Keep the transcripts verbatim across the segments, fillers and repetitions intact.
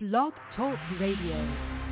Blog Talk Radio.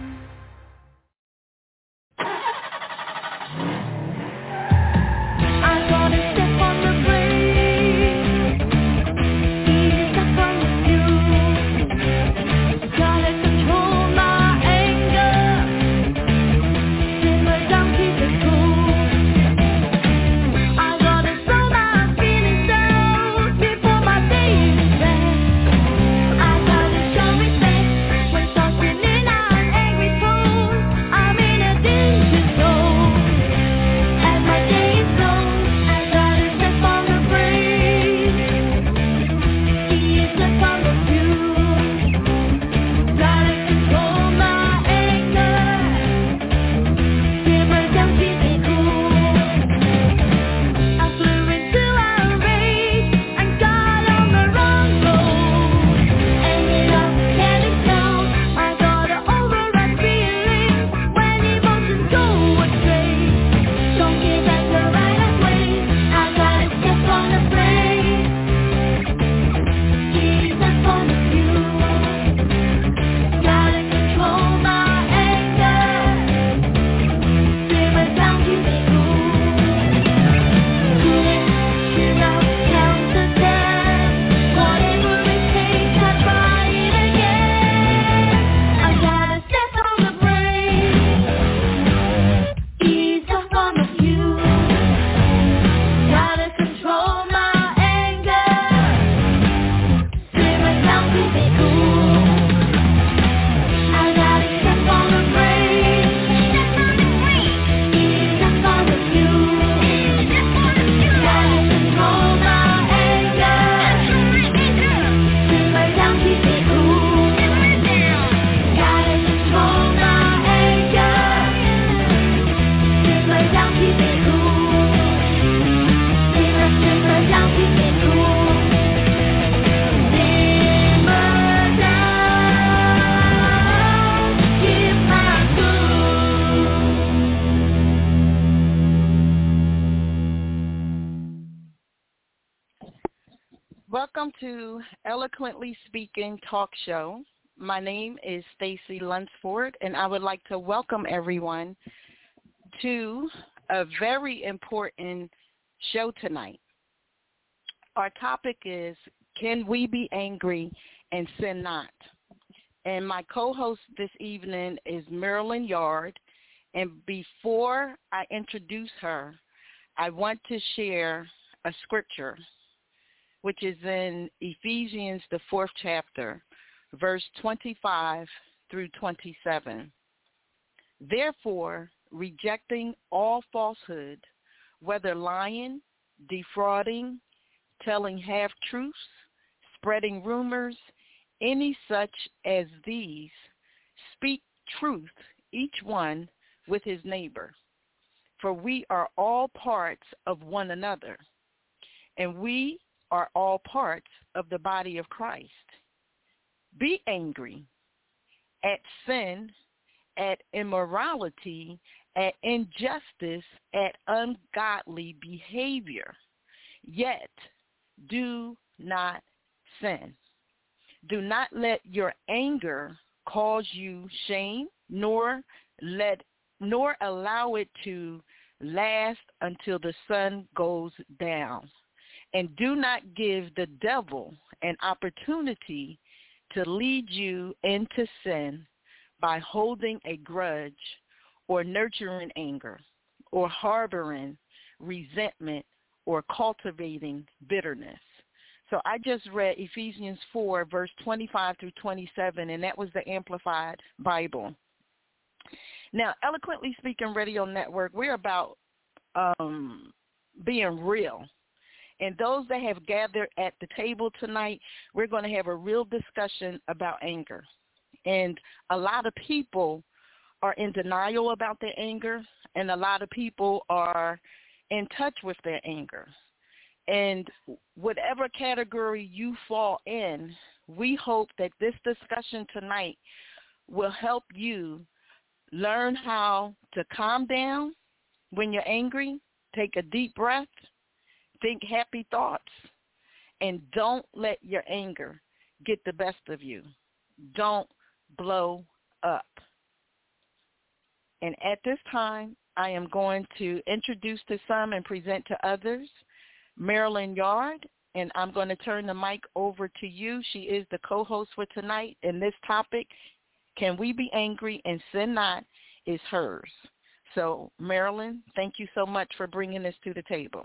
Welcome to Eloquently Speaking Talk Show. My name is Stacy Lunsford, and I would like to welcome everyone to a very important show tonight. Our topic is, can we be angry and sin not? And my co-host this evening is Marilyn Yard. And before I introduce her, I want to share a scripture, which is in Ephesians, the fourth chapter, verse twenty-five through twenty-seven. Therefore, rejecting all falsehood, whether lying, defrauding, telling half-truths, spreading rumors, any such as these, speak truth, each one with his neighbor. For we are all parts of one another, and we are all parts of the body of Christ. Be angry at sin, at immorality, at injustice, at ungodly behavior. Yet do not sin. Do not let your anger cause you shame, nor let nor allow it to last until the sun goes down. And do not give the devil an opportunity to lead you into sin by holding a grudge or nurturing anger or harboring resentment or cultivating bitterness. So I just read Ephesians four, verse twenty-five through twenty-seven, and that was the Amplified Bible. Now, Eloquently Speaking Radio Network, we're about um, being real. And those that have gathered at the table tonight, we're going to have a real discussion about anger. And a lot of people are in denial about their anger, and a lot of people are in touch with their anger. And whatever category you fall in, we hope that this discussion tonight will help you learn how to calm down when you're angry, take a deep breath, think happy thoughts, and don't let your anger get the best of you. Don't blow up. And at this time, I am going to introduce to some and present to others Marilyn Yard, and I'm going to turn the mic over to you. She is the co-host for tonight, and this topic, Can We Be Angry and Sin Not, is hers. So, Marilyn, thank you so much for bringing this to the table.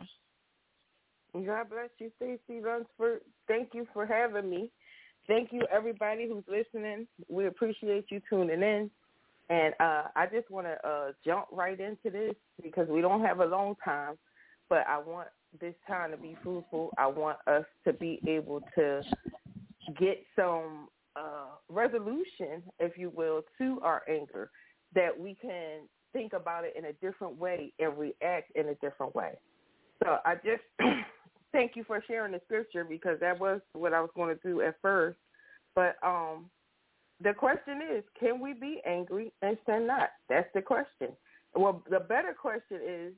God bless you, Stacey Lunsford. Thank you for having me. Thank you, everybody who's listening. We appreciate you tuning in. And uh, I just want to uh, jump right into this because we don't have a long time, but I want this time to be fruitful. I want us to be able to get some uh, resolution, if you will, to our anger, that we can think about it in a different way and react in a different way. So I just thank you for sharing the scripture because that was what I was going to do at first. But um, the question is, can we be angry and sin not? That's the question. Well, the better question is,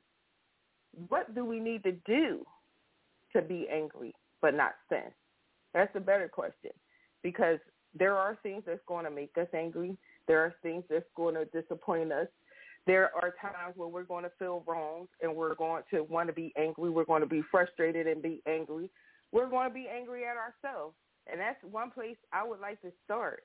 what do we need to do to be angry but not sin? That's the better question because there are things that's going to make us angry. There are things that's going to disappoint us. There are times where we're going to feel wrong and we're going to want to be angry. We're going to be frustrated and be angry. We're going to be angry at ourselves. And that's one place I would like to start.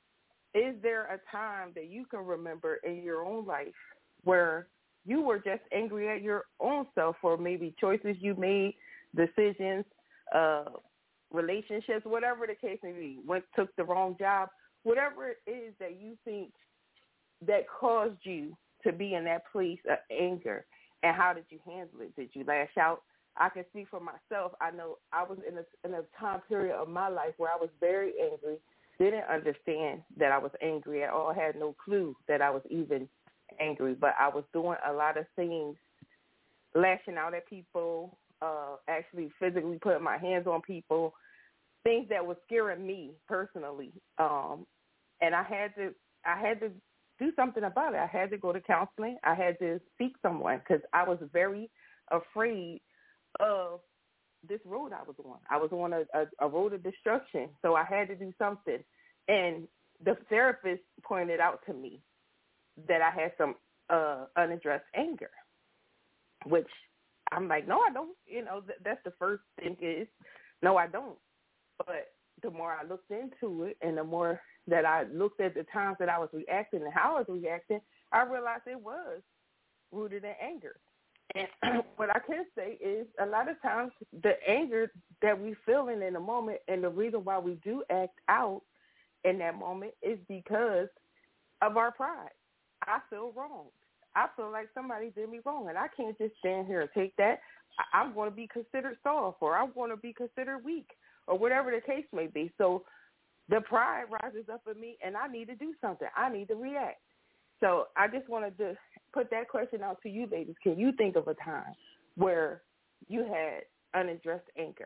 Is there a time that you can remember in your own life where you were just angry at your own self for maybe choices you made, decisions, uh, relationships, whatever the case may be, went took the wrong job, whatever it is that you think that caused you to be in that place of anger, and how did you handle it? Did you lash out? I can speak for myself. I know I was in a, in a time period of my life where I was very angry, didn't understand that I was angry at all, had no clue that I was even angry, but I was doing a lot of things, lashing out at people, uh, actually physically putting my hands on people, things that were scaring me personally. Um, and I had to, I had to do something about it. I had to go to counseling. I had to seek someone because I was very afraid of this road I was on. I was on a, a, a road of destruction, so I had to do something. And the therapist pointed out to me that I had some uh, unaddressed anger, which I'm like, no, I don't. You know, th- that's the first thing is, no, I don't. But the more I looked into it and the more that I looked at the times that I was reacting and how I was reacting, I realized it was rooted in anger. And what I can say is a lot of times the anger that we feeling in the moment and the reason why we do act out in that moment is because of our pride. I feel wrong. I feel like somebody did me wrong, and I can't just stand here and take that. I'm going to be considered soft, or I'm going to be considered weak, or whatever the case may be. So the pride rises up in me, and I need to do something. I need to react. So I just wanted to put that question out to you, ladies. Can you think of a time where you had unaddressed anger?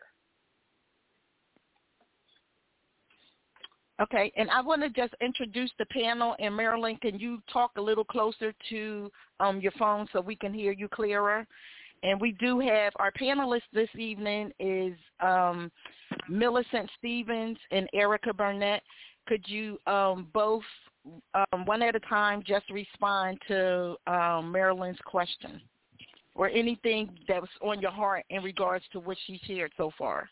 Okay, and I want to just introduce the panel. And Marilyn, can you talk a little closer to um, your phone so we can hear you clearer? And we do have our panelists this evening is um, Millicent Stevens and Erica Burnett. Could you um, both, um, one at a time, just respond to um, Marilyn's question or anything that was on your heart in regards to what she shared so far?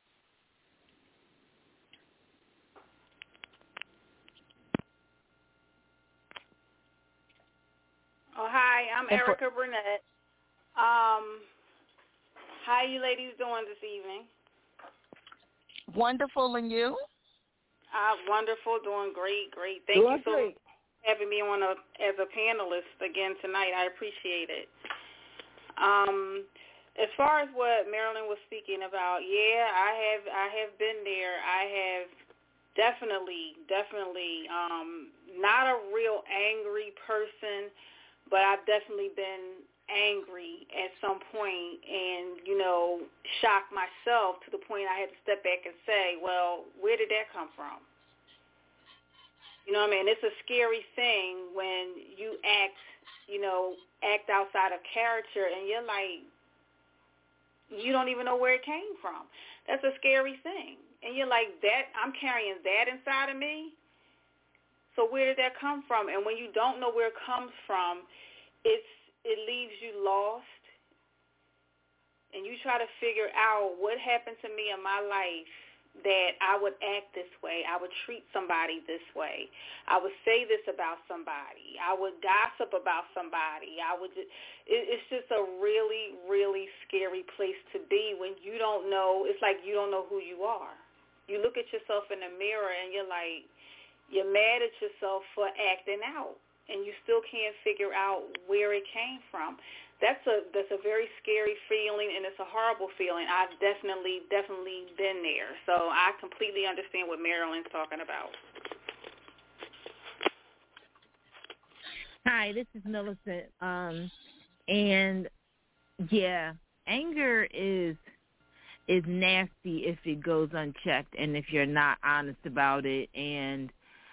Oh, hi, I'm And for, Erica Burnett. Um, how you ladies doing this evening? Wonderful, and you? Uh, wonderful, doing great, great. Thank Doing you so great. much for having me on a, as a panelist again tonight. I appreciate it. Um, as far as what Marilyn was speaking about, yeah, I have I have been there. I have definitely, definitely um, not a real angry person, but I've definitely been angry at some point and, you know, shocked myself to the point I had to step back and say, well, where did that come from? You know what I mean? It's a scary thing when you act, you know, act outside of character and you're like, you don't even know where it came from. That's a scary thing. And you're like, that, I'm carrying that inside of me? So where did that come from? And when you don't know where it comes from, it's it leaves you lost. And you try to figure out what happened to me in my life that I would act this way. I would treat somebody this way. I would say this about somebody. I would gossip about somebody. I would. Just, it, it's just a really, really scary place to be when you don't know. It's like you don't know who you are. You look at yourself in the mirror and you're like, you're mad at yourself for acting out, and you still can't figure out where it came from. That's a that's a very scary feeling, and it's a horrible feeling. I've definitely, definitely been there. So I completely understand what Marilyn's talking about. Hi, this is Millicent. Um, and, yeah, anger is is nasty if it goes unchecked and if you're not honest about it. And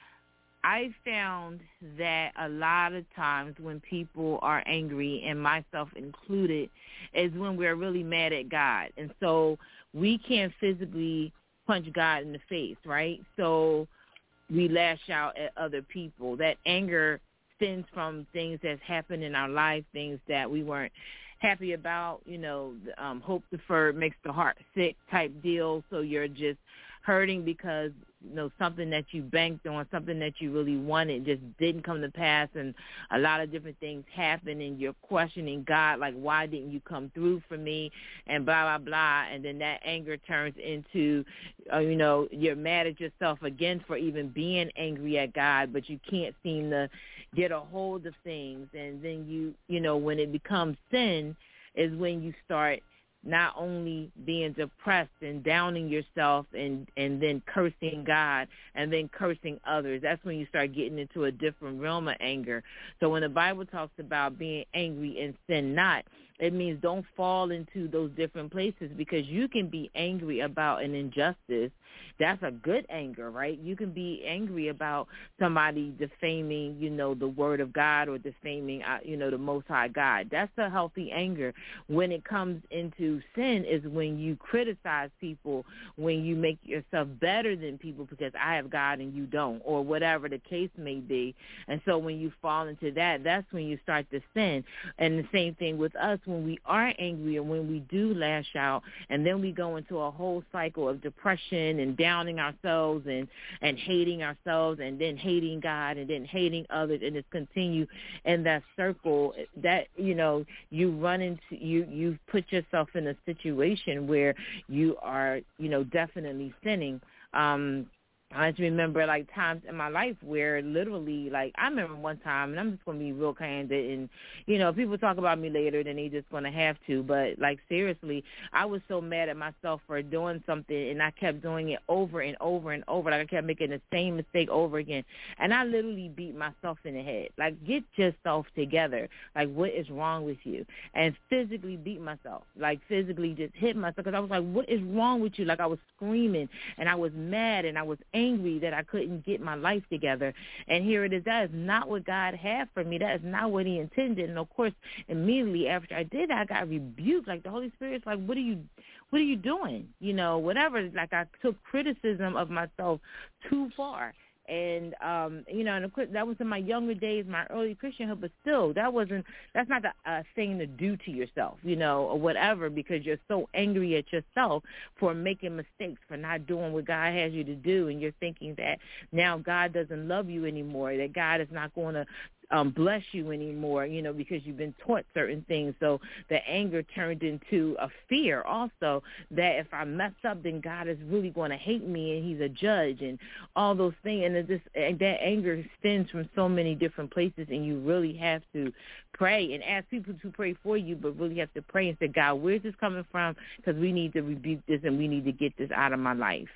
I found that a lot of times when people are angry, and myself included, is when we're really mad at God. And so we can't physically punch God in the face, right? So we lash out at other people. That anger stems from things that's happened in our life, things that we weren't happy about, you know, um, hope deferred makes the heart sick type deal. So you're just hurting because, you know, something that you banked on, something that you really wanted just didn't come to pass, and a lot of different things happen, and you're questioning God, like, why didn't you come through for me, and blah, blah, blah, and then that anger turns into, uh, you know, you're mad at yourself again for even being angry at God, but you can't seem to get a hold of things, and then you, you know, when it becomes sin is when you start not only being depressed and downing yourself and, and then cursing God and then cursing others. That's when you start getting into a different realm of anger. So when the Bible talks about being angry and sin not, it means don't fall into those different places, because you can be angry about an injustice. That's a good anger, right? You can be angry about somebody defaming, you know, the word of God, or defaming, uh, you know, the Most High God. That's a healthy anger. When it comes into sin is when you criticize people, when you make yourself better than people because I have God and you don't, or whatever the case may be. And so when you fall into that, that's when you start to sin. And the same thing with us, when we are angry and when we do lash out, and then we go into a whole cycle of depression and downing ourselves and, and hating ourselves, and then hating God, and then hating others, and it's continue in that circle that, you know, you run into, you, you've put yourself in a situation where you are, you know, definitely sinning. Um, I just remember, like, times in my life where literally, like, I remember one time, and I'm just going to be real candid, and, you know, people talk about me later, then they just going to have to, but, like, seriously, I was so mad at myself for doing something, and I kept doing it over and over and over. Like, I kept making the same mistake over again, and I literally beat myself in the head. Like, get yourself together. Like, what is wrong with you? And physically beat myself. Like, physically just hit myself, because I was like, what is wrong with you? Like, I was screaming, and I was mad, and I was angry. angry that I couldn't get my life together. And here it is. That is not what God had for me. That is not what he intended. And, of course, immediately after I did that, I got rebuked. Like, the Holy Spirit's like, what are you what are you doing? You know, whatever. Like, I took criticism of myself too far. And, um, you know, and of course, that was in my younger days, my early Christianhood, but still, that wasn't, that's not a, a thing to do to yourself, you know, or whatever, because you're so angry at yourself for making mistakes, for not doing what God has you to do, and you're thinking that now God doesn't love you anymore, that God is not going to Um, bless you anymore, you know, because you've been taught certain things. So the anger turned into a fear also that if I mess up, then God is really going to hate me, and he's a judge, and all those things. And it just, and that anger stems from so many different places, and you really have to pray and ask people to pray for you, but really have to pray and say, God, where's this coming from? Because we need to rebuke this, and we need to get this out of my life.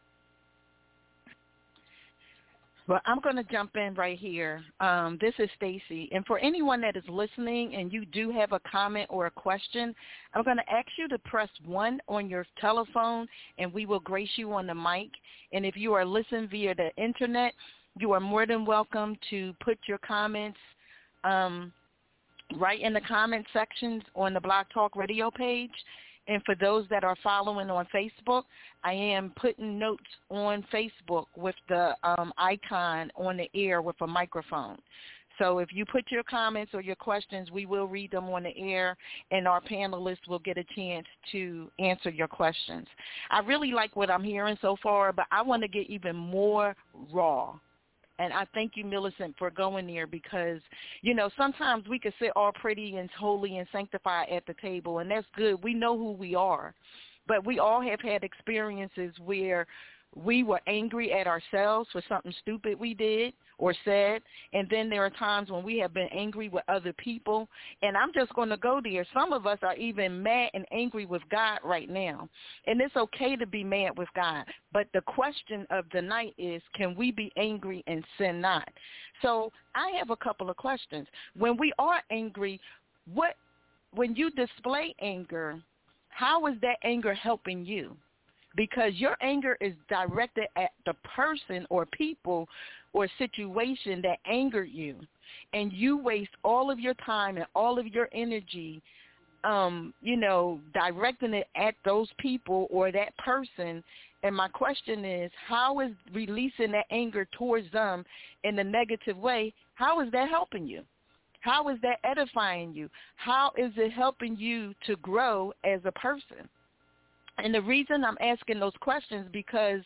Well, I'm going to jump in right here. Um, this is Stacy. And for anyone that is listening and you do have a comment or a question, I'm going to ask you to press one on your telephone, and we will grace you on the mic. And if you are listening via the Internet, you are more than welcome to put your comments um, right in the comment sections on the Blog Talk Radio page. And for those that are following on Facebook, I am putting notes on Facebook with the um, icon on the air with a microphone. So if you put your comments or your questions, we will read them on the air, and our panelists will get a chance to answer your questions. I really like what I'm hearing so far, but I want to get even more raw. And I thank you, Millicent, for going there because, you know, sometimes we can sit all pretty and holy and sanctified at the table, and that's good. We know who we are. But we all have had experiences where we were angry at ourselves for something stupid we did or said, and then there are times when we have been angry with other people, and I'm just going to go there. Some of us are even mad and angry with God right now, and it's okay to be mad with God, but the question of the night is, can we be angry and sin not? So I have a couple of questions. When we are angry, what, when you display anger, how is that anger helping you? Because your anger is directed at the person or people or situation that angered you, and you waste all of your time and all of your energy, um, you know, directing it at those people or that person. And my question is, how is releasing that anger towards them in a negative way, how is that helping you? How is that edifying you? How is it helping you to grow as a person? And the reason I'm asking those questions because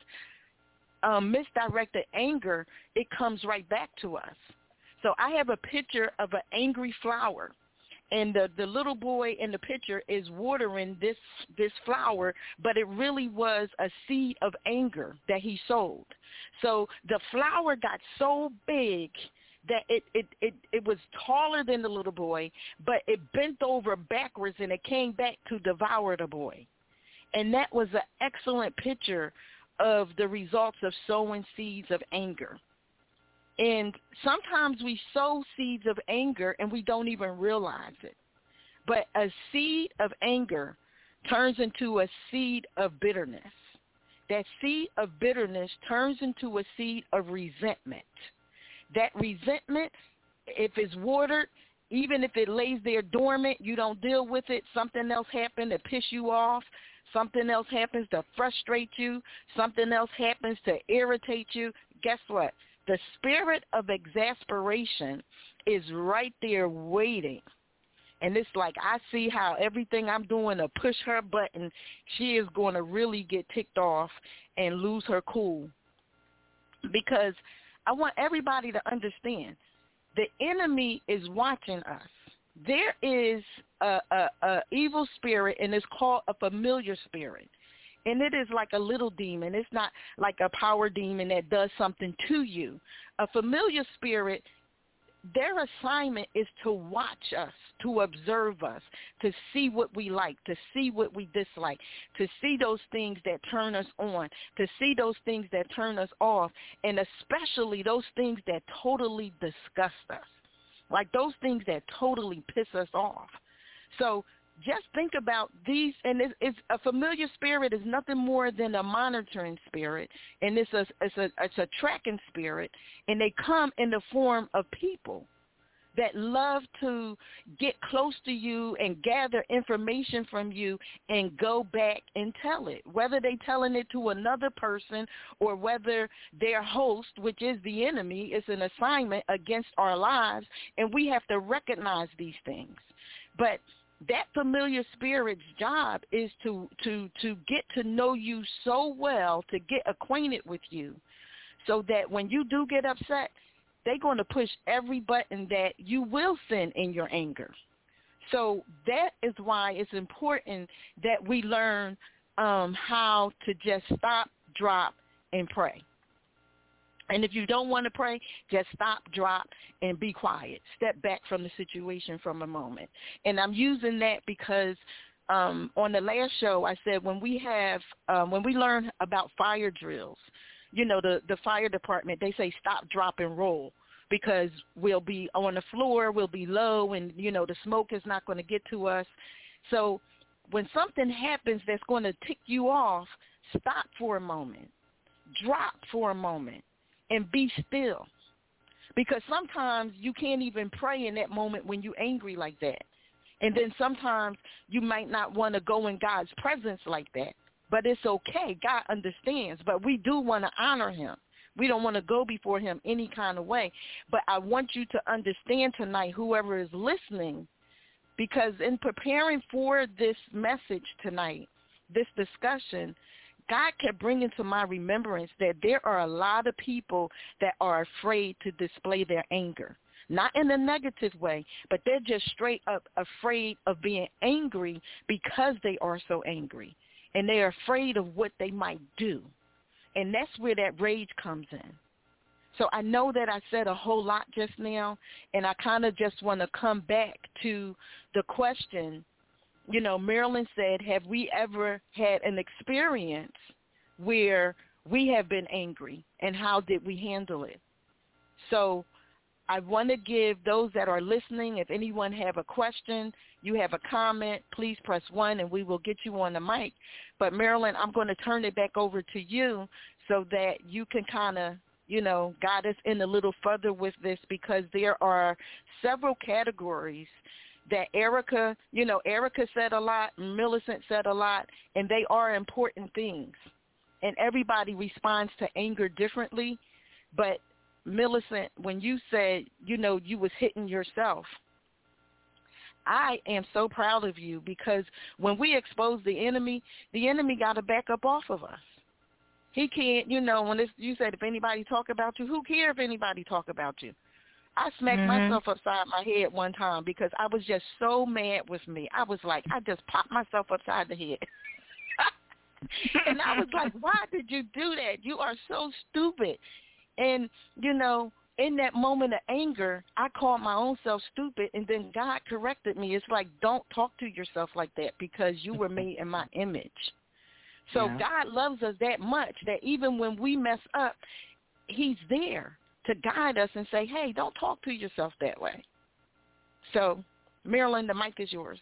um, misdirected anger, it comes right back to us. So I have a picture of an angry flower, and the, the little boy in the picture is watering this this flower, but it really was a seed of anger that he sowed. So the flower got so big that it, it, it, it was taller than the little boy, but it bent over backwards, and it came back to devour the boy. And that was an excellent picture of the results of sowing seeds of anger. And sometimes we sow seeds of anger and we don't even realize it. But a seed of anger turns into a seed of bitterness. That seed of bitterness turns into a seed of resentment. That resentment, if it's watered, even if it lays there dormant, you don't deal with it, something else happened to piss you off, something else happens to frustrate you, something else happens to irritate you, guess what? The spirit of exasperation is right there waiting. And it's like, I see how everything I'm doing to push her button, she is going to really get ticked off and lose her cool. Because I want everybody to understand, the enemy is watching us. There is a, a, a evil spirit, and it's called a familiar spirit. And it is like a little demon. It's not like a power demon that does something to you. A familiar spirit, their assignment is to watch us, to observe us, to see what we like, to see what we dislike, to see those things that turn us on, to see those things that turn us off, and especially those things that totally disgust us. Like those things that totally piss us off. So just think about these, and it's, it's a familiar spirit is nothing more than a monitoring spirit, and it's a it's a it's a tracking spirit, and they come in the form of people that love to get close to you and gather information from you and go back and tell it, whether they're telling it to another person or whether their host, which is the enemy, is an assignment against our lives, and we have to recognize these things. But that familiar spirit's job is to, to, to get to know you so well, to get acquainted with you, so that when you do get upset, they're going to push every button that you will sin in your anger. So that is why it's important that we learn um, how to just stop, drop, and pray. And if you don't want to pray, just stop, drop, and be quiet. Step back from the situation from a moment. And I'm using that because um, on the last show I said when we have, um, when we learn about fire drills, you know, the, the fire department, they say stop, drop, and roll, because we'll be on the floor, we'll be low, and, you know, the smoke is not going to get to us. So when something happens that's going to tick you off, stop for a moment, drop for a moment, and be still. Because sometimes you can't even pray in that moment when you're angry like that. And then sometimes you might not want to go in God's presence like that, but it's okay. God understands, but we do want to honor him. We don't want to go before him any kind of way. But I want you to understand tonight, whoever is listening, because in preparing for this message tonight, this discussion, God kept bringing to my remembrance that there are a lot of people that are afraid to display their anger. Not in a negative way, but they're just straight up afraid of being angry because they are so angry. And they're afraid of what they might do. And that's where that rage comes in. So I know that I said a whole lot just now, and I kind of just want to come back to the question. You know, Marilyn said, have we ever had an experience where we have been angry, and how did we handle it? So I want to give those that are listening, if anyone have a question, you have a comment, please press one and we will get you on the mic. But Marilyn, I'm going to turn it back over to you so that you can kind of, you know, guide us in a little further with this, because there are several categories that Erica, you know, Erica said a lot, Millicent said a lot, and they are important things. And everybody responds to anger differently, but Millicent, when you said, you know, you was hitting yourself, I am so proud of you, because when we expose the enemy, the enemy got to back up off of us. He can't, you know, when it's, you said if anybody talk about you, who cares if anybody talk about you? I smacked mm-hmm. myself upside my head one time because I was just so mad with me. I was like, I just popped myself upside the head. And I was like, why did you do that? You are so stupid. And, you know, in that moment of anger, I called my own self stupid, and then God corrected me. It's like, don't talk to yourself like that, because you were made in my image. So yeah. God loves us that much that even when we mess up, he's there to guide us and say, hey, don't talk to yourself that way. So, Marilyn, the mic is yours.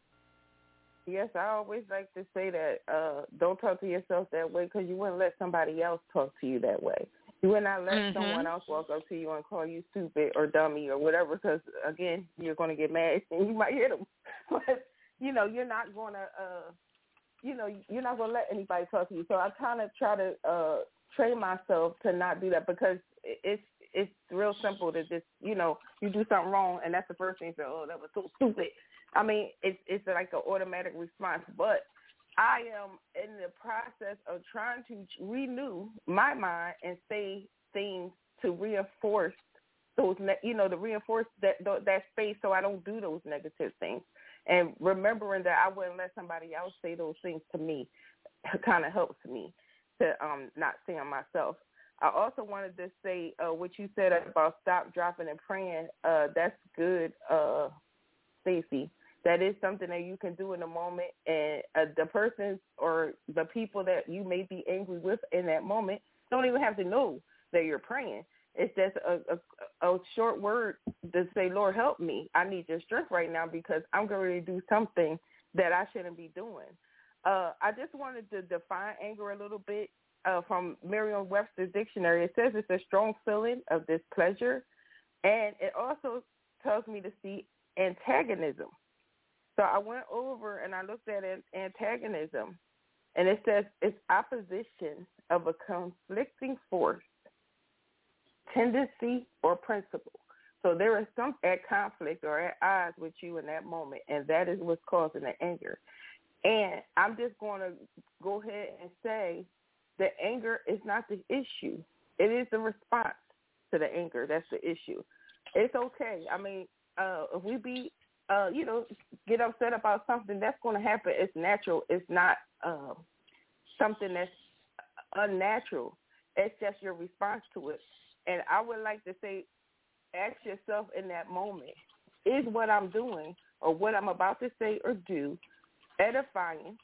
Yes, I always like to say that uh, don't talk to yourself that way, because you wouldn't let somebody else talk to you that way. You would not let mm-hmm. someone else walk up to you and call you stupid or dummy or whatever, because, again, you're going to get mad and you might hit them. But, you know, you're not going to, uh, you know, you're not going to let anybody talk to you. So I kind of try to uh, train myself to not do that, because it's it's real simple to just, you know, you do something wrong and that's the first thing you say, oh, that was so stupid. I mean, it's, it's like an automatic response. But I am in the process of trying to renew my mind and say things to reinforce those, you know, to reinforce that that space so I don't do those negative things. And remembering that I wouldn't let somebody else say those things to me kind of helps me to um, not say them myself. I also wanted to say uh, what you said about stop, dropping, and praying. Uh, that's good, uh, Stacey. That is something that you can do in a moment, and uh, the persons or the people that you may be angry with in that moment don't even have to know that you're praying. It's just a, a, a short word to say, Lord, help me. I need your strength right now because I'm going to do something that I shouldn't be doing. Uh, I just wanted to define anger a little bit uh, from Merriam-Webster's dictionary. It says it's a strong feeling of displeasure, and it also tells me to see antagonism. So I went over and I looked at an antagonism, and it says it's opposition of a conflicting force, tendency, or principle. So there is some at conflict or at odds with you in that moment, and that is what's causing the anger. And I'm just going to go ahead and say that anger is not the issue. It is the response to the anger that's the issue. It's okay. I mean, uh, if we be Uh, you know, get upset about something, that's going to happen. It's natural. It's not uh, something that's unnatural. It's just your response to it. And I would like to say, ask yourself in that moment, is what I'm doing or what I'm about to say or do edifying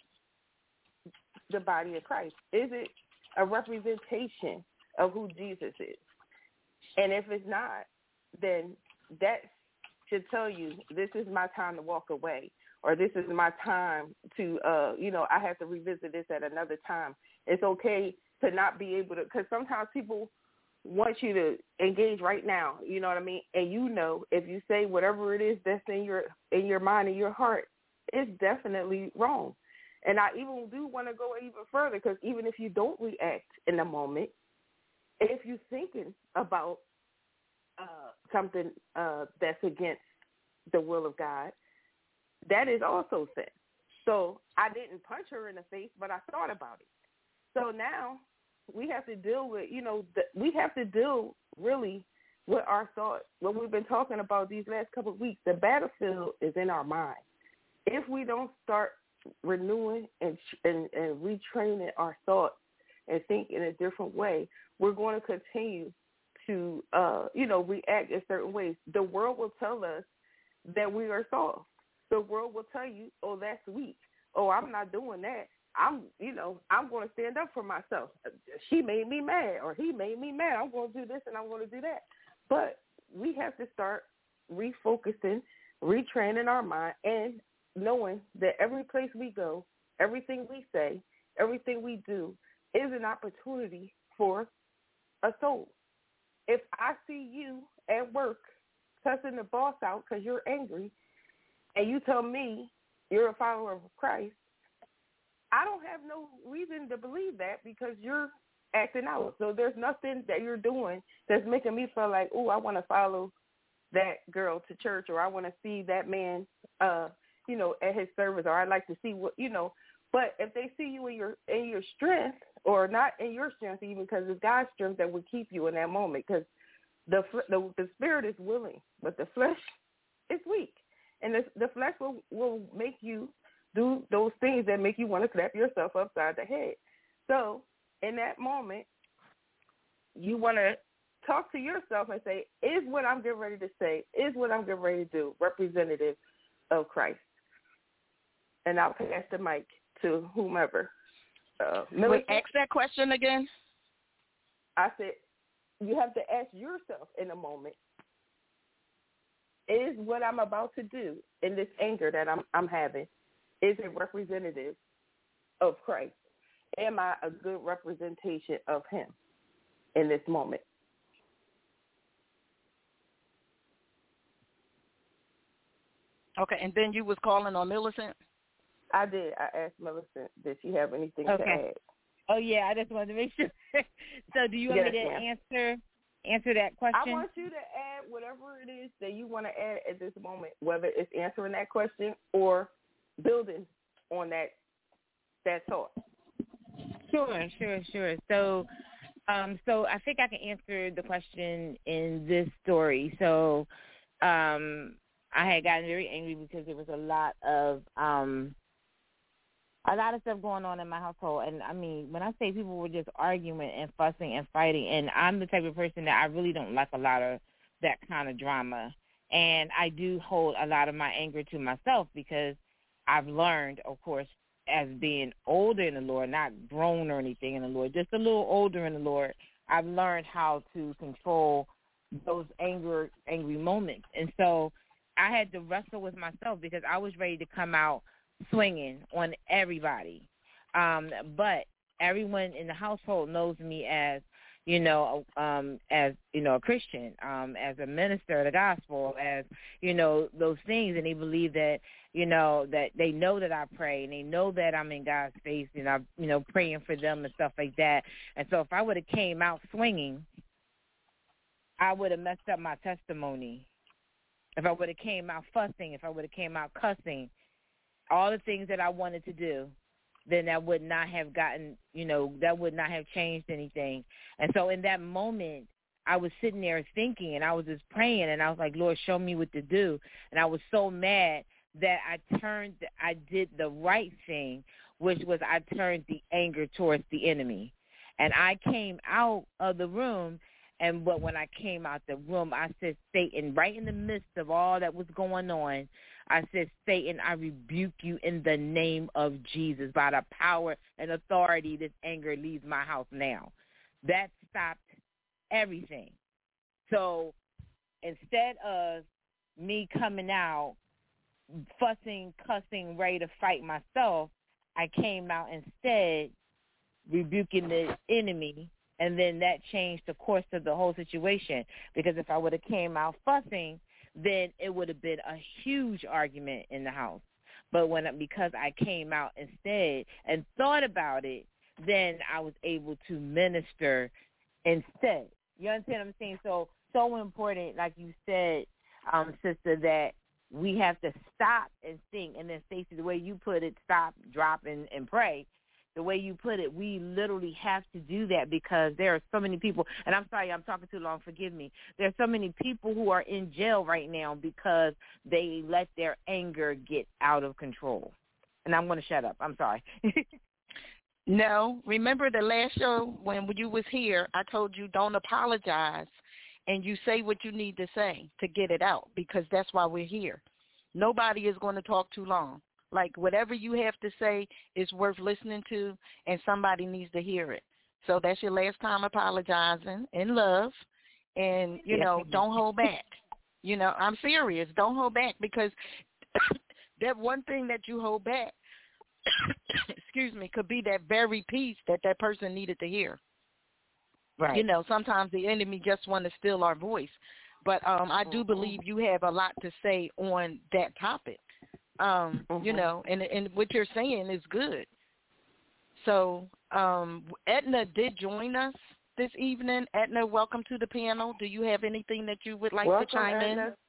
the body of Christ? Is it a representation of who Jesus is? And if it's not, then that's should tell you this is my time to walk away, or this is my time to, uh, you know, I have to revisit this at another time. It's okay to not be able to, because sometimes people wants you to engage right now. You know what I mean? And you know, if you say whatever it is that's in your in your mind and your heart, it's definitely wrong. And I even do want to go even further, because even if you don't react in the moment, if you're thinking about uh, something uh, that's against the will of God, that is also sin. So I didn't punch her in the face, but I thought about it. So now we have to deal with, you know, the, we have to deal really with our thoughts. What we've been talking about these last couple of weeks, the battlefield is in our mind. If we don't start renewing and, and, and retraining our thoughts and think in a different way, we're going to continue to, uh, you know, react in certain ways. The world will tell us that we are soft. The world will tell you, oh, that's weak. Oh, I'm not doing that. I'm, you know, I'm going to stand up for myself. She made me mad, or he made me mad. I'm going to do this and I'm going to do that. But we have to start refocusing, retraining our mind, and knowing that every place we go, everything we say, everything we do is an opportunity for a soul. If I see you at work cussing the boss out because you're angry, and you tell me you're a follower of Christ, I don't have no reason to believe that, because you're acting out. So there's nothing that you're doing that's making me feel like, oh, I want to follow that girl to church, or I want to see that man, uh, you know, at his service, or I'd like to see what, you know. But if they see you in your in your strength, or not in your strength even, because it's God's strength that will keep you in that moment, because the, the the spirit is willing, but the flesh is weak. And the, the flesh will, will make you do those things that make you want to slap yourself upside the head. So in that moment, you want to talk to yourself and say, is what I'm getting ready to say, is what I'm getting ready to do representative of Christ? And I'll pass the mic to whomever. Uh, Wait, ask that question again. I said, you have to ask yourself in a moment, is what I'm about to do in this anger that I'm I'm having, is it representative of Christ? Am I a good representation of him in this moment? Okay, and then you was calling on Millicent? I did. I asked Millicent, did she have anything okay. to add? Oh, yeah, I just wanted to make sure. So do you want yes, me to ma'am. answer answer that question? I want you to add whatever it is that you want to add at this moment, whether it's answering that question or building on that that thought. Sure, sure, sure. So, um, so I think I can answer the question in this story. So, um, I had gotten very angry because there was a lot of um, a lot of stuff going on in my household. And, I mean, when I say people were just arguing and fussing and fighting, and I'm the type of person that I really don't like a lot of that kind of drama. And I do hold a lot of my anger to myself, because I've learned, of course, as being older in the Lord, not grown or anything in the Lord, just a little older in the Lord, I've learned how to control those anger, angry moments. And so I had to wrestle with myself, because I was ready to come out swinging on everybody. Um, but everyone in the household knows me as, you know, um, as, you know, a Christian, um, as a minister of the gospel, as, you know, those things. And they believe that, you know, that they know that I pray, and they know that I'm in God's face, and I'm, you know, praying for them and stuff like that. And so if I would have came out swinging, I would have messed up my testimony. If I would have came out fussing, if I would have came out cussing, all the things that I wanted to do, then that would not have gotten, you know, that would not have changed anything. And so in that moment, I was sitting there thinking, and I was just praying, and I was like, Lord, show me what to do. And I was so mad that I turned, I did the right thing, which was I turned the anger towards the enemy. And I came out of the room, and but when I came out the room, I said, Satan, right in the midst of all that was going on, I said, Satan, I rebuke you in the name of Jesus. By the power and authority, this anger leaves my house now. That stopped everything. So instead of me coming out, fussing, cussing, ready to fight myself, I came out instead rebuking the enemy And then that changed the course of the whole situation, because if I would have came out fussing, then it would have been a huge argument in the house. But when because I came out instead and thought about it, then I was able to minister instead. You understand what I'm saying? So, so important, like you said, um, sister, that we have to stop and think. And then, Stacey, the way you put it, stop, drop, and, and pray, the way you put it, we literally have to do that, because there are so many people, and I'm sorry, I'm talking too long, forgive me. There are so many people who are in jail right now because they let their anger get out of control. And I'm going to shut up. I'm sorry. No, remember the last show when you was here, I told you don't apologize, and you say what you need to say to get it out, because that's why we're here. Nobody is going to talk too long. Like, whatever you have to say is worth listening to, and somebody needs to hear it. So that's your last time apologizing in love, and, you know, don't hold back. You know, I'm serious. Don't hold back, because that one thing that you hold back, excuse me, could be that very piece that that person needed to hear. Right. You know, sometimes the enemy just want to steal our voice. But um, I do believe you have a lot to say on that topic. Um, mm-hmm. You know, and and what you're saying is good. So um, Edna did join us this evening. Edna, welcome to the panel. Do you have anything that you would like welcome, to chime Edna. in?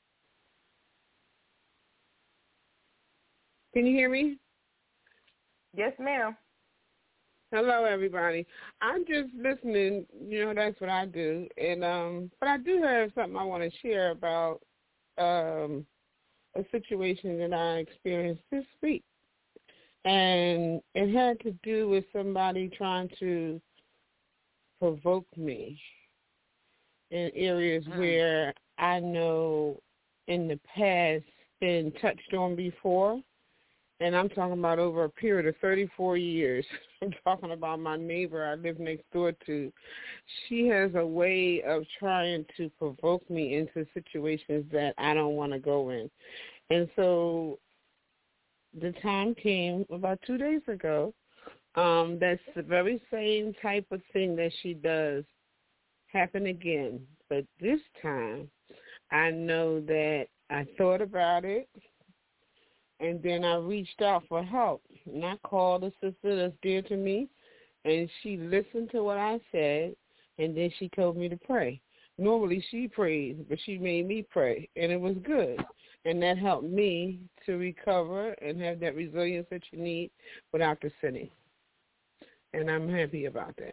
Can you hear me? Yes, ma'am. Hello, everybody. I'm just listening. You know, that's what I do. And um, but I do have something I want to share about um, a situation that I experienced this week. And it had to do with somebody trying to provoke me in areas mm. where I know in the past been touched on before. And I'm talking about over a period of thirty-four years. I'm talking about my neighbor I live next door to. She has a way of trying to provoke me into situations that I don't want to go in. And so the time came about two days ago. Um, that's the very same type of thing that she does happen again. But this time I know that I thought about it. And then I reached out for help. And I called a sister that's dear to me, and she listened to what I said, and then she told me to pray. Normally she prays, but she made me pray, and it was good. And that helped me to recover and have that resilience that you need without the sinning. And I'm happy about that.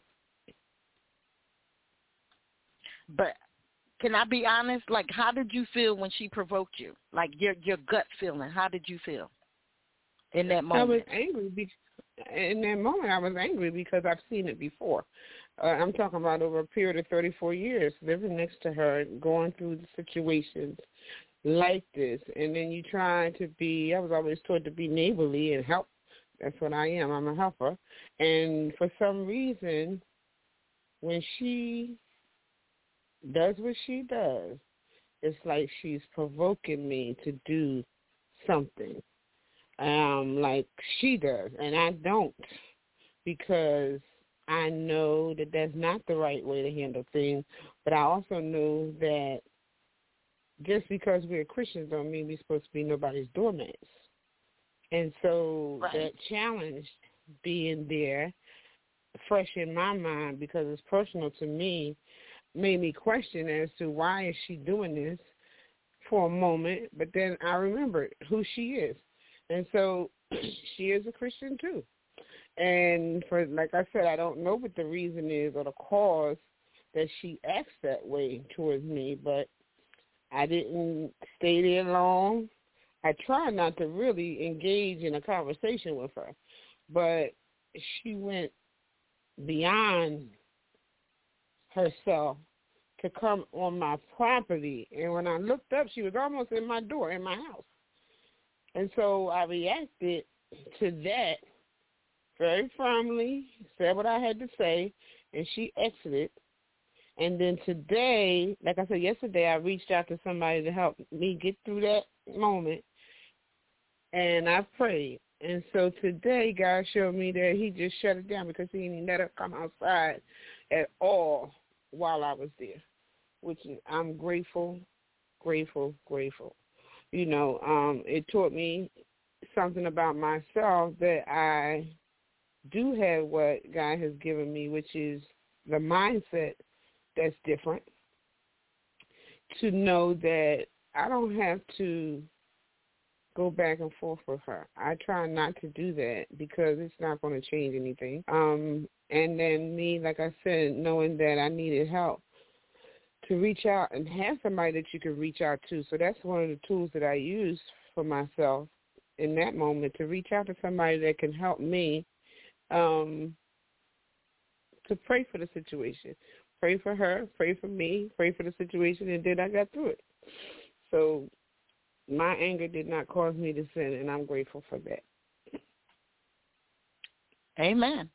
But can I be honest? Like, how did you feel when she provoked you? Like, your your gut feeling, how did you feel in that moment? I was angry. Be- in that moment, I was angry because I've seen it before. Uh, I'm talking about over a period of thirty-four years, living next to her, going through the situations like this. And then you try to be, I was always taught to be neighborly and help. That's what I am. I'm a helper. And for some reason, when she does what she does, it's like she's provoking me to do something um, like she does, and I don't, because I know that that's not the right way to handle things, but I also know that just because we're Christians don't mean we're supposed to be nobody's doormats. And so right. that challenge being there, fresh in my mind because it's personal to me, made me question as to why is she doing this for a moment, but then I remembered who she is. And so she is a Christian too. And for, like I said, I don't know what the reason is or the cause that she acts that way towards me, but I didn't stay there long. I tried not to really engage in a conversation with her, but she went beyond herself to come on my property. And when I looked up, she was almost in my door, in my house. And so I reacted to that very firmly, said what I had to say, and she exited. And then today, like I said yesterday, I reached out to somebody to help me get through that moment, and I prayed. And so today, God showed me that he just shut it down because he didn't let her come outside at all while I was there, which is, I'm grateful, grateful, grateful. You know, um, it taught me something about myself that I do have what God has given me, which is the mindset that's different, to know that I don't have to go back and forth with her. I try not to do that because it's not going to change anything. Um, and then me, like I said, knowing that I needed help, to reach out and have somebody that you can reach out to. So that's one of the tools that I use for myself in that moment, to reach out to somebody that can help me um, to pray for the situation. Pray for her, pray for me, pray for the situation, and then I got through it. So my anger did not cause me to sin, and I'm grateful for that. Amen.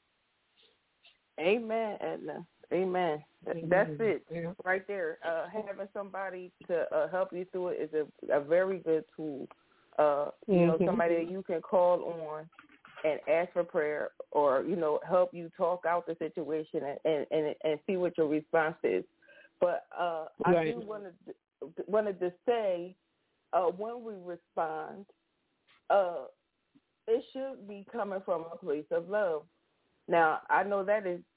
Amen, Edna. Amen. That's it yeah. right there. Uh, having somebody to uh, help you through it is a, a very good tool. Uh, you mm-hmm. know, somebody that you can call on and ask for prayer, or, you know, help you talk out the situation and, and, and, and see what your response is. But uh, right. I do wanted to, wanted to say, uh, when we respond, uh, it should be coming from a place of love. Now, I know that is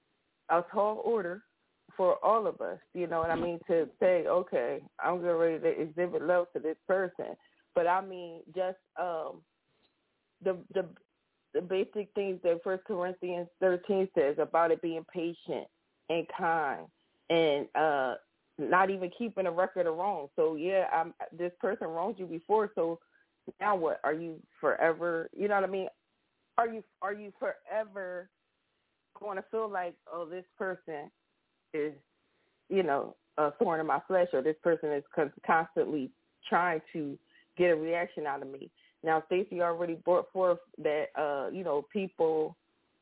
a tall order for all of us, you know what I mean, to say, okay, I'm getting ready to exhibit love to this person. But I mean, just um, the the the basic things that First Corinthians thirteen says about it being patient and kind and uh, not even keeping a record of wrong. So, yeah, I'm, this person wronged you before, so now what? Are you forever, you know what I mean? Are you are you forever going to feel like, oh, this person is, you know, a thorn in my flesh, or this person is constantly trying to get a reaction out of me? Now, Stacey already brought forth that, uh, you know, people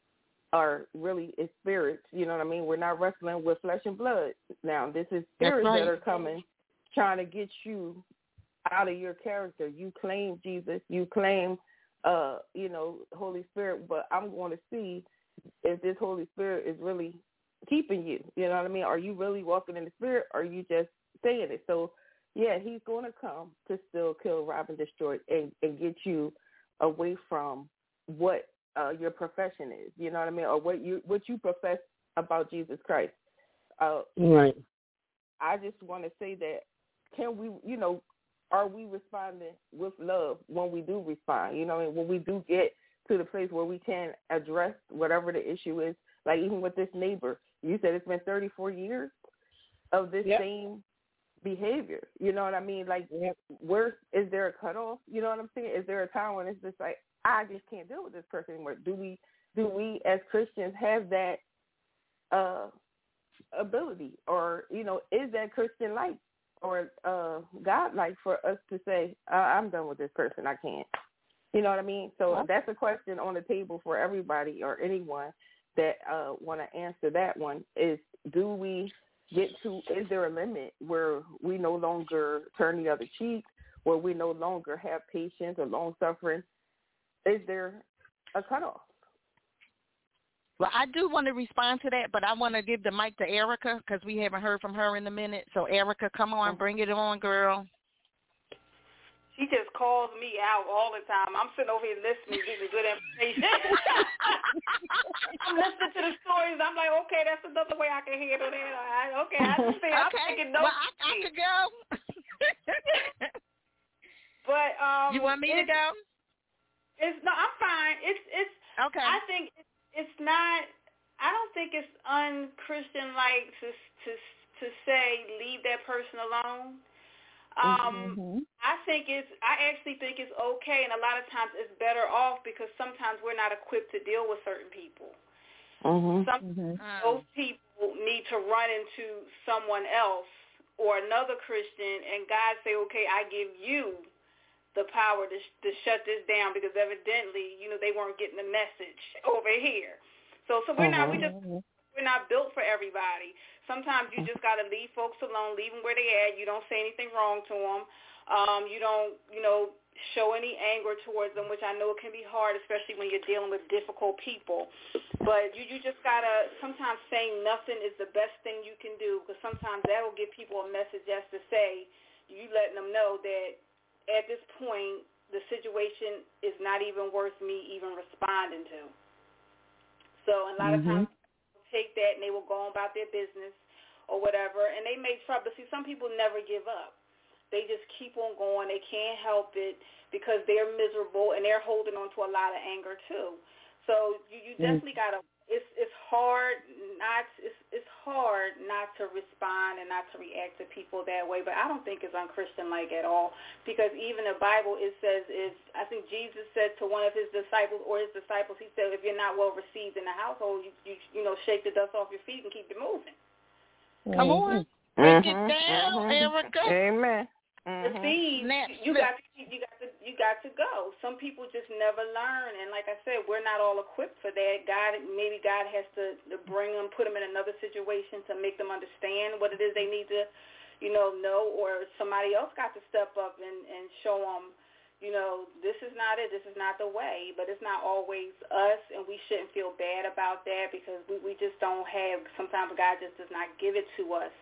are really is spirits, you know what I mean? We're not wrestling with flesh and blood. Now, this is spirits right. that are coming, trying to get you out of your character. You claim Jesus, you claim, uh, you know, Holy Spirit, but I'm going to see if this Holy Spirit is really keeping you. You know what I mean? Are you really walking in the Spirit, or are you just saying it? So, yeah, he's going to come to still kill, rob, and destroy, and, and get you away from what uh, your profession is. You know what I mean? Or what you what you profess about Jesus Christ. Uh, right. I just want to say that, can we, you know, are we responding with love when we do respond? You know what I mean? When we do get to the place where we can address whatever the issue is, like even with this neighbor. You said it's been thirty-four years of this yep. same behavior. You know what I mean? Like, yep. where is there a cutoff? You know what I'm saying? Is there a time when it's just like, I just can't deal with this person anymore? Do we, do we as Christians have that uh, ability, or, you know, is that Christian life or uh, God like for us to say, uh, I'm done with this person, I can't? You know what I mean? So yeah. that's a question on the table for everybody or anyone that uh, want to answer that one, is, do we get to, is there a limit where we no longer turn the other cheek, where we no longer have patience or long suffering? Is there a cutoff? Well, I do want to respond to that, but I want to give the mic to Erica because we haven't heard from her in a minute. So, Erica, come on, bring it on, girl. She just calls me out all the time. I'm sitting over here listening, getting good information. I'm listening to the stories. I'm like, okay, that's another way I can handle that. I, okay, I understand. Okay. I'm taking notes. Well, I, I could go. But um, you want me to go? It's no, I'm fine. It's it's. Okay. I think it's, it's not. I don't think it's un-Christian like to to to say leave that person alone. Um, mm-hmm. I think it's, I actually think it's okay, and a lot of times it's better off because sometimes we're not equipped to deal with certain people. Mm-hmm. Some mm-hmm. those people need to run into someone else or another Christian, and God say, okay, I give you the power to, to shut this down because evidently, you know, they weren't getting the message over here. So, so we're mm-hmm. not, we just, we're not built for everybody. Sometimes you just got to leave folks alone, leave them where they at. You don't say anything wrong to them. Um, you don't, you know, show any anger towards them, which I know can be hard, especially when you're dealing with difficult people. But you, you just got to, sometimes saying nothing is the best thing you can do, because sometimes that will give people a message as to say, you letting them know that at this point, the situation is not even worth me even responding to. So a lot mm-hmm. of times people take that and they will go on about their business or whatever, and they may try, but see, some people never give up. They just keep on going. They can't help it because they're miserable and they're holding on to a lot of anger too. So you, you definitely got to. It's it's hard not it's it's hard not to respond and not to react to people that way. But I don't think it's unchristian-like at all, because even the Bible, it says, if I think Jesus said to one of his disciples or his disciples, he said, if you're not well received in the household, you you, you know shake the dust off your feet and keep it moving. Come on, break mm-hmm. it down, mm-hmm. Erica. Amen. The mm-hmm. seeds, you got to, you got to you got to go. Some people just never learn, and like I said, we're not all equipped for that. God, maybe God has to, to bring them, put them in another situation to make them understand what it is they need to, you know, know, or somebody else got to step up and, and show them, you know, this is not it, this is not the way. But it's not always us, and we shouldn't feel bad about that, because we, we just don't have. Sometimes God just does not give it to us.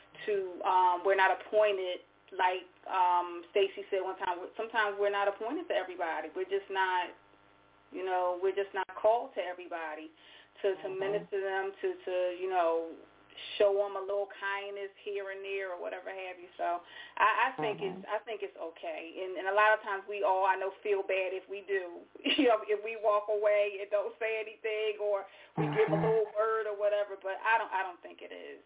To um, we're not appointed. Like um, Stacy said one time, sometimes we're not appointed to everybody. We're just not, you know, we're just not called to everybody to, to mm-hmm. minister them, to, to, you know, show them a little kindness here and there or whatever have you. So I, I think mm-hmm. it's I think it's okay. And, and a lot of times we all, I know, feel bad if we do. You know, if we walk away and don't say anything, or we mm-hmm. give a little word or whatever. But I don't I don't think it is.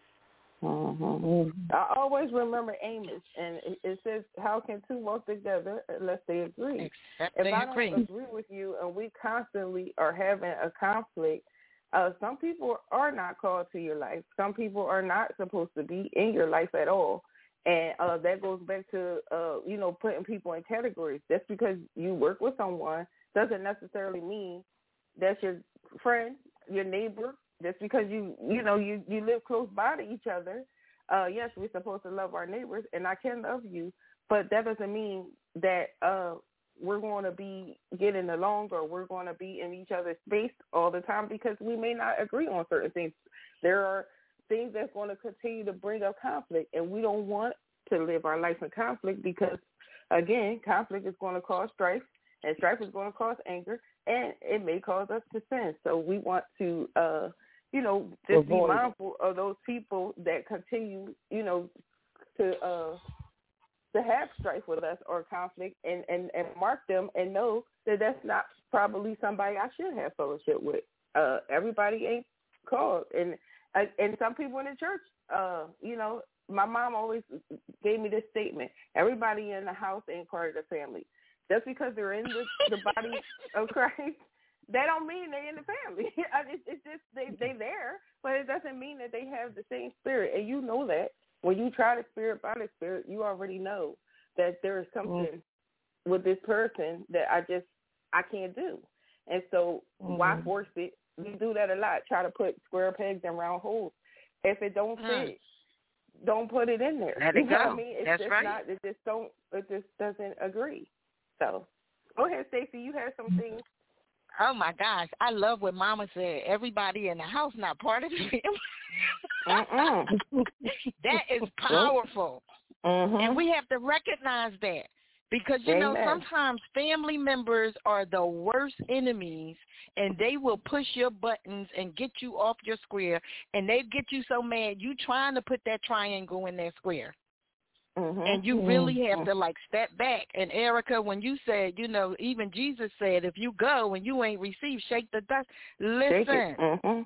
Mm-hmm. I always remember Amos, and it, it says, how can two walk together unless they agree? Except if they I agree. don't agree with you and we constantly are having a conflict, uh, some people are not called to your life. Some people are not supposed to be in your life at all. And uh, that goes back to, uh, you know, putting people in categories. Just because you work with someone doesn't necessarily mean that's your friend, your neighbor. Just because you, you know, you, you live close by to each other, uh, yes, we're supposed to love our neighbors, and I can love you, but that doesn't mean that uh, we're going to be getting along or we're going to be in each other's space all the time, because we may not agree on certain things. There are things that's going to continue to bring up conflict, and we don't want to live our life in conflict because, again, conflict is going to cause strife, and strife is going to cause anger, and it may cause us to sin. So we want to uh, you know, just Avoid. be mindful of those people that continue, you know, to uh, to have strife with us or conflict, and, and, and mark them and know that that's not probably somebody I should have fellowship with. Uh, everybody ain't called. And and some people in the church, uh, you know, my mom always gave me this statement: everybody in the house ain't part of the family. Just because they're in the, the body of Christ, that don't mean they're in the family. It's, it's just they they there, but it doesn't mean that they have the same spirit. And you know that when you try the spirit by the spirit, you already know that there is something mm-hmm. with this person that I just I can't do. And so mm-hmm. why force it? We do that a lot. Try to put square pegs in round holes. If it don't fit, mm. don't put it in there. Let you it know go. what I mean? It's That's just right. Not, it just don't. It just doesn't agree. So go ahead, Stacey. You have some things. Oh, my gosh. I love what Mama said. Everybody in the house not part of the family. That is powerful. Mm-hmm. And we have to recognize that. Because, you Amen. know, sometimes family members are the worst enemies, and they will push your buttons and get you off your square, and they get you so mad you trying to put that triangle in that square. Mm-hmm. And you really have to, like, step back. And, Erica, when you said, you know, even Jesus said, if you go and you ain't received, shake the dust. Listen, mm-hmm.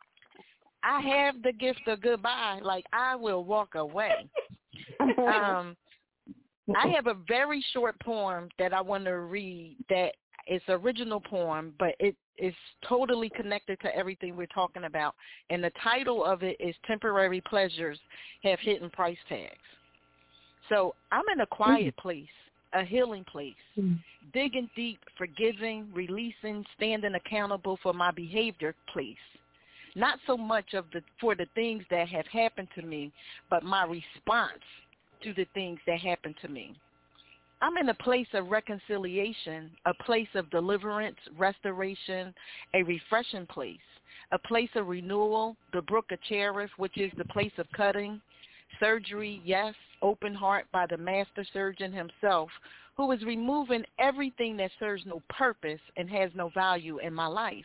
I have the gift of goodbye. Like, I will walk away. um, I have a very short poem that I want to read that is original poem, but it is totally connected to everything we're talking about. And the title of it is Temporary Pleasures Have Hidden Price Tags. So I'm in a quiet mm. place, a healing place, mm. digging deep, forgiving, releasing, standing accountable for my behavior place. Not so much of the for the things that have happened to me, but my response to the things that happened to me. I'm in a place of reconciliation, a place of deliverance, restoration, a refreshing place, a place of renewal, the brook of Cherith, which is the place of cutting, surgery, yes, open heart by the master surgeon himself, who is removing everything that serves no purpose and has no value in my life.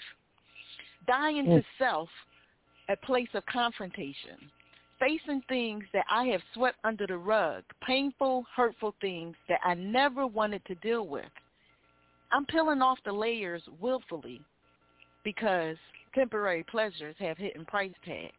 Dying to self, a place of confrontation, facing things that I have swept under the rug, painful, hurtful things that I never wanted to deal with. I'm peeling off the layers willfully because temporary pleasures have hidden price tags.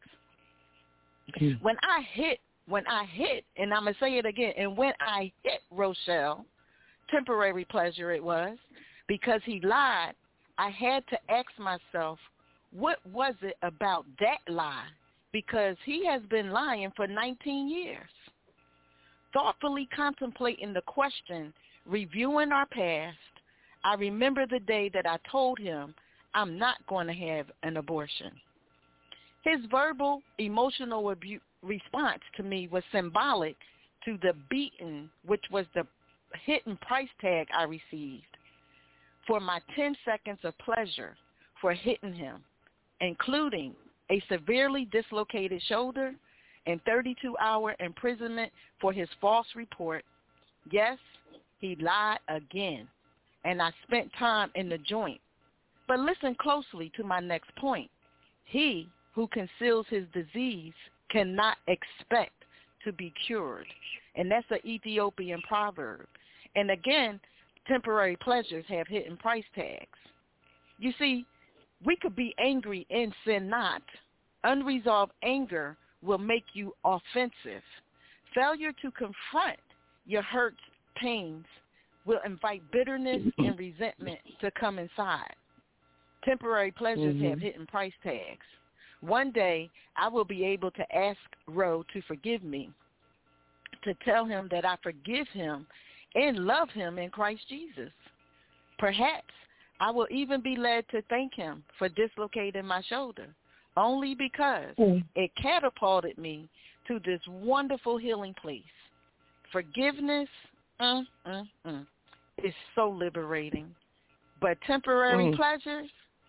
Mm-hmm. When I hit, when I hit, and I'm going to say it again, and when I hit Rochelle, temporary pleasure it was, because he lied, I had to ask myself, what was it about that lie? Because he has been lying for nineteen years. Thoughtfully contemplating the question, reviewing our past, I remember the day that I told him I'm not going to have an abortion. His verbal, emotional abu- response to me was symbolic to the beating, which was the hidden price tag I received for my ten seconds of pleasure for hitting him, including a severely dislocated shoulder and thirty-two hour imprisonment for his false report. Yes, he lied again, and I spent time in the joint. But listen closely to my next point. He who conceals his disease cannot expect to be cured. And that's an Ethiopian proverb. And again, temporary pleasures have hidden price tags. You see, we could be angry and sin not. Unresolved anger will make you offensive. Failure to confront your hurts, pains, will invite bitterness and resentment to come inside. Temporary pleasures mm-hmm. have hidden price tags. One day, I will be able to ask Ro to forgive me, to tell him that I forgive him and love him in Christ Jesus. Perhaps I will even be led to thank him for dislocating my shoulder, only because mm. it catapulted me to this wonderful healing place. Forgiveness mm, mm, mm, is so liberating. But temporary mm. pleasures,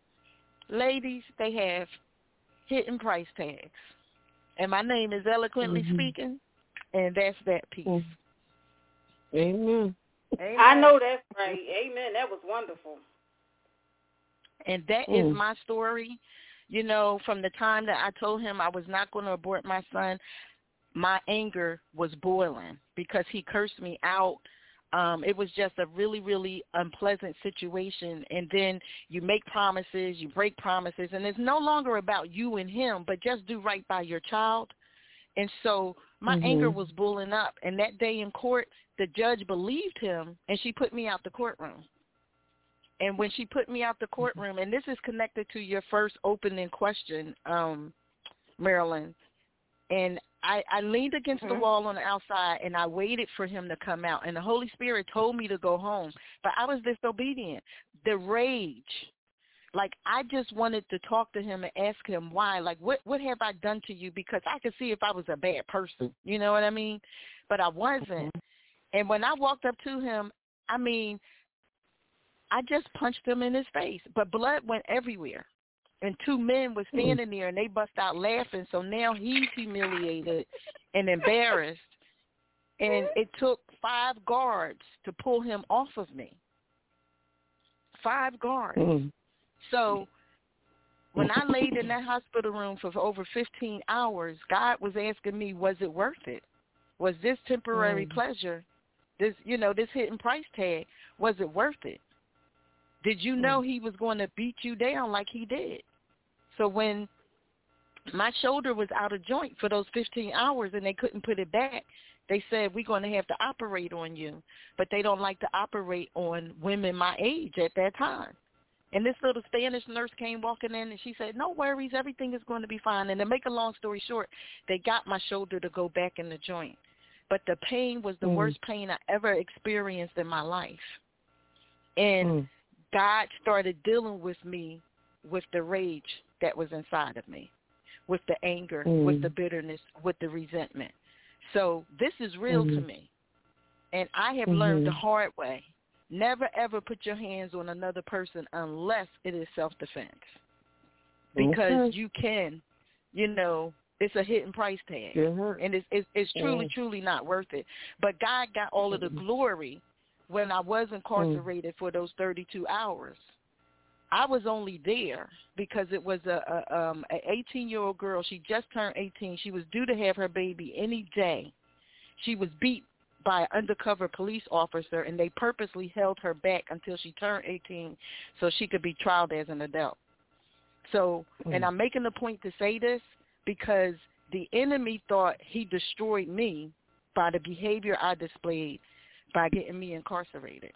ladies, they have hidden price tags. And my name is Eloquently mm-hmm. Speaking, and that's that piece. Mm. Amen. Amen. I know that's right. Amen. That was wonderful. And that mm. is my story. You know, from the time that I told him I was not going to abort my son, my anger was boiling because he cursed me out. Um, it was just a really, really unpleasant situation. And then you make promises, you break promises, and it's no longer about you and him, but just do right by your child. And so my mm-hmm. anger was boiling up. And that day in court, the judge believed him, and she put me out the courtroom. And when she put me out the courtroom, and this is connected to your first opening question, um, Marilyn, and I, I leaned against mm-hmm. the wall on the outside, and I waited for him to come out. And the Holy Spirit told me to go home, but I was disobedient. The rage, like I just wanted to talk to him and ask him why. Like, what, what have I done to you? Because I could see if I was a bad person. You know what I mean? But I wasn't. Mm-hmm. And when I walked up to him, I mean, I just punched him in his face, but blood went everywhere. And two men were standing there, and they bust out laughing. So now he's humiliated and embarrassed. And it took five guards to pull him off of me. Five guards. Mm. So when I laid in that hospital room for over fifteen hours, God was asking me, was it worth it? Was this temporary mm. pleasure, this, you know, this hidden price tag, was it worth it? Did you know he was going to beat you down like he did? So when my shoulder was out of joint for those fifteen hours and they couldn't put it back, they said, we're going to have to operate on you. But they don't like to operate on women my age at that time. And this little Spanish nurse came walking in, and she said, no worries, everything is going to be fine. And to make a long story short, they got my shoulder to go back in the joint. But the pain was the mm. worst pain I ever experienced in my life. And mm. God started dealing with me with the rage that was inside of me, with the anger, mm. with the bitterness, with the resentment. So this is real mm. to me. And I have mm-hmm. learned the hard way. Never, ever put your hands on another person unless it is self-defense. Because okay. you can, you know, it's a hidden price tag. And it's, it's, it's truly, yeah. truly not worth it. But God got all of the glory when I was incarcerated mm. for those thirty-two hours. I was only there because it was a, a um an eighteen-year-old girl. She just turned eighteen. She was due to have her baby any day. She was beat by an undercover police officer, and they purposely held her back until she turned eighteen so she could be trialed as an adult. So, mm. and I'm making the point to say this because the enemy thought he destroyed me by the behavior I displayed by getting me incarcerated.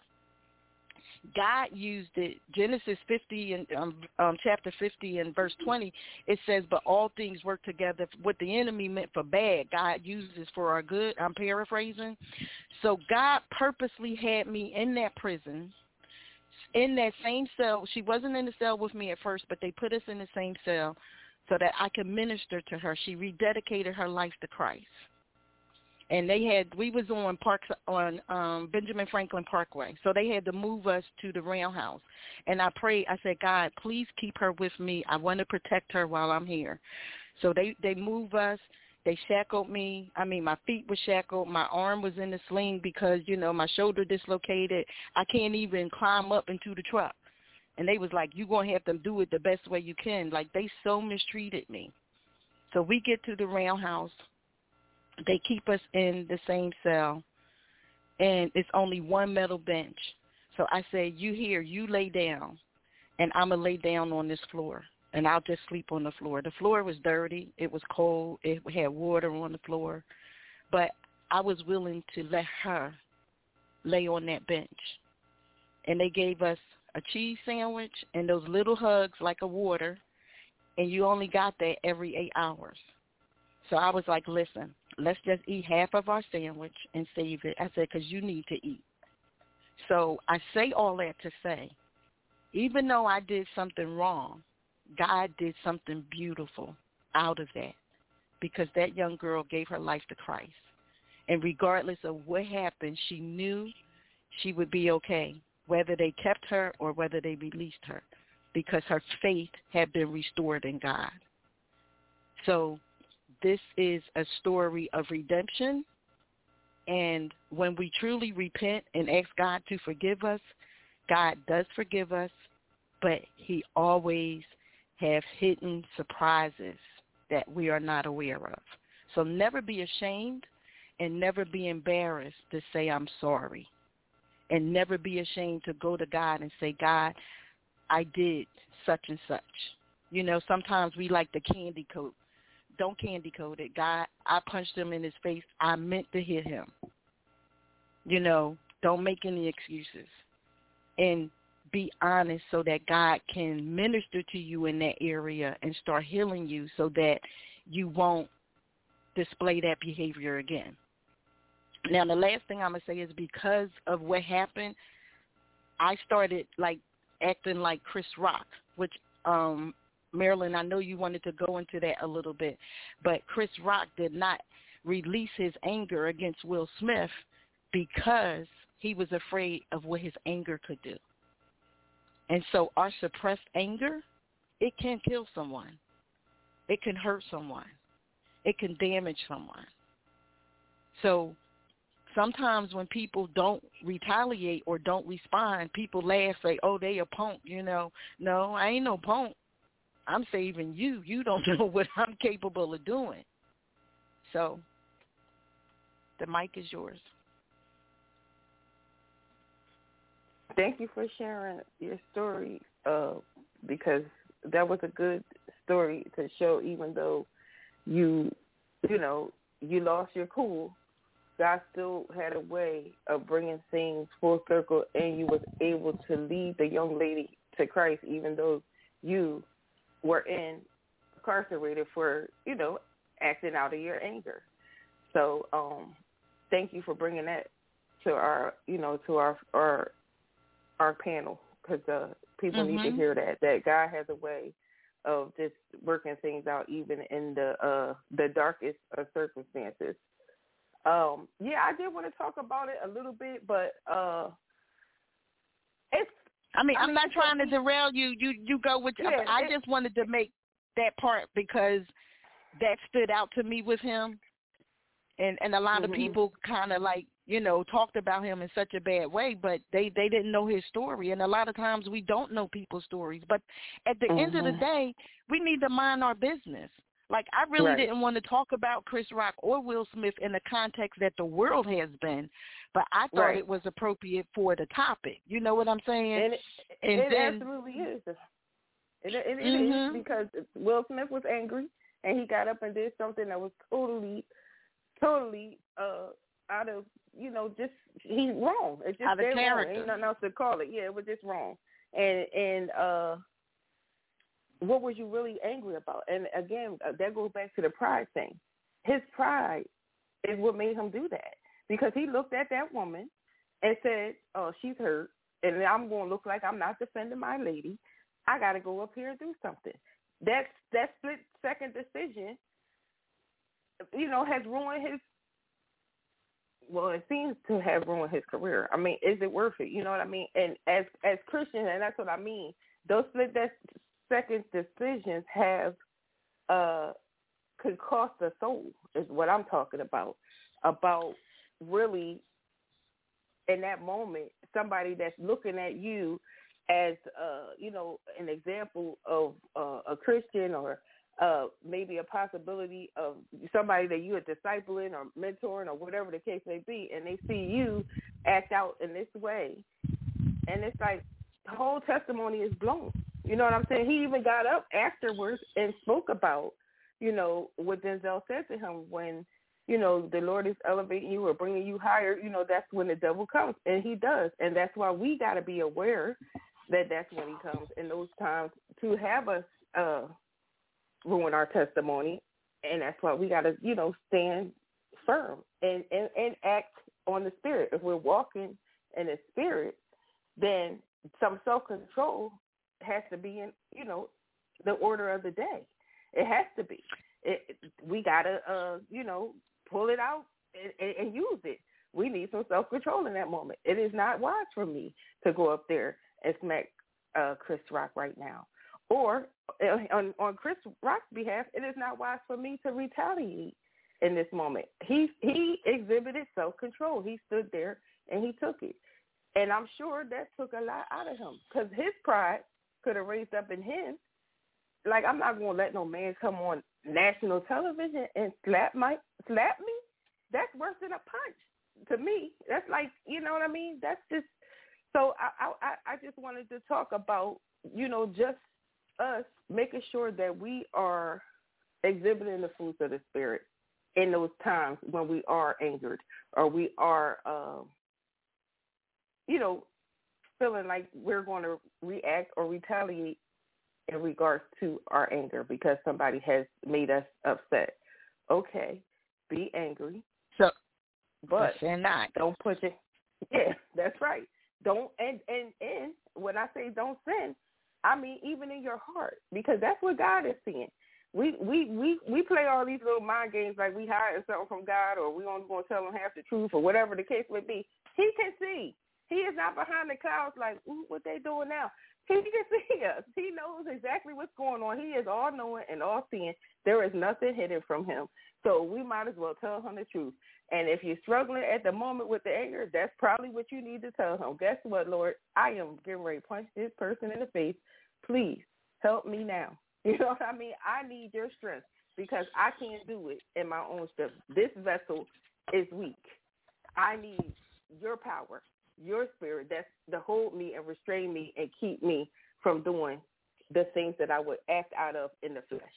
God used it. Genesis fifty and um, um, chapter fifty and verse twenty, it says, but all things work together. What the enemy meant for bad, God uses for our good. I'm paraphrasing. So God purposely had me in that prison, in that same cell. She wasn't in the cell with me at first, but they put us in the same cell so that I could minister to her. She rededicated her life to Christ. And they had, we was on Parks on um, Benjamin Franklin Parkway, so they had to move us to the roundhouse. And I prayed, I said, God, please keep her with me. I want to protect her while I'm here. So they, they moved us. They shackled me. I mean, my feet were shackled. My arm was in the sling because, you know, my shoulder dislocated. I can't even climb up into the truck. And they was like, you're going to have to do it the best way you can. Like, they so mistreated me. So we get to the roundhouse. They keep us in the same cell, and it's only one metal bench. So I said, you here, you lay down, and I'm going to lay down on this floor, and I'll just sleep on the floor. The floor was dirty. It was cold. It had water on the floor. But I was willing to let her lay on that bench. And they gave us a cheese sandwich and those little hugs like a water, and you only got that every eight hours. So I was like, listen, let's just eat half of our sandwich and save it. I said, because you need to eat. So I say all that to say, even though I did something wrong, God did something beautiful out of that because that young girl gave her life to Christ. And regardless of what happened, she knew she would be okay, whether they kept her or whether they released her, because her faith had been restored in God. So this is a story of redemption, and when we truly repent and ask God to forgive us, God does forgive us, but he always have hidden surprises that we are not aware of. So never be ashamed and never be embarrassed to say I'm sorry, and never be ashamed to go to God and say, God, I did such and such. You know, sometimes we like the candy coat. Don't candy coat it. God, I punched him in his face. I meant to hit him. You know, don't make any excuses. And be honest so that God can minister to you in that area and start healing you so that you won't display that behavior again. Now, the last thing I'm going to say is because of what happened, I started, like, acting like Chris Rock, which um Marilyn, I know you wanted to go into that a little bit, but Chris Rock did not release his anger against Will Smith because he was afraid of what his anger could do. And so our suppressed anger, it can kill someone. It can hurt someone. It can damage someone. So sometimes when people don't retaliate or don't respond, people laugh, say, oh, they a punk, you know. No, I ain't no punk. I'm saving you. You don't know what I'm capable of doing. So the mic is yours. Thank you for sharing your story, uh, because that was a good story to show, even though you, you know, you lost your cool, God still had a way of bringing things full circle, and you was able to lead the young lady to Christ, even though you were in incarcerated for, you know, acting out of your anger. So um, thank you for bringing that to our, you know, to our our, our panel, because uh, people mm-hmm. need to hear that, that God has a way of just working things out even in the uh, the darkest of circumstances. Um, yeah, I did want to talk about it a little bit, but uh, it's. I mean, I I'm mean, not trying to derail you. You you go with. Yeah, I it, just wanted to make that part because that stood out to me with him, and and a lot mm-hmm. of people kind of like you know talked about him in such a bad way, but they they didn't know his story, and a lot of times we don't know people's stories. But at the mm-hmm. end of the day, we need to mind our business. Like, I really right. didn't want to talk about Chris Rock or Will Smith in the context that the world has been, but I thought right. it was appropriate for the topic. You know what I'm saying? And it, and it then, absolutely is. It, it, it mm-hmm. is because Will Smith was angry, and he got up and did something that was totally, totally uh, out of, you know, just, he's wrong. It's just out of dead character. wrong. Ain't nothing else to call it. Yeah, it was just wrong. And, and, uh, what was you really angry about? And again, uh, that goes back to the pride thing. His pride is what made him do that, because he looked at that woman and said, oh, she's hurt, and I'm going to look like I'm not defending my lady. I got to go up here and do something. That, that split-second decision, you know, has ruined his, well, it seems to have ruined his career. I mean, is it worth it? You know what I mean? And as as Christians, and that's what I mean, those split that second decisions have uh, could cost a soul, is what I'm talking about. About really, in that moment, somebody that's looking at you as, uh, you know, an example of uh, a Christian, or uh, maybe a possibility of somebody that you are discipling or mentoring or whatever the case may be, and they see you act out in this way, and it's like the whole testimony is blown. You know what I'm saying? He even got up afterwards and spoke about, you know, what Denzel said to him when, you know, the Lord is elevating you or bringing you higher. You know, that's when the devil comes, and he does. And that's why we got to be aware that that's when he comes in those times to have us uh, ruin our testimony. And that's why we got to, you know, stand firm and, and, and act on the Spirit. If we're walking in the Spirit, then some self-control has to be in, you know, the order of the day. It has to be. It, we got to, uh, you know, pull it out and, and, and use it. We need some self-control in that moment. It is not wise for me to go up there and smack uh, Chris Rock right now. Or on, on Chris Rock's behalf, it is not wise for me to retaliate in this moment. He, he exhibited self-control. He stood there and he took it. And I'm sure that took a lot out of him, because his pride could have raised up in him. Like, I'm not going to let no man come on national television and slap my slap me. That's worse than a punch to me. That's like, you know what I mean? That's just, so I, I, I just wanted to talk about, you know, just us making sure that we are exhibiting the fruits of the Spirit in those times when we are angered, or we are, um, you know, feeling like we're going to react or retaliate in regards to our anger because somebody has made us upset. Okay, be angry. So, but sin not. Don't push it. Yeah, that's right. Don't, and, and, and when I say don't sin, I mean even in your heart, because that's what God is seeing. We we, we, we play all these little mind games like we hiding something from God, or we only going to tell him half the truth, or whatever the case may be. He can see. He is not behind the clouds like, ooh, what they doing now? He can see us. He knows exactly what's going on. He is all-knowing and all-seeing. There is nothing hidden from him. So we might as well tell him the truth. And if you're struggling at the moment with the anger, that's probably what you need to tell him. Guess what, Lord? I am getting ready to punch this person in the face. Please help me now. You know what I mean? I need your strength because I can't do it in my own strength. This vessel is weak. I need your power, your Spirit that's to hold me and restrain me and keep me from doing the things that I would act out of in the flesh.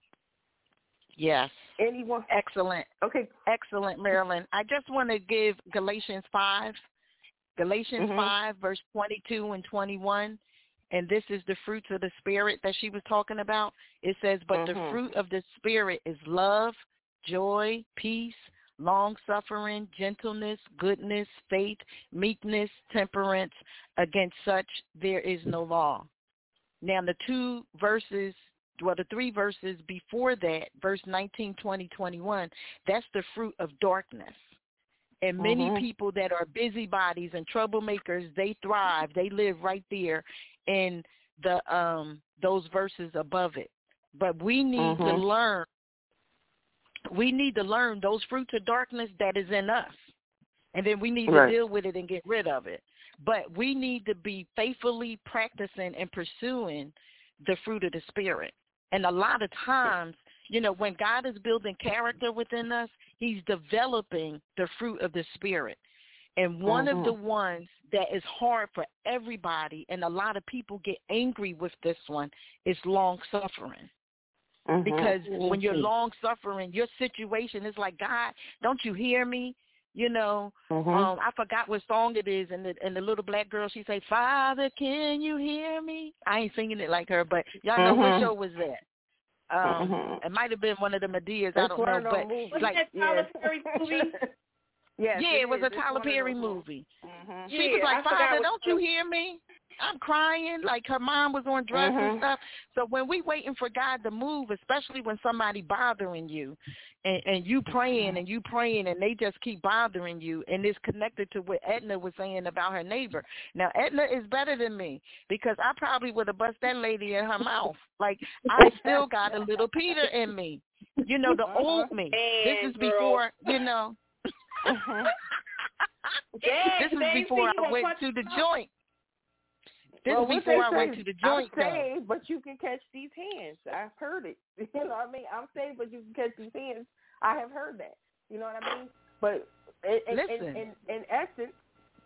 Yes. Anyone? Excellent. Okay. Excellent, Marilyn. I just want to give Galatians five, Galatians mm-hmm. five, verse twenty-two and twenty-one, and this is the fruits of the Spirit that she was talking about. It says, but mm-hmm. the fruit of the Spirit is love, joy, peace, long-suffering, gentleness, goodness, faith, meekness, temperance. Against such there is no law. Now, the two verses, well, the three verses before that, verse nineteen, twenty, twenty-one, that's the fruit of darkness. And many Mhm. people that are busybodies and troublemakers, they thrive. They live right there in the um those verses above it. But we need Mhm. to learn. We need to learn those fruits of darkness that is in us. And then we need Right. to deal with it and get rid of it. But we need to be faithfully practicing and pursuing the fruit of the Spirit. And a lot of times, you know, when God is building character within us, he's developing the fruit of the Spirit. And one Mhm. of the ones that is hard for everybody, and a lot of people get angry with this one, is long-suffering. Mhm. Because when you're long-suffering, your situation is like, God, don't you hear me? You know, Mhm. um, I forgot what song it is, and the and the little black girl, she say, Father, can you hear me? I ain't singing it like her, but y'all know Mhm. what show was that? Um, Mhm. It might have been one of the Medias, I It's don't one know, of them but movies. Wasn't like, that Tyler Perry movie? Yes, yeah, it was is. a It's Tyler one of Perry those movie. Mhm. She was Yeah, like, I forgot Father, what don't you hear me? I'm crying. Like her mom was on drugs Mhm. and stuff. So when we waiting for God to move, especially when somebody bothering you and, and you praying and you praying and they just keep bothering you, and it's connected to what Edna was saying about her neighbor. Now, Edna is better than me because I probably would have bust that lady in her mouth. Like, I still got a little Peter in me. You know, the old me. This Man, is girl. before, you know. Mhm. Yeah, This is Stacey, before you I gonna went punch to the them out. joint. This Well, is what before they I went say, to the joint, I'm though. saved, but you can catch these hands. I've heard it. You know what I mean? I'm saved, but you can catch these hands. I have heard that. You know what I mean? But in, in, Listen. in, in, in essence,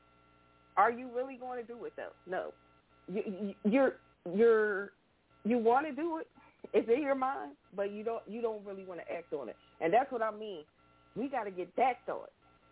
are you really going to do it though? No. You, you, you're you're you want to do it. It's in your mind, but you don't you don't really want to act on it. And that's what I mean. We got to get that thought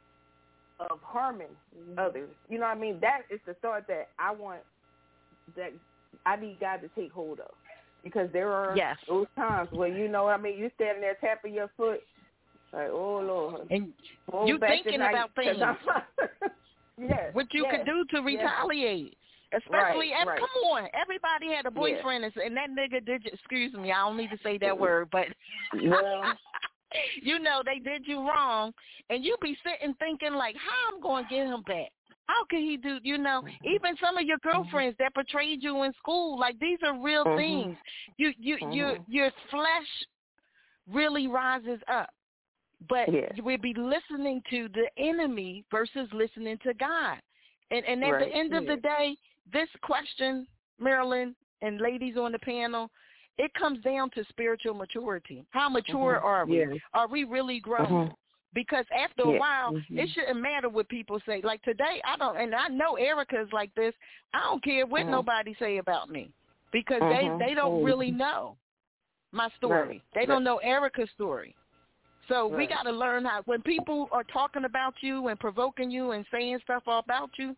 of harming others. You know what I mean? That is the thought that I want, that I need God to take hold of. Because there are Yes. those times where, you know what I mean, you standing there tapping your foot, like, oh, Lord. And Go you back thinking tonight, about 'cause things. I'm- yes, What you yes, could do to yes. retaliate. Especially, Right, and right. come on, everybody had a boyfriend, and, and that nigga did, you, excuse me, I don't need to say that word, but, Well, you know, they did you wrong, and you be sitting thinking, like, how I'm going to get him back? How can he do, you know, even some of your girlfriends that portrayed you in school, like, these are real Mhm. things. You, you, Mhm. your, your flesh really rises up. But Yes. we'll be listening to the enemy versus listening to God. And, and at Right, the end of the yes. day, this question, Marilyn and ladies on the panel, it comes down to spiritual maturity. How mature Mhm. are we? Yeah. Are we really grown? Mhm. Because after a Yeah. while, Mhm. it shouldn't matter what people say. Like today, I don't, and I know Erica's like this. I don't care what Mhm. nobody say about me because Mhm. they, they don't Mhm. really know my story. Right. They Right. don't know Erica's story. So we Right. got to learn how, when people are talking about you and provoking you and saying stuff about you,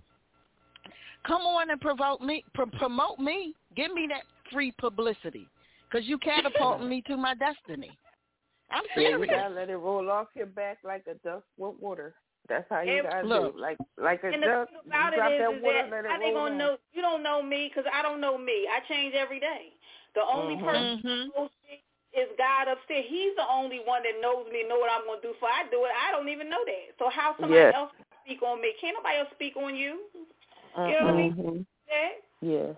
come on and provoke me, pr- promote me. Give me that free publicity because you catapulting me to my destiny. I'm Yeah, you serious. gotta let it roll off your back like a duck with water. That's how you And gotta look, do. Like like a And the duck. thing You about it drop is, that is water, that let it how they roll gonna down. know? You don't know me because I don't know me. I change every day. The only Mhm. person Mm-hmm. who knows me is God upstairs. He's the only one that knows me, know what I'm gonna do. Before I do it, I don't even know that. So how somebody Yes. else can speak on me? Can't nobody else speak on you? You know what I mean? Mhm. Yeah. Yeah.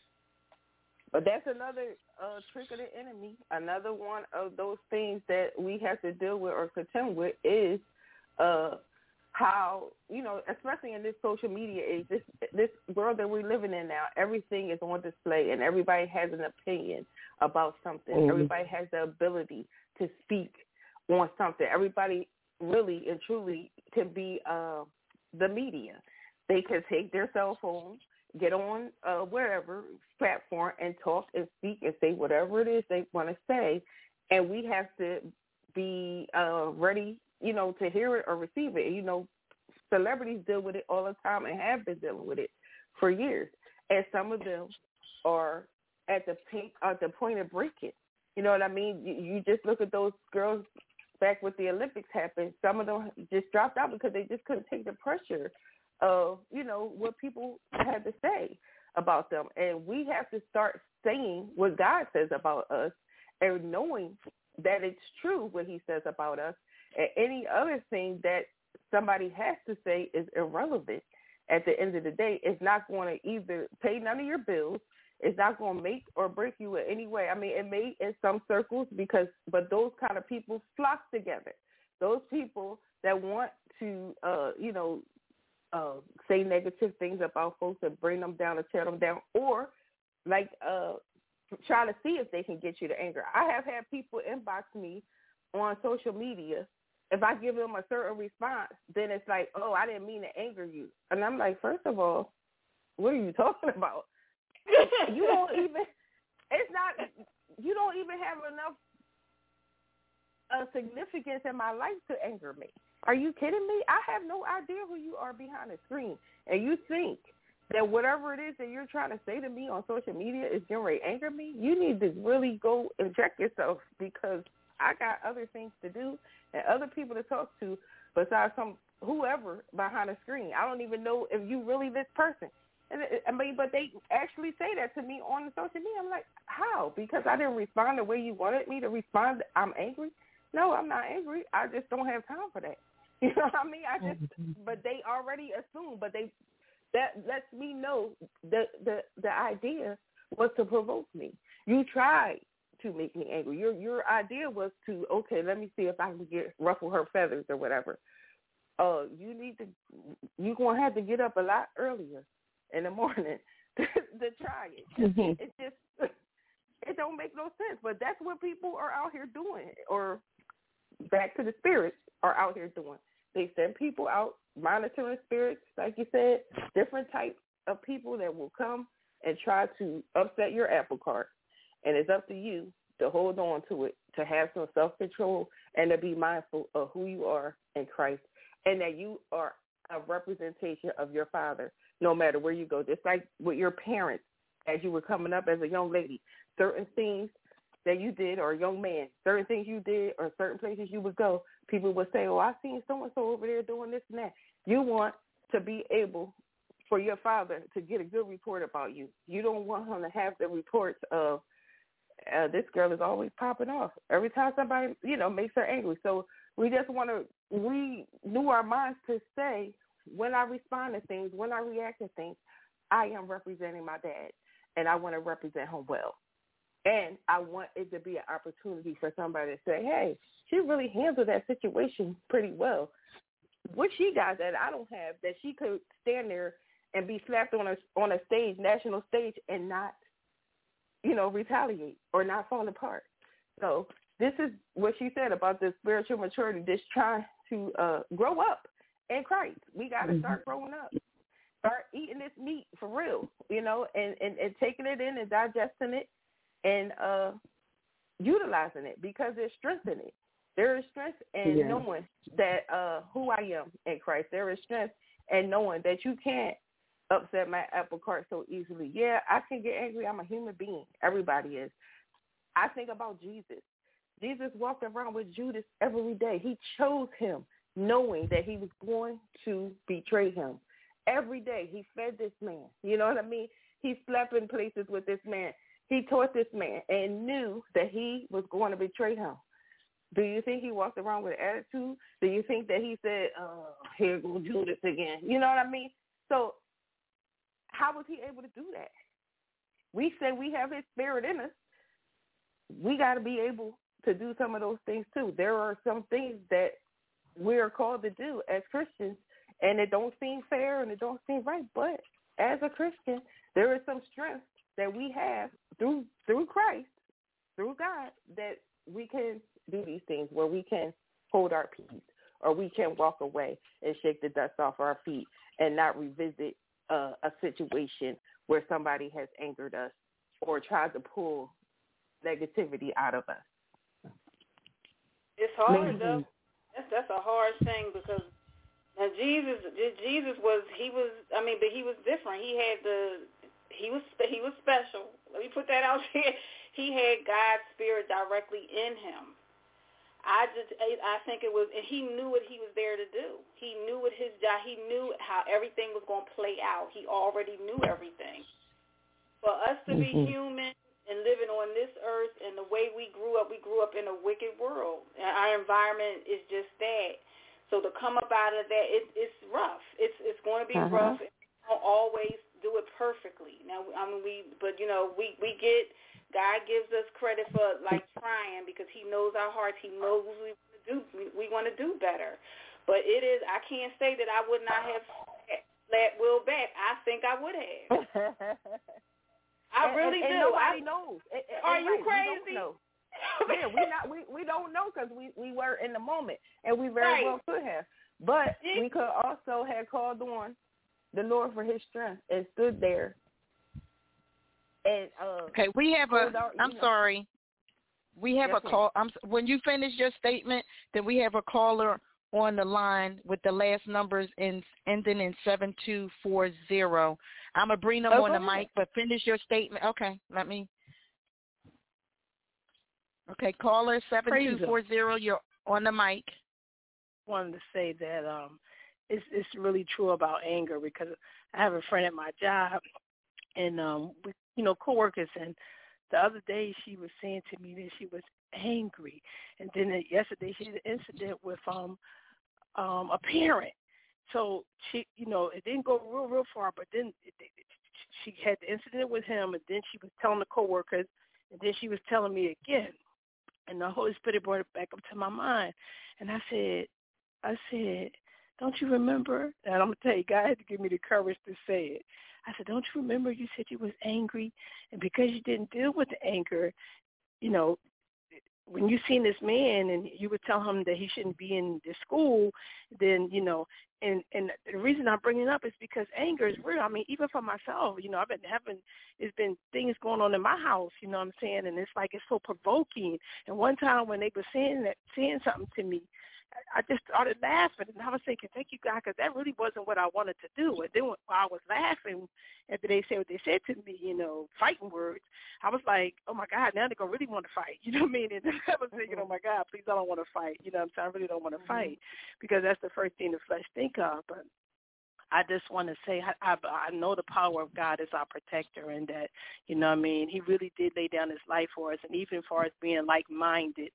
But that's another uh, trick of the enemy. Another one of those things that we have to deal with or contend with is uh, how, you know, especially in this social media age, this this world that we're living in now, everything is on display and everybody has an opinion about something. Mm-hmm. Everybody has the ability to speak on something. Everybody really and truly can be uh, the media. They can take their cell phone, get on uh, wherever platform and talk and speak and say whatever it is they want to say, and we have to be uh, ready, you know, to hear it or receive it. And, you know, celebrities deal with it all the time and have been dealing with it for years, and some of them are at the point, at the point of breaking. You know what I mean? You, you just look at those girls back when the Olympics happened. Some of them just dropped out because they just couldn't take the pressure of, you know, what people had to say about them. And we have to start saying what God says about us and knowing that it's true what he says about us. And any other thing that somebody has to say is irrelevant. At the end of the day, it's not going to either pay none of your bills. It's not going to make or break you in any way. I mean, it may in some circles because, but those kind of people flock together. Those people that want to, uh, you know, uh, say negative things about folks and bring them down or tear them down, or like uh, try to see if they can get you to anger. I have had people inbox me on social media. If I give them a certain response, then it's like, oh, I didn't mean to anger you. And I'm like, first of all, what are you talking about? You don't even, it's not, you don't even have enough uh, significance in my life to anger me. Are you kidding me? I have no idea who you are behind the screen. And you think that whatever it is that you're trying to say to me on social media is going to anger me? You need to really go and check yourself, because I got other things to do and other people to talk to besides some whoever behind the screen. I don't even know if you really this person. And it, I mean, but they actually say that to me on the social media. I'm like, how? Because I didn't respond the way you wanted me to respond. I'm angry? No, I'm not angry. I just don't have time for that. You know what I mean? I just, but they already assume. But they, that lets me know that the the idea was to provoke me. You tried to make me angry. Your your idea was to, okay, let me see if I can get ruffle her feathers or whatever. Uh, you need to, you're gonna have to get up a lot earlier in the morning to, to try it. Mm-hmm. It just, it don't make no sense. But that's what people are out here doing, or back to the spirits are out here doing. They send people out monitoring spirits, like you said, different types of people that will come and try to upset your apple cart. And it's up to you to hold on to it, to have some self-control, and to be mindful of who you are in Christ, and that you are a representation of your Father no matter where you go. Just like with your parents, as you were coming up as a young lady, certain things that you did, or a young man, certain things you did, or certain places you would go, people would say, oh, I've seen so-and-so over there doing this and that. You want to be able for your father to get a good report about you. You don't want him to have the reports of, Uh, this girl is always popping off every time somebody, you know, makes her angry. So we just want to renew our minds to say, when I respond to things, when I react to things, I am representing my dad, and I want to represent him well. And I want it to be an opportunity for somebody to say, hey, she really handled that situation pretty well. What she got that I don't have, that she could stand there and be slapped on a, on a stage, national stage, and not, you know, retaliate or not fall apart. So this is what she said about the spiritual maturity, just trying to uh, grow up in Christ. We got to mm-hmm. start growing up, start eating this meat for real, you know, and, and, and taking it in and digesting it and uh, utilizing it, because there's strength in it. There is strength in yeah. knowing that uh, who I am in Christ. There is strength in knowing that you can't upset my apple cart so easily. Yeah, I can get angry. I'm a human being. Everybody is. I think about Jesus. Jesus walked around with Judas every day. He chose him knowing that he was going to betray him. Every day he fed this man. You know what I mean? He slept in places with this man. He taught this man and knew that he was going to betray him. Do you think he walked around with attitude? Do you think that he said, oh, here goes Judas again? You know what I mean? So how was he able to do that? We say we have his spirit in us. We got to be able to do some of those things too. There are some things that we're called to do as Christians, and it don't seem fair and it don't seem right. But as a Christian, there is some strength that we have through through Christ, through God, that we can do these things, where we can hold our peace, or we can walk away and shake the dust off our feet and not revisit Uh, a situation where somebody has angered us or tried to pull negativity out of us. It's hard, though. That's that's a hard thing, because now Jesus, Jesus was he was I mean, but he was different. He had the he was he was special. Let me put that out here. He had God's spirit directly in him. I just, I think it was, and he knew what he was there to do. He knew what his job, he knew how everything was going to play out. He already knew everything. For us to be mm-hmm. human and living on this earth, and the way we grew up, we grew up in a wicked world. And our environment is just that. So to come up out of that, it, it's rough. It's it's going to be uh-huh. rough. We don't always do it perfectly. Now, I mean, we, but you know, we we get God gives us credit for like trying because He knows our hearts. He knows we want to do. We, we want to do better. But it is. I can't say that I would not have let Will back. I think I would have. I and, really and, and do. Nobody I, knows. And, and, are and you right, crazy? We don't know. yeah, we not we, we don't know because we, we were in the moment, and we very right. well could have. But we could also have called on the Lord for His strength and stood there. And uh, okay, we have a. Our, I'm know. sorry. We have yes, a call. I'm, when you finish your statement, then we have a caller on the line with the last numbers in, ending in seven two four zero. I'm gonna bring them oh, on the ahead. mic, but finish your statement. Okay, let me. Okay, caller seven two four zero, you're on the mic. I wanted to say that um, it's it's really true about anger because I have a friend at my job, and um, we, you know, coworkers, and the other day she was saying to me that she was angry, and then yesterday she had an incident with um um a parent. So she, you know, it didn't go real real far, but then it, it, she had the incident with him, and then she was telling the coworkers, and then she was telling me again. And the Holy Spirit brought it back up to my mind. And I said, I said, don't you remember? And I'm going to tell you, God had to give me the courage to say it. I said, don't you remember you said you was angry? And because you didn't deal with the anger, you know, when you seen this man and you would tell him that he shouldn't be in the school, then, you know, and, and the reason I'm bringing it up is because anger is real. I mean, even for myself, you know, I've been having, there's been things going on in my house, you know what I'm saying? And it's like, it's so provoking. And one time when they were saying that, saying something to me, I just started laughing, and I was thinking, thank you, God, because that really wasn't what I wanted to do. And then when I was laughing after they said what they said to me, you know, fighting words, I was like, oh, my God, now they're going to really want to fight. You know what I mean? And I was thinking, oh, my God, please, I don't want to fight. You know what I'm saying? I really don't want to mm-hmm. fight because that's the first thing the flesh think of. But I just want to say I, I, I know the power of God is our protector and that, you know what I mean, He really did lay down His life for us. And even for us being like-minded,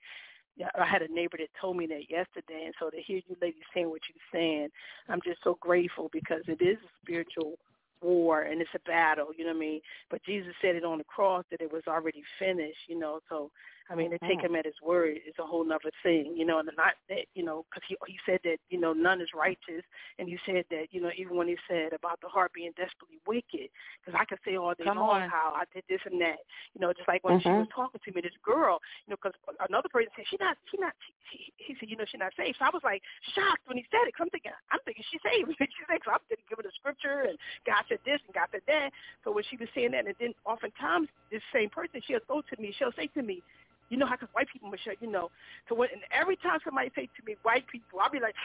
I had a neighbor that told me that yesterday, and so to hear you ladies saying what you're saying, I'm just so grateful because it is a spiritual war and it's a battle, you know what I mean? But Jesus said it on the cross that it was already finished, you know, so I mean, to take him at his word is a whole nother thing, you know, and not that, you know, because he, he said that, you know, none is righteous. And he said that, you know, even when he said about the heart being desperately wicked, because I could say all day Come long on. how I did this and that, you know, just like when mm-hmm. she was talking to me, this girl, you know, because another person said, she not, she not, she, she, he said, you know, she's not saved. So I was like shocked when he said it, because I'm thinking, I'm thinking she's saved. She's saved. So I'm thinking, giving the scripture and God said this and God said that. So when she was saying that, and then oftentimes this same person, she'll go to me, she'll say to me, you know how, because white people, Michelle, you know, so when, and every time somebody say to me, white people, I'll be like,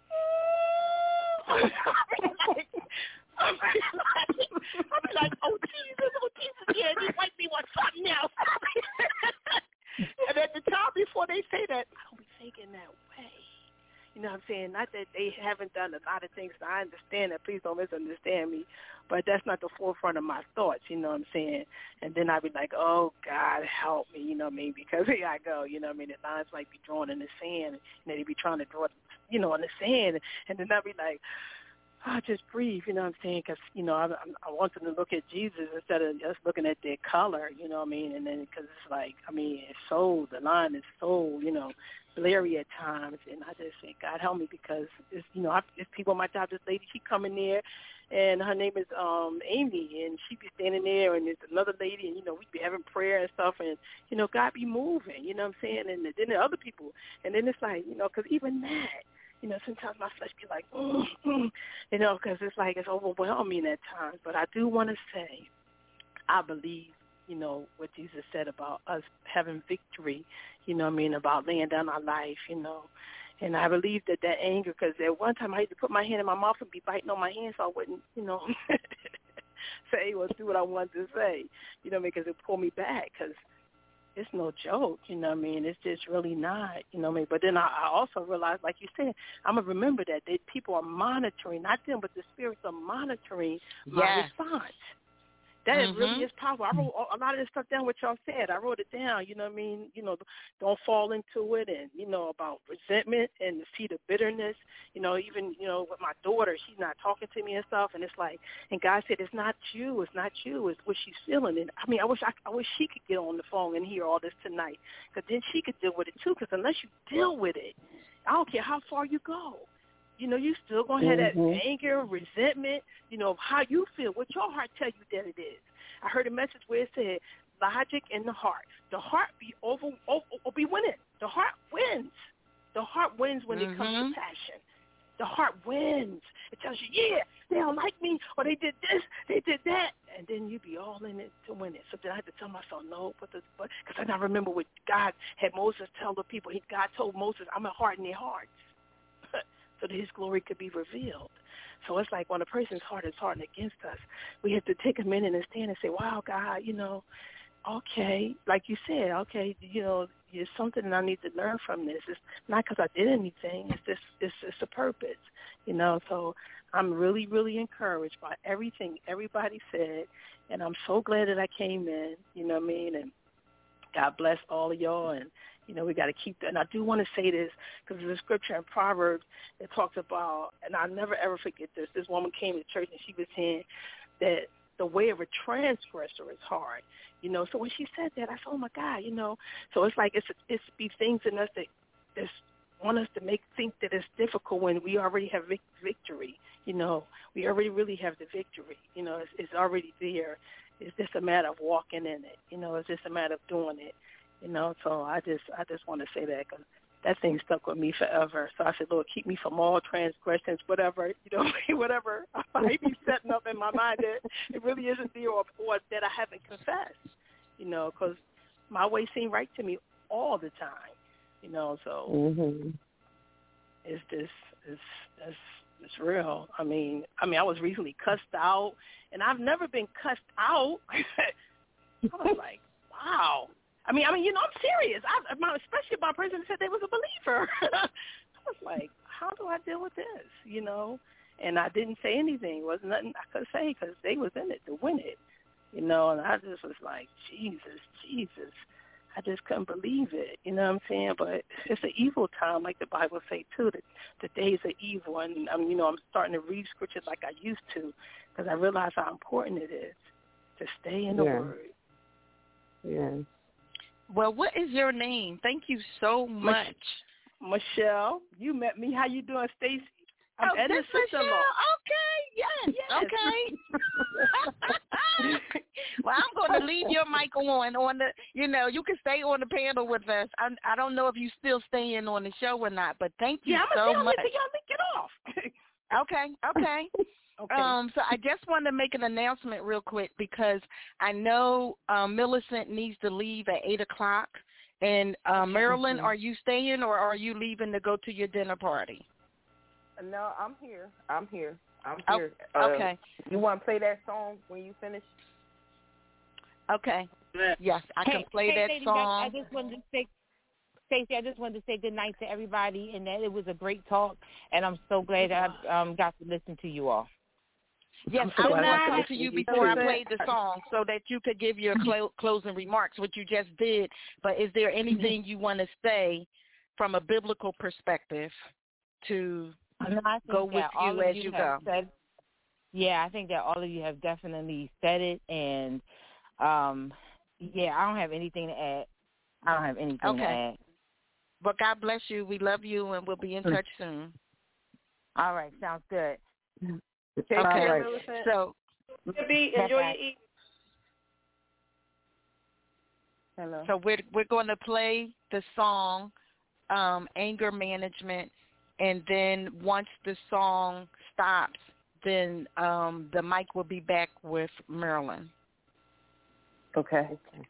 I'll be like, I'll be like, I'll be like, oh, Jesus, oh, Jesus, yeah, these white people want something else. And at the time before they say that, I don't be thinking that way. You know what I'm saying? Not that they haven't done a lot of things. I understand that. Please don't misunderstand me. But that's not the forefront of my thoughts, you know what I'm saying? And then I'd be like, oh, God, help me, you know what I mean? Because here I go, you know what I mean? The lines might be drawn in the sand, and they'd be trying to draw, you know, in the sand. And then I'd be like, oh, just breathe, you know what I'm saying? Because, you know, I, I want them to look at Jesus instead of just looking at their color, you know what I mean? And then because it's like, I mean, it's so, the line is so, you know, blurry at times. And I just say, God, help me because, it's, you know, I, it's people on my job, this lady, she come in there, and her name is um Amy, and she be standing there, and there's another lady, and, you know, we be having prayer and stuff, and, you know, God be moving, you know what I'm saying? And then there are other people. And then it's like, you know, because even that, you know, sometimes my flesh be like, mm, mm, you know, because it's like it's overwhelming at times. But I do want to say I believe, you know, what Jesus said about us having victory, you know what I mean, about laying down our life, you know. And I believe that that anger, because at one time I had to put my hand in my mouth and be biting on my hand so I wouldn't, you know, say or do what I wanted to say, you know, because it pulled me back because it's no joke, you know what I mean? It's just really not, you know what I mean? But then I, I also realized, like you said, I'm going to remember that they, people are monitoring, not them, but the spirits are monitoring my yes. response. that mm-hmm. really is powerful. I wrote a lot of this stuff down, what y'all said. I wrote it down, you know what I mean? You know, don't fall into it, and, you know, about resentment and the seed of bitterness. You know, even, you know, with my daughter, she's not talking to me and stuff, and it's like, and God said, it's not you, it's not you, it's what she's feeling. And, I mean, I wish I, I wish she could get on the phone and hear all this tonight, because then she could deal with it, too, because unless you deal with it, I don't care how far you go. You know, you still going to have mm-hmm. that anger, resentment, you know, how you feel, what your heart tell you that it is. I heard a message where it said, logic in the heart. The heart be over, over, or be winning. The heart wins. The heart wins when mm-hmm. it comes to passion. The heart wins. It tells you, yeah, they don't like me, or they did this, they did that, and then you be all in it to win it. So then I had to tell myself, no, but the, but because I now remember what God had Moses tell the people. He, God told Moses, I'm a harden their hearts, so that his glory could be revealed. So it's like when a person's heart is hardened against us, we have to take a minute and stand and say, wow, God, you know, okay, like you said, okay, you know, there's something that I need to learn from this. It's not because I did anything. It's just, it's, it's a purpose, you know. So I'm really, really encouraged by everything everybody said, and I'm so glad that I came in, you know what I mean, and God bless all of y'all, and, you know, we got to keep that. And I do want to say this because there's a scripture in Proverbs that talks about, and I'll never, ever forget this. This woman came to church, and she was saying that the way of a transgressor is hard. You know, so when she said that, I said, oh, my God, you know. So it's like it's it's be things in us that that's want us to make think that it's difficult when we already have vic- victory. You know, we already really have the victory. You know, it's, it's already there. It's just a matter of walking in it. You know, it's just a matter of doing it. You know, so I just I just want to say that because that thing stuck with me forever. So I said, Lord, keep me from all transgressions, whatever, you know, whatever I be setting up in my mind that it really isn't there or, or that I haven't confessed, you know, because my way seemed right to me all the time, you know, so mm-hmm. it's just, it's, it's, it's real. I mean, I mean, I was recently cussed out, and I've never been cussed out. I was like, wow. I mean, I mean, you know, I'm serious. I, especially if my person said they was a believer. I was like, how do I deal with this, you know? And I didn't say anything. There was nothing I could say because they was in it to win it, you know? And I just was like, Jesus, Jesus. I just couldn't believe it, you know what I'm saying? But it's an evil time, like the Bible say, too. The, the days are evil. And, um, you know, I'm starting to read scriptures like I used to because I realize how important it is to stay in the yeah. Word. Yeah. Well, what is your name? Thank you so much. Michelle, you met me. How you doing, Stacy? I'm oh, Edna's sister-in-law. Okay, yes, yes. okay. Well, I'm going to leave your mic on. On the, you know, you can stay on the panel with us. I, I don't know if you still staying on the show or not, but thank you yeah, so I'm much. Yeah, I'm going to get off. Okay, okay. Okay. Um, so I just wanted to make an announcement real quick because I know um, Millicent needs to leave at eight o'clock. And uh, Marilyn, are you staying or are you leaving to go to your dinner party? No, I'm here. I'm here. I'm oh, here. Okay. Uh, you want to play that song when you finish? Okay. Yes, I hey, can play hey, that ladies, song. I just wanted to say, Stacey, I just wanted to say good night to everybody, and that it was a great talk, and I'm so glad I um, got to listen to you all. Yes, I was going to come to you before I played the song so that you could give your cl- closing remarks, which you just did. But is there anything you want to say from a biblical perspective to no, I think go with you, you as you you go? Said, yeah, I think that all of you have definitely said it. And, um, yeah, I don't have anything to add. I don't have anything okay. to add. Well, God bless you. We love you, and we'll be in touch soon. All right. Sounds good. Okay, okay. right. So, be enjoy your evening. Hello. So we're we're going to play the song um, "Anger Management," and then once the song stops, then um, the mic will be back with Marilyn. Okay. Okay.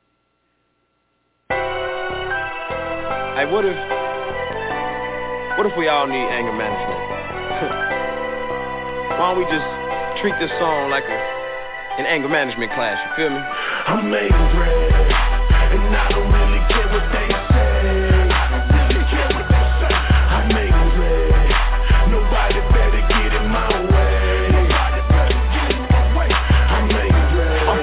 Hey, what if what if we all need anger management? Why don't we just treat this song like a, an anger management class, you feel me? I'm angry, and I don't really care what they say. I don't really care what they say. I'm angry, nobody better get in my way. Nobody better get in my way. I'm angry, I'm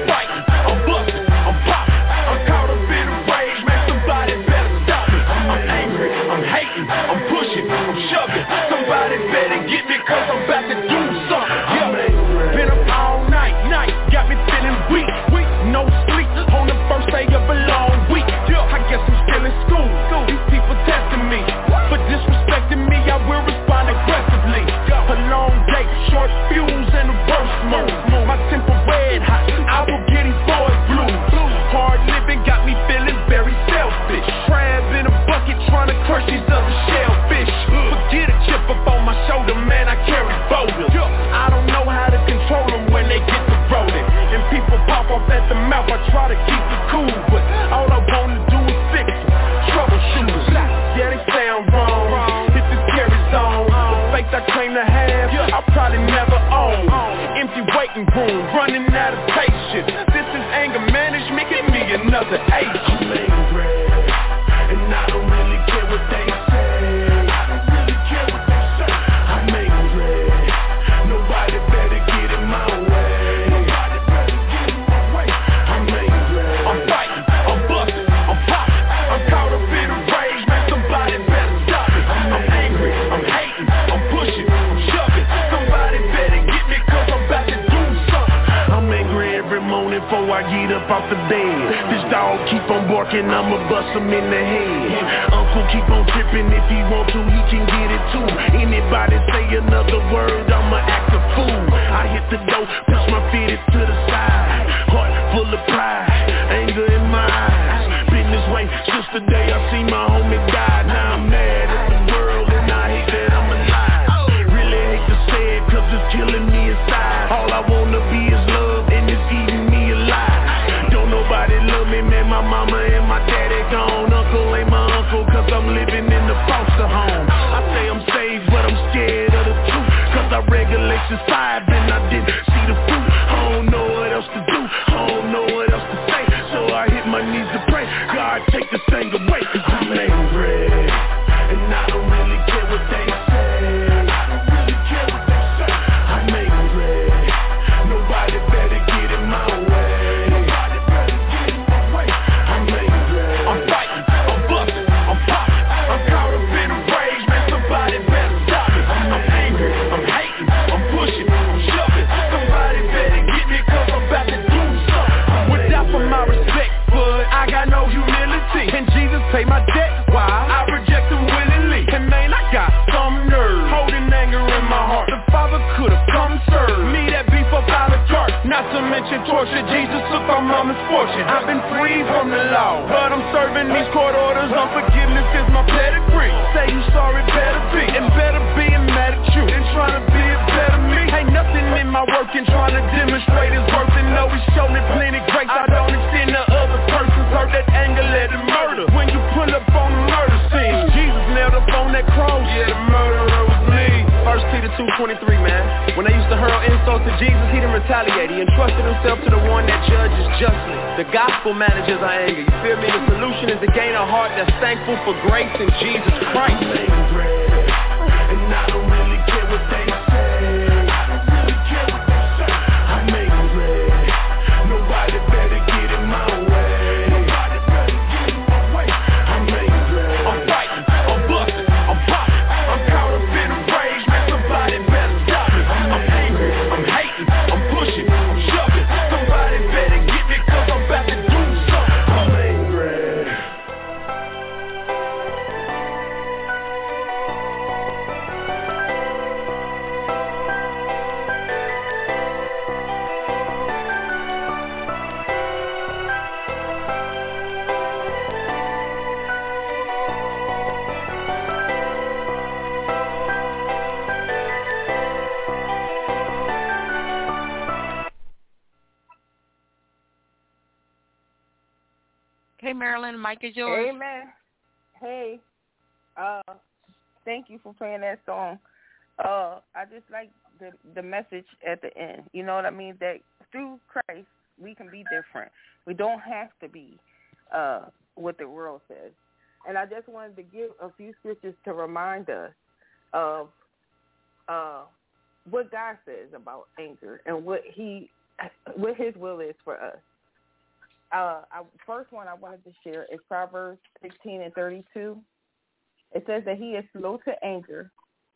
waiting room, running out of patience. This is anger management, give me another agent. I'm angry, and I don't really care what they say. I don't really care what they say. I'm angry, nobody better get in my way. Nobody better get in my way. I'm angry, I'm fighting, I'm busting, I'm popping. I'm caught up in a rage, man, somebody better stop me. I'm angry, I'm hating, I'm pushing, I'm shoving. Somebody better get me, cause I'm about to do something. I'm angry every morning before I get up off the bed. This dog keep on barking, I'ma bust him in the head. Uncle keep on tripping, if he want to, he can get it too. Anybody say another word, I'ma act a fool. I hit the door, push my feet to the side. Heart full of pride, anger in my eyes. Been this way since the day I see my homie die. Now I'm mad at the world and I hate that I'm alive. Really hate to say it cause it's killing me inside. All I wanna be is love and it's eating me alive. Don't nobody love me, man, my mama and my daddy gone. Uncle ain't my uncle cause I'm living in the foster home. I say I'm saved but I'm scared of the truth, cause our regulations five and I didn't see the fruit. I don't know what else to do, I don't know what else to say, so I hit my knees to pray. God take this thing away, cause I'm angry, and I don't really care what they say. I don't really care what they say. I'm angry, nobody better get in my way. Nobody better get in my way. I'm angry, I'm fighting, I'm busting, I'm popping. I'm caught up in a rage, man, somebody better stop me. I'm angry, I'm hating, I'm pushing, I'm shoving. Somebody better get me cause I'm about to do something. Without for my respect, but I got no humility. And Jesus paid my debt, why? I reject him willingly. And man, I got some nerve, holding anger in my heart. The Father could've come serve me that beef up out of cart. Not to mention torture, Jesus took my mama's fortune. I've been free from the law, but I'm serving these court orders. Unforgiveness is my pedigree. Say you sorry, better be, and better being mad at you than trying to be a better me. Ain't nothing in my work and trying to demonstrate his worth. And know he's shown it plenty grace. I don't extend to other persons, hurt that anger, let it murder. When you pull up on the murder scene, Jesus nailed up on that cross, yeah, the murderer was me. First Peter two twenty-three, man. When they used to hurl insults to Jesus, he didn't retaliate. He entrusted himself to the one that judges justly. The gospel manages our anger. You feel me? The solution is to gain a heart that's thankful for grace in Jesus Christ. I'm angry, and I don't really care what they say. I don't really care what they say. I'm angry, nobody better get in my way. Nobody better get in my way. I'm angry, I'm fighting, I'm busting, I'm popping. I'm caught up in a rage, man, somebody better stop me. I'm angry, I'm hating, I'm pushing, I'm shoving. Somebody better get me cause I'm about to do something. I'm angry. Okay, Marilyn, mic is yours. Amen. Hey, uh, thank you for playing that song. Uh, I just like the the message at the end. You know what I mean? That through Christ we can be different. We don't have to be uh, what the world says. And I just wanted to give a few scriptures to remind us of uh, what God says about anger and what He, what His will is for us. Uh, I, first one I wanted to share is Proverbs sixteen and thirty-two. It says that He is slow to anger.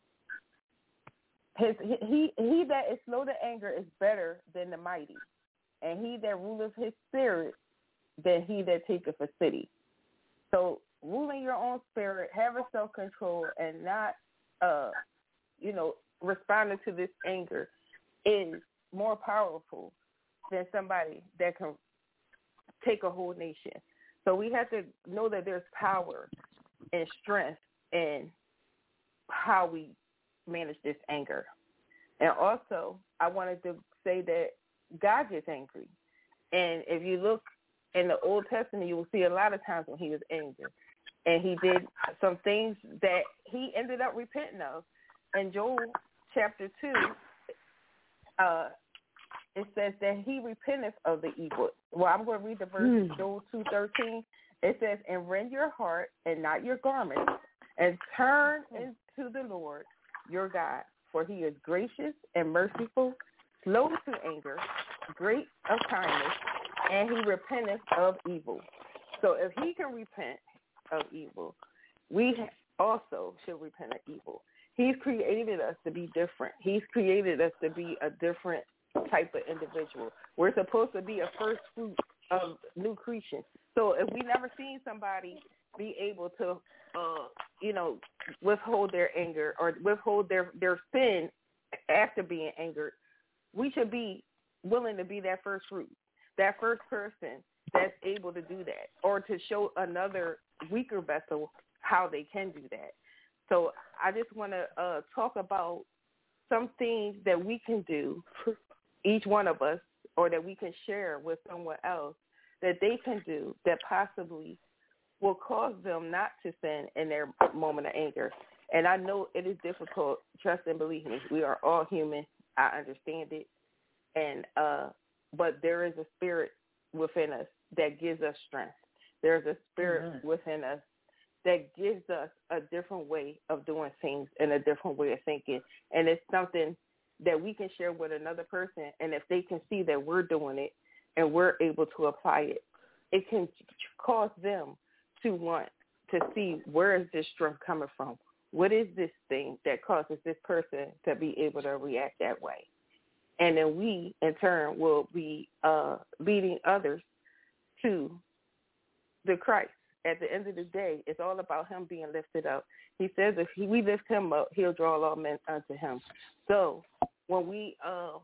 His he he that is slow to anger is better than the mighty, and he that ruleth his spirit than he that taketh a city. So ruling your own spirit, having self-control, and not, uh, you know, responding to this anger is more powerful than somebody that can take a whole nation. So we have to know that there's power and strength in how we manage this anger. And also, I wanted to say that God gets angry. And if you look in the Old Testament, you will see a lot of times when he was angry. And he did some things that he ended up repenting of. In Joel chapter two, uh, it says that he repenteth of the evil. Well, I'm going to read the verse, mm. Joel two thirteen. It says, and rend your heart and not your garment, and turn into the Lord your God, for he is gracious and merciful, slow to anger, great of kindness, and he repenteth of evil. So if he can repent of evil, we also should repent of evil. He's created us to be different. He's created us to be a different type of individual. We're supposed to be a first fruit of new creation. So if we never seen somebody be able to, uh, you know, withhold their anger or withhold their, their sin after being angered, we should be willing to be that first fruit, that first person that's able to do that, or to show another weaker vessel how they can do that. So I just want to uh, talk about some things that we can do, each one of us, or that we can share with someone else that they can do that possibly will cause them not to sin in their moment of anger. And I know it is difficult. Trust and believe me, we are all human. I understand it. And uh, but there is a spirit within us that gives us strength. There's a spirit mm-hmm. within us that gives us a different way of doing things and a different way of thinking. And it's something that we can share with another person. And if they can see that we're doing it and we're able to apply it, it can cause them to want to see, where is this strength coming from? What is this thing that causes this person to be able to react that way? And then we, in turn, will be uh, leading others to the Christ. At the end of the day, it's all about him being lifted up. He says if he, we lift him up, he'll draw all men unto him. So when we uh,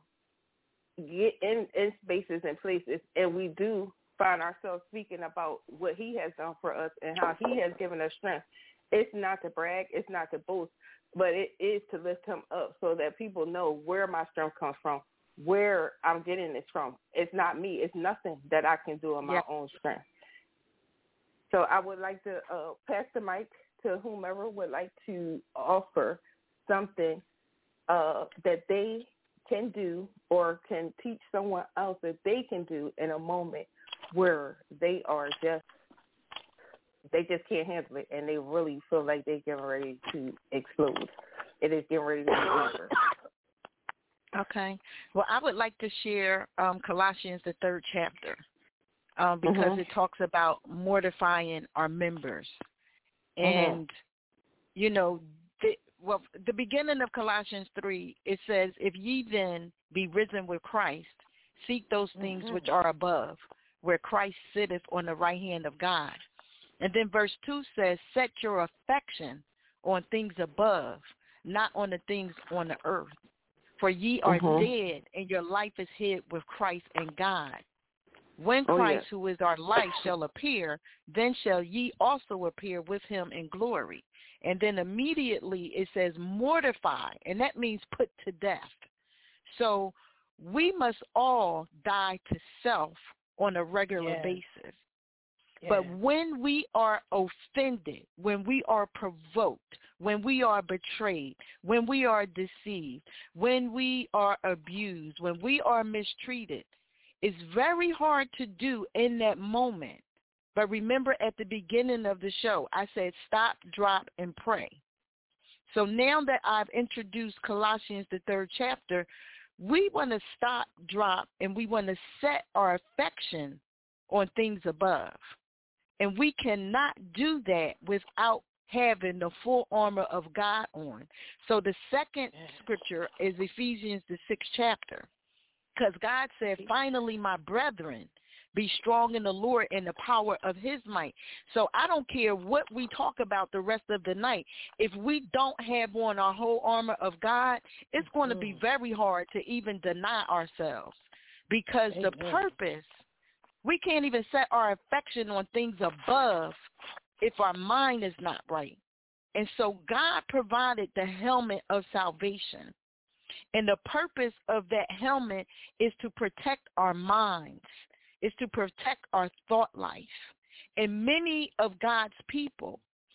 get in, in spaces and places and we do find ourselves speaking about what he has done for us and how he has given us strength, it's not to brag, it's not to boast, but it is to lift him up so that people know where my strength comes from, where I'm getting this from. It's not me. It's nothing that I can do in my yeah. own strength. So I would like to uh, pass the mic to whomever would like to offer something uh, that they can do or can teach someone else that they can do in a moment where they are just, they just can't handle it and they really feel like they're getting ready to explode. It is getting ready to be over. Okay. Well, I would like to share um, Colossians, the third chapter. Um, because mm-hmm. it talks about mortifying our members. And, mm-hmm. you know, the, well, the beginning of Colossians three, it says, if ye then be risen with Christ, seek those things mm-hmm. which are above, where Christ sitteth on the right hand of God. And then verse two says, set your affection on things above, not on the things on the earth. For ye are mm-hmm. dead, and your life is hid with Christ in God. When Christ, oh, yes. who is our life, shall appear, then shall ye also appear with him in glory. And then immediately it says mortify, and that means put to death. So we must all die to self on a regular yeah. basis. Yeah. But when we are offended, when we are provoked, when we are betrayed, when we are deceived, when we are abused, when we are mistreated, it's very hard to do in that moment. But remember at the beginning of the show, I said stop, drop, and pray. So now that I've introduced Colossians, the third chapter, we want to stop, drop, and we want to set our affection on things above. And we cannot do that without having the full armor of God on. So the second scripture is Ephesians, the sixth chapter. Because God said, finally, my brethren, be strong in the Lord and the power of his might. So I don't care what we talk about the rest of the night. If we don't have on our whole armor of God, it's going to be very hard to even deny ourselves. Because Amen. The purpose, we can't even set our affection on things above if our mind is not right. And so God provided the helmet of salvation. And the purpose of that helmet is to protect our minds, is to protect our thought life. And many of God's people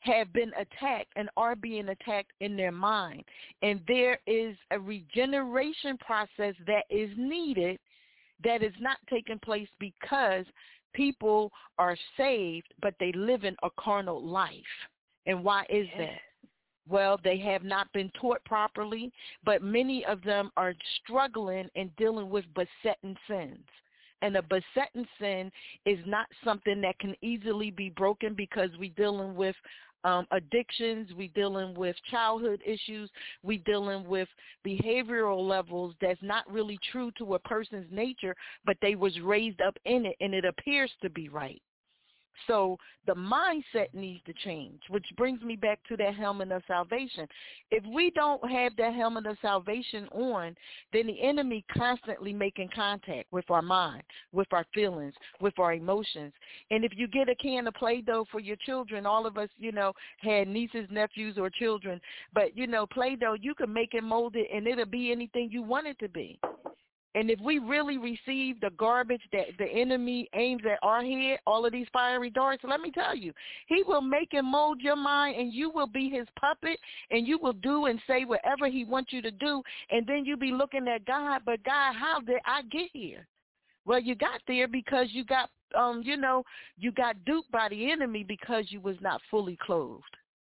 have been attacked and are being attacked in their mind. And there is a regeneration process that is needed that is not taking place because people are saved, but they live in a carnal life. And why is that? Well, they have not been taught properly, but many of them are struggling and dealing with besetting sins. And a besetting sin is not something that can easily be broken because we're dealing with um, addictions, we're dealing with childhood issues, we're dealing with behavioral levels that's not really true to a person's nature, but they was raised up in it, and it appears to be right. So the mindset needs to change, which brings me back to that helmet of salvation. If we don't have that helmet of salvation on, then the enemy constantly making contact with our mind, with our feelings, with our emotions. And if you get a can of Play-Doh for your children, all of us, you know, had nieces, nephews, or children, but, you know, Play-Doh, you can make it, mold it, and it'll be anything you want it to be. And if we really receive the garbage that the enemy aims at our head, all of these fiery darts, let me tell you, he will make and mold your mind, and you will be his puppet, and you will do and say whatever he wants you to do, and then you be looking at God, but God, how did I get here? Well, you got there because you got, um, you know, you got duped by the enemy because you was not fully clothed.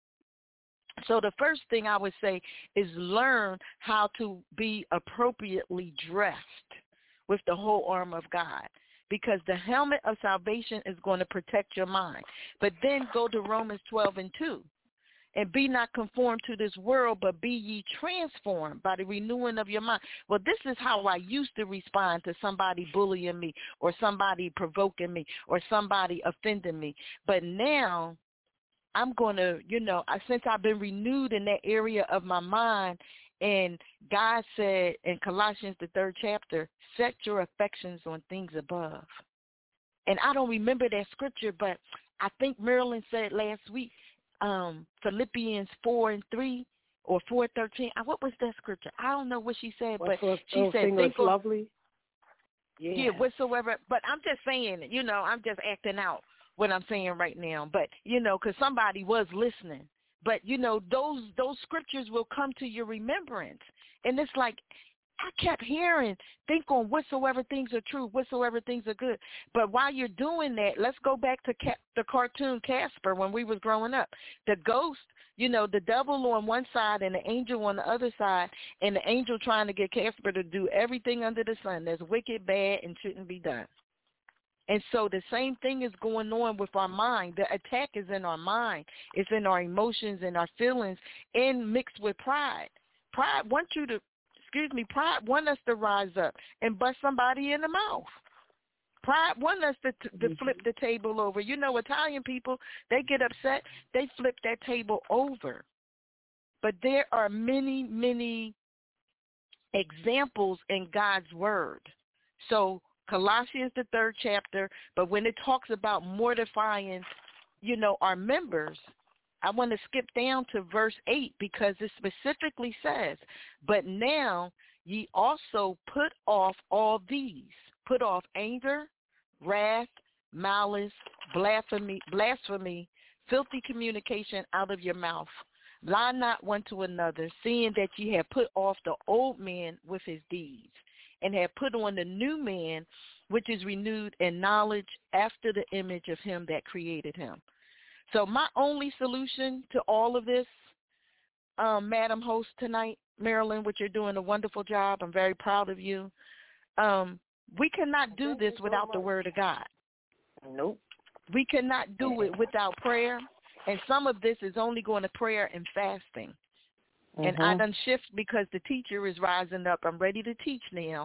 So the first thing I would say is learn how to be appropriately dressed with the whole armor of God, because the helmet of salvation is going to protect your mind. But then go to Romans twelve and two, and be not conformed to this world, but be ye transformed by the renewing of your mind. Well, this is how I used to respond to somebody bullying me or somebody provoking me or somebody offending me. But now I'm going to, you know, since I've been renewed in that area of my mind, and God said in Colossians, the third chapter, set your affections on things above. And I don't remember that scripture, but I think Marilyn said last week, um, Philippians four and three or four thirteen. What was that scripture? I don't know what she said, but What's she said, think of, lovely. Yeah. yeah, whatsoever. But I'm just saying, you know, I'm just acting out what I'm saying right now, but, you know, because somebody was listening. But, you know, those those scriptures will come to your remembrance. And it's like, I kept hearing, think on whatsoever things are true, whatsoever things are good. But while you're doing that, let's go back to Ca- the cartoon Casper when we was growing up. The ghost, you know, the devil on one side and the angel on the other side, and the angel trying to get Casper to do everything under the sun that's wicked, bad, and shouldn't be done. And so the same thing is going on with our mind. The attack is in our mind. It's in our emotions and our feelings, and mixed with pride. Pride wants you to, excuse me, pride wants us to rise up and bust somebody in the mouth. Pride wants us to, to, to flip the table over. You know, Italian people, they get upset, they flip that table over. But there are many, many examples in God's word. So Colossians, the third chapter, but when it talks about mortifying, you know, our members, I want to skip down to verse eight because it specifically says, but now ye also put off all these, put off anger, wrath, malice, blasphemy, blasphemy, filthy communication out of your mouth. Lie not one to another, seeing that ye have put off the old man with his deeds, and have put on the new man, which is renewed in knowledge after the image of him that created him. So my only solution to all of this, um, Madam Host tonight, Marilyn, which you're doing a wonderful job. I'm very proud of you. Um, we cannot do this without the word of God. Nope. We cannot do it without prayer, and some of this is only going to prayer and fasting. And mm-hmm. I done shift because the teacher is rising up. I'm ready to teach now.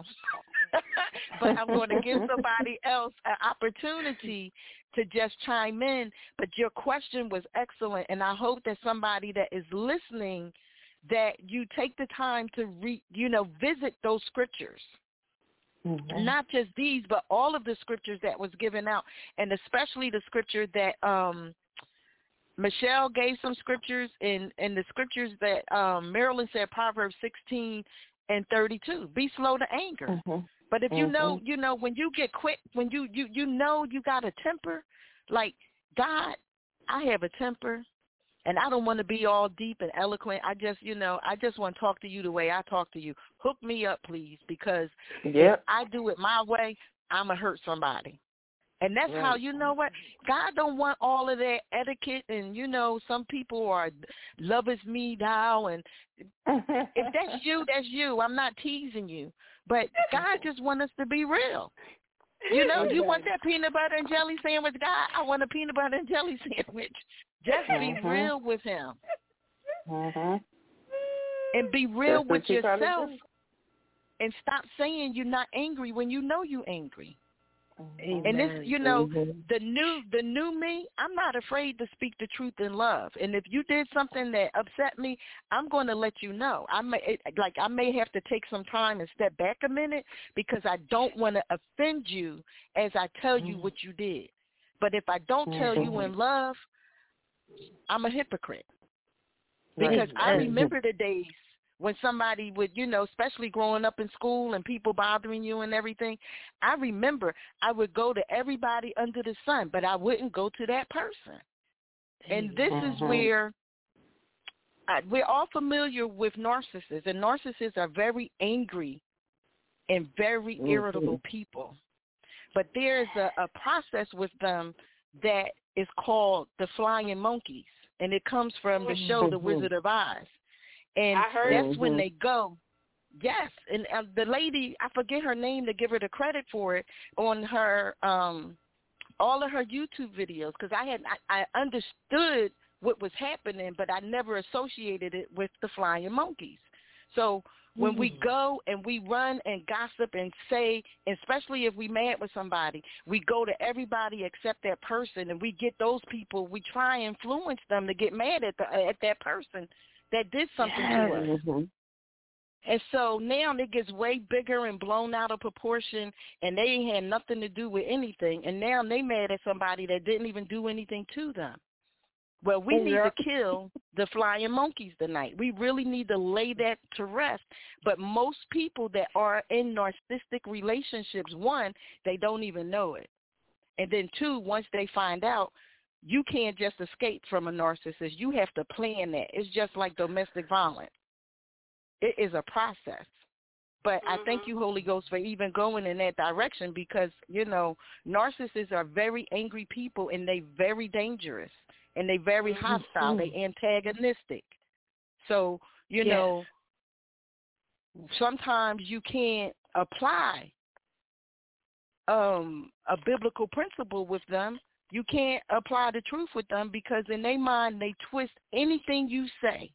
But I'm going to give somebody else an opportunity to just chime in. But your question was excellent, and I hope that somebody that is listening, that you take the time to, re, you know, visit those scriptures. Mm-hmm. Not just these, but all of the scriptures that was given out, and especially the scripture that um, Michelle gave some scriptures, and, and the scriptures that um, Marilyn said, Proverbs sixteen and thirty-two. Be slow to anger. Mm-hmm. But if you mm-hmm. know, you know, when you get quick, when you, you, you know you got a temper, like, God, I have a temper, And I don't want to be all deep and eloquent. I just, you know, I just want to talk to you the way I talk to you. Hook me up, please, because yep. if I do it my way, I'm going to hurt somebody. And that's right. how, you know what, God don't want all of that etiquette. And, you know, some people are love is me thou. And if that's you, that's you. I'm not teasing you. But God just wants us to be real. You know, you want that peanut butter and jelly sandwich, God? I want a peanut butter and jelly sandwich. Just be mm-hmm. real with him. Mm-hmm. And be real That's with yourself. And stop saying you're not angry when you know you're angry. Amen. And this, you know, mm-hmm. the new the new me, I'm not afraid to speak the truth in love. And if you did something that upset me, I'm going to let you know. I may it, like I may have to take some time and step back a minute because I don't want to offend you as I tell you mm-hmm. what you did. But if I don't mm-hmm. tell you in love, I'm a hypocrite. Because right. I remember the days when somebody would, you know, especially growing up in school and people bothering you and everything, I remember I would go to everybody under the sun, but I wouldn't go to that person. And this mm-hmm. is where I, we're all familiar with narcissists, and narcissists are very angry and very mm-hmm. irritable people. But there's a, a process with them that is called the flying monkeys, and it comes from the show The Wizard of Oz. And I heard that's mm-hmm. when they go. Yes, and uh, the lady, I forget her name to give her the credit for it, on her, um, all of her YouTube videos, because I had I, I understood what was happening, but I never associated it with the flying monkeys. So when mm-hmm. we go and we run and gossip and say, especially if we mad with somebody, we go to everybody except that person, and we get those people, we try and influence them to get mad at the, at that person that did something yes. to us. Mm-hmm. And so now it gets way bigger and blown out of proportion, and they ain't had nothing to do with anything, and now they mad at somebody that didn't even do anything to them. Well, we need yep. to kill the flying monkeys tonight. We really need to lay that to rest. But most people that are in narcissistic relationships, one, they don't even know it. And then two, once they find out, you can't just escape from a narcissist. You have to plan that. It's just like domestic violence. It is a process. But mm-hmm. I thank you, Holy Ghost, for even going in that direction because, you know, narcissists are very angry people, and they very dangerous, and they very hostile. Mm-hmm. They antagonistic. So, you yes. know, sometimes you can't apply um, a biblical principle with them. You can't apply the truth with them because in their mind they twist anything you say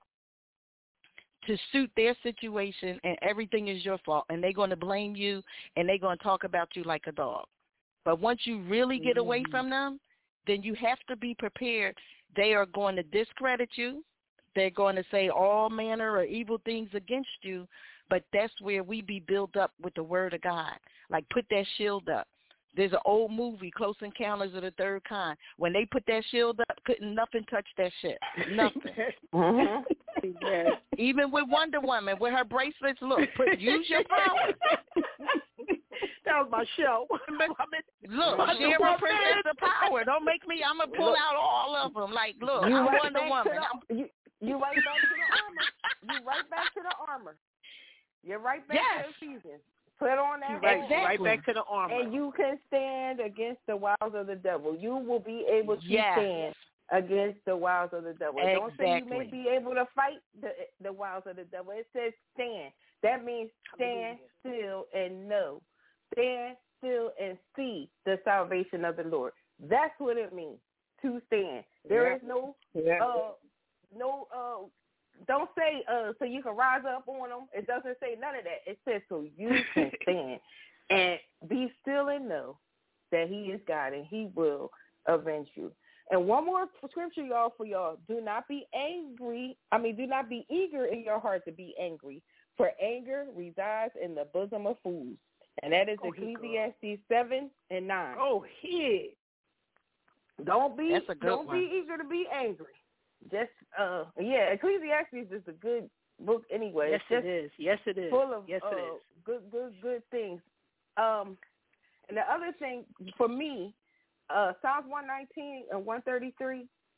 to suit their situation, and everything is your fault, and they're going to blame you, and they're going to talk about you like a dog. But once you really get away mm-hmm. from them, then you have to be prepared. They are going to discredit you. They're going to say all manner of evil things against you, but that's where we be built up with the word of God. Like put that shield up. There's an old movie, Close Encounters of the Third Kind. When they put that shield up, couldn't nothing touch that shit. Nothing. mm-hmm. Even with Wonder Woman, with her bracelets, look, put, use your power. That was my show. Look, share a princess of power. Don't make me, I'm going to pull look, out all of them. Like, look, you I'm right Wonder Woman. The, you, you right back to the armor. You right back to the armor. You're right back yes. to the season. Put on that right, exactly. right back to the armor. And you can stand against the wiles of the devil. You will be able to yes. stand against the wiles of the devil. Exactly. Don't say you may be able to fight the the wiles of the devil. It says stand. That means stand still and know. Stand still and see the salvation of the Lord. That's what it means, to stand. There yeah. is no yeah. uh no uh don't say uh so you can rise up on them. It doesn't say none of that. It says so you can stand and be still and know that he is God and he will avenge you. And one more scripture, y'all, for y'all. Do not be angry. I mean, do not be eager in your heart to be angry, for anger resides in the bosom of fools. And that is oh, Ecclesiastes seven and nine. Oh, here. Don't be That's a good don't one. be eager to be angry. Just uh yeah, Ecclesiastes is a good book anyway. Yes, it's it is. Yes, it is. Full of yes, uh, it is. good, good, good things. Um, and the other thing for me, uh, Psalms one nineteen and one thirty-three,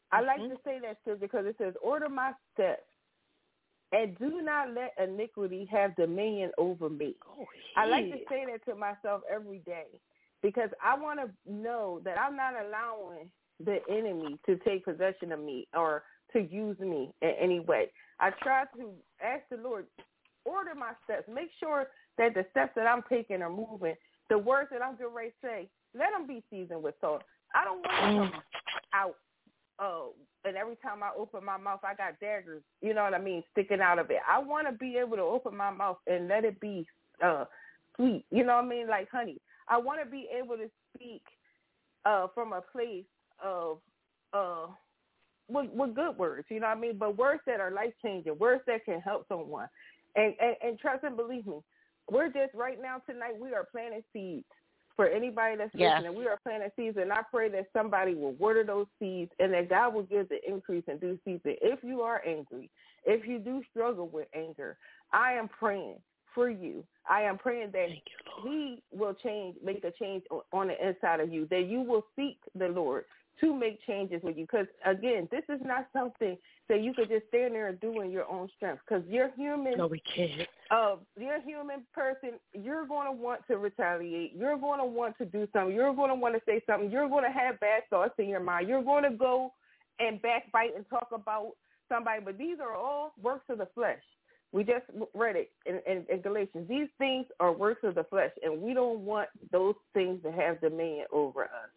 I like mm-hmm. to say that scripture because it says, order my steps and do not let iniquity have dominion over me. Oh, I like to say that to myself every day because I want to know that I'm not allowing the enemy to take possession of me or to use me in any way. I try to ask the Lord, order my steps. Make sure that the steps that I'm taking are moving. The words that I'm getting ready to say, let them be seasoned with salt. I don't want to come out, uh, and every time I open my mouth, I got daggers, you know what I mean, sticking out of it. I want to be able to open my mouth and let it be uh, sweet, you know what I mean, like honey. I want to be able to speak uh, from a place of uh, with, with good words, you know what I mean, but words that are life-changing, words that can help someone. And, and, and trust and believe me, we're just right now tonight, we are planting seeds. For anybody that's yes. listening, we are planting seeds, and I pray that somebody will water those seeds and that God will give the increase in due season. If you are angry, if you do struggle with anger, I am praying for you. I am praying that you, he will change, make a change on the inside of you, that you will seek the Lord to make changes with you. Because, again, this is not something that you could just stand there and do in your own strength because you're human. No, we can't. Uh, you're a human person. You're going to want to retaliate. You're going to want to do something. You're going to want to say something. You're going to have bad thoughts in your mind. You're going to go and backbite and talk about somebody. But these are all works of the flesh. We just read it in, in, in Galatians. These things are works of the flesh, and we don't want those things to have dominion over us.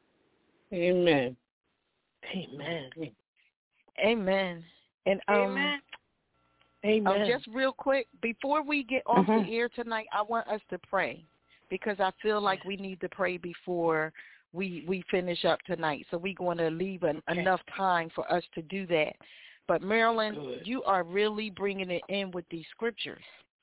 Amen. Amen. Amen. And um, Amen. Amen. Um, just real quick, before we get off mm-hmm. the air tonight, I want us to pray because I feel like we need to pray before we we finish up tonight. So we're going to leave an, okay. enough time for us to do that. But Marilyn, Good. You are really bringing it in with these scriptures.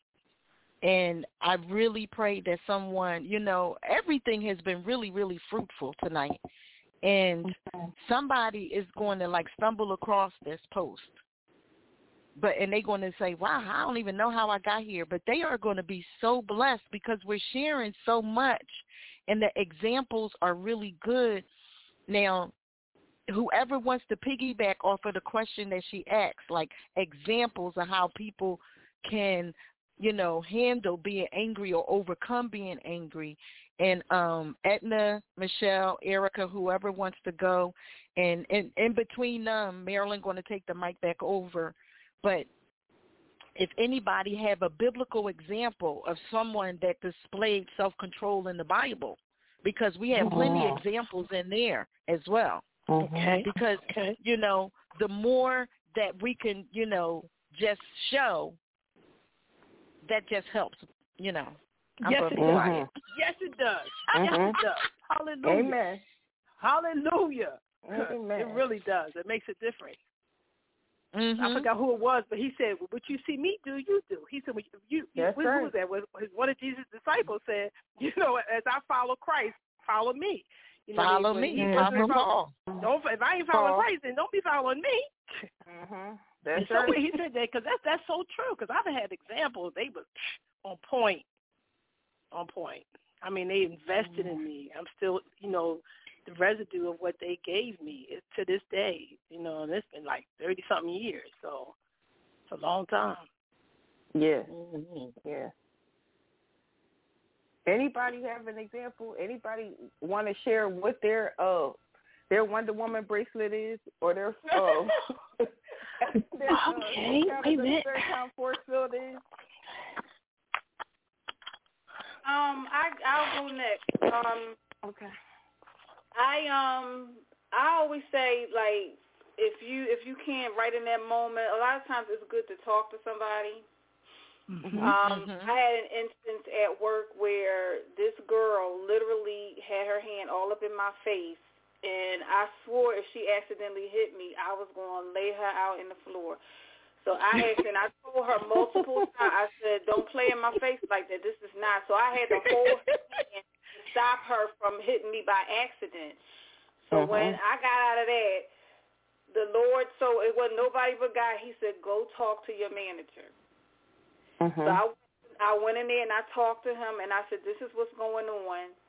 And I really pray that someone, you know, everything has been really, really fruitful tonight. And somebody is going to, like, stumble across this post. But and they're going to say, wow, I don't even know how I got here. But they are going to be so blessed because we're sharing so much. And the examples are really good. Now, whoever wants to piggyback off of the question that she asked, like examples of how people can, you know, handle being angry or overcome being angry. And um, Edna, Michelle, Erica, whoever wants to go. And in, in between them, Marilyn going to take the mic back over. But if anybody have a biblical example of someone that displayed self-control in the Bible, because we have plenty of examples in there as well. Okay. Because, okay. you know, the more that we can, you know, just show, that just helps, you know. I'm yes, it mm-hmm. does. Yes, it does. Mm-hmm. Yes, it does. Hallelujah. Amen. Hallelujah. Amen. It really does. It makes a difference. Mm-hmm. I forgot who it was, but he said, "What you see me do, you do." He said, well, "You." That's who right. was that? Was one of Jesus' disciples said, "You know, as I follow Christ, follow me." You know, follow me. He follow Paul. Don't if I ain't following Christ, then don't be following me. Mm-hmm. That's so right. He said that because that's that's so true. Because I've had examples; they were on point, on point. I mean, they invested in me. I'm still, you know, the residue of what they gave me is to this day. You know, and it's been like thirty something years, so it's a long time. Yeah. Mm-hmm. Yeah. Anybody have an example? Anybody want to share what their uh their Wonder Woman bracelet is, or their uh, their uh, okay, wait a minute. third time force field is? Um, I I'll go next. Um, okay. I um I always say, like, if you if you can't right in that moment, a lot of times it's good to talk to somebody. Mm-hmm. Um, mm-hmm. I had an instance at work where this girl literally had her hand all up in my face, and I swore if she accidentally hit me, I was going to lay her out in the floor. So I asked, and I told her multiple times, I said, don't play in my face like that. This is not. So I had to hold her hand to stop her from hitting me by accident. So uh-huh. when I got out of that, the Lord, so it wasn't nobody but God, he said, go talk to your manager. Uh-huh. So I, I went in there and I talked to him, and I said, this is what's going on.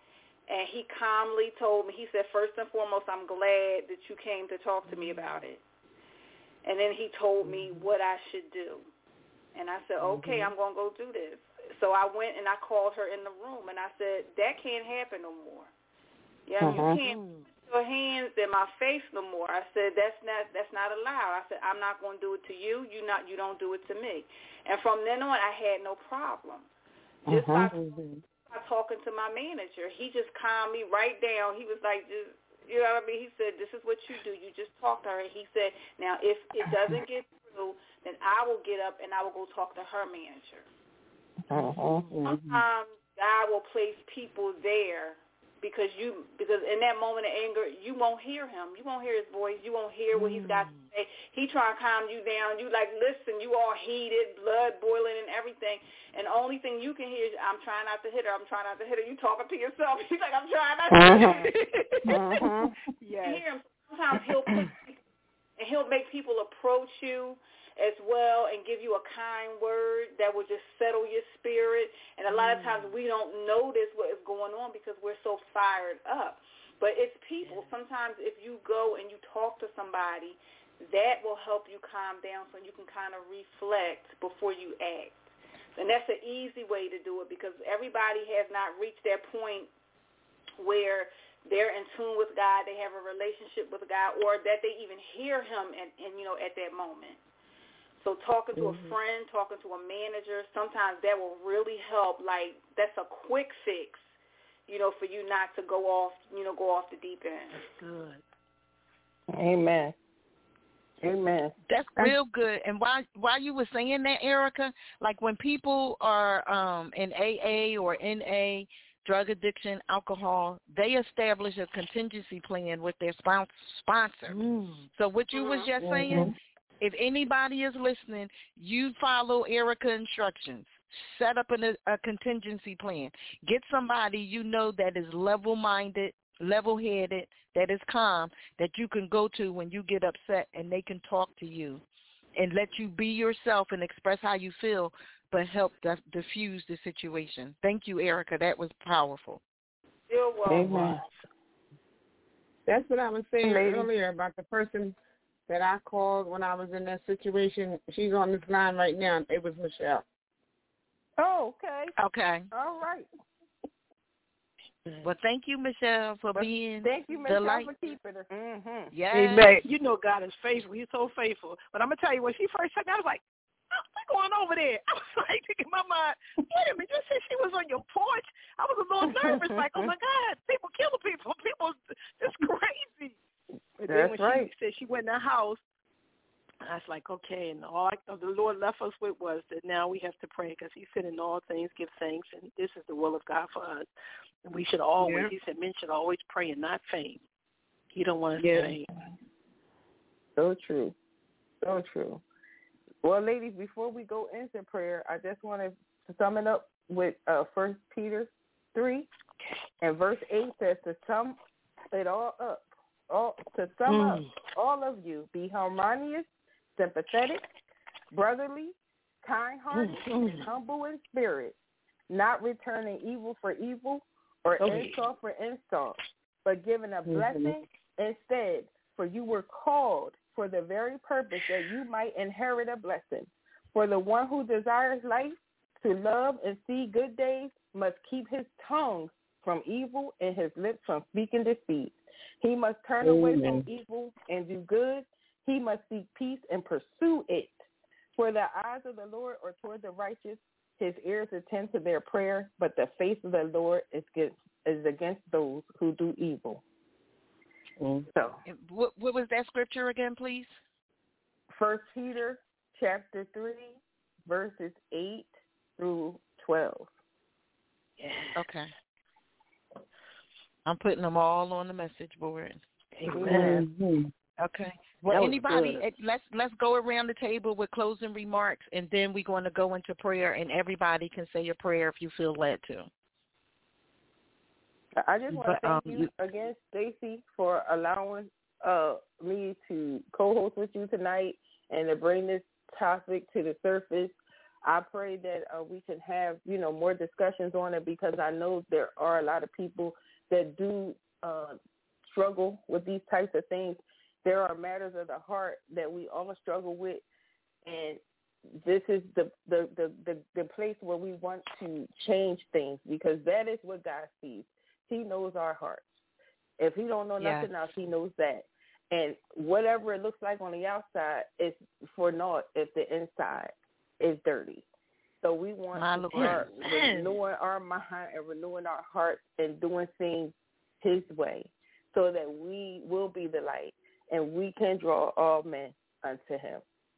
And he calmly told me, he said, first and foremost, I'm glad that you came to talk to me about it. And then he told me what I should do. And I said, okay, mm-hmm. I'm going to go do this. So I went and I called her in the room, and I said, that can't happen no more. Yeah, uh-huh. You can't put your hands in my face no more. I said, that's not that's not allowed. I said, I'm not going to do it to you. You not you don't do it to me. And from then on, I had no problem. Just uh-huh. by, by talking to my manager, he just calmed me right down. He was like, just, you know what I mean? He said, this is what you do. You just talk to her. He said, now, if it doesn't get through, then I will get up and I will go talk to her manager. Uh-huh. Sometimes God will place people there because you because in that moment of anger, you won't hear him. You won't hear his voice. You won't hear what he's got to say. He trying to calm you down. You like, listen, you all heated, blood boiling and everything. And the only thing you can hear is, I'm trying not to hit her. I'm trying not to hit her. You talking to yourself. He's like, I'm trying not to hit her. Uh-huh. Yes. You hear him. Sometimes he'll put and he'll make people approach you as well and give you a kind word that will just settle your spirit. And a lot of times we don't notice what is going on because we're so fired up. But it's people. Sometimes if you go and you talk to somebody, that will help you calm down so you can kind of reflect before you act. And that's an easy way to do it because everybody has not reached that point where they're in tune with God, they have a relationship with God, or that they even hear him and, and you know, at that moment. So talking to mm-hmm. a friend, talking to a manager, sometimes that will really help. Like, that's a quick fix, you know, for you not to go off, you know, go off the deep end. That's good. Amen. Amen. That's real good. And while while you were saying that, Erica, like when people are um, in A A or N A, drug addiction, alcohol, they establish a contingency plan with their sponsor. Mm. So what you was just saying, mm-hmm. if anybody is listening, you follow Erica instructions. Set up an, a contingency plan. Get somebody you know that is level-minded, level-headed, that is calm, that you can go to when you get upset, and they can talk to you and let you be yourself and express how you feel, but help dif- diffuse the situation. Thank you, Erica. That was powerful. You're welcome. Amen. That's what I was saying Lady. earlier about the person that I called when I was in that situation. She's on this line right now. It was Michelle. Oh, okay. Okay. All right. Well, thank you, Michelle, for well, being Thank you, Michelle, delight. for keeping her. Mm-hmm. Yeah. Amen. You know God is faithful. He's so faithful. But I'm going to tell you, when she first said that, I was like, what's going over there? I was like, thinking in my mind, wait a minute, you said she was on your porch? I was a little nervous, like, oh, my God, people kill people. People, it's crazy. But then That's when right. she said she went in the house, I was like, okay, and all I, the Lord left us with was that now we have to pray because he said in all things give thanks, and this is the will of God for us. And we should always, yeah. he said, men should always pray and not faint. He don't want us yeah. to faint. So true. So true. Well, ladies, before we go into prayer, I just want to sum it up with uh, First Peter three, and verse eight says to sum it all up, all to sum mm. up, all of you be harmonious, sympathetic, brotherly, kind-hearted, mm. and humble in spirit, not returning evil for evil or okay. insult for insult, but giving a blessing mm-hmm. instead, for you were called for the very purpose that you might inherit a blessing. For the one who desires life to love and see good days must keep his tongue from evil and his lips from speaking deceit. He must turn Amen. away from evil and do good. He must seek peace and pursue it. For the eyes of the Lord are toward the righteous, his ears attend to their prayer, but the face of the Lord is against, is against those who do evil. Mm. So, what, what was that scripture again, please? First Peter chapter three, verses eight through twelve. Yeah. Okay. I'm putting them all on the message board. Amen. Mm-hmm. Okay. Well, anybody, let's let's go around the table with closing remarks, and then we're going to go into prayer, and everybody can say a prayer if you feel led to. I just want to thank um, you again, Stacey, for allowing uh, me to co-host with you tonight and to bring this topic to the surface. I pray that uh, we can have, you know, more discussions on it because I know there are a lot of people that do uh, struggle with these types of things. There are matters of the heart that we all struggle with, and this is the the, the, the, the place where we want to change things, because that is what God sees. He knows our hearts. If he don't know yes. nothing else, he knows that. And whatever it looks like on the outside is for naught if the inside is dirty. So we want My to Lord. start renewing our mind and renewing our hearts and doing things his way, so that we will be the light and we can draw all men unto him.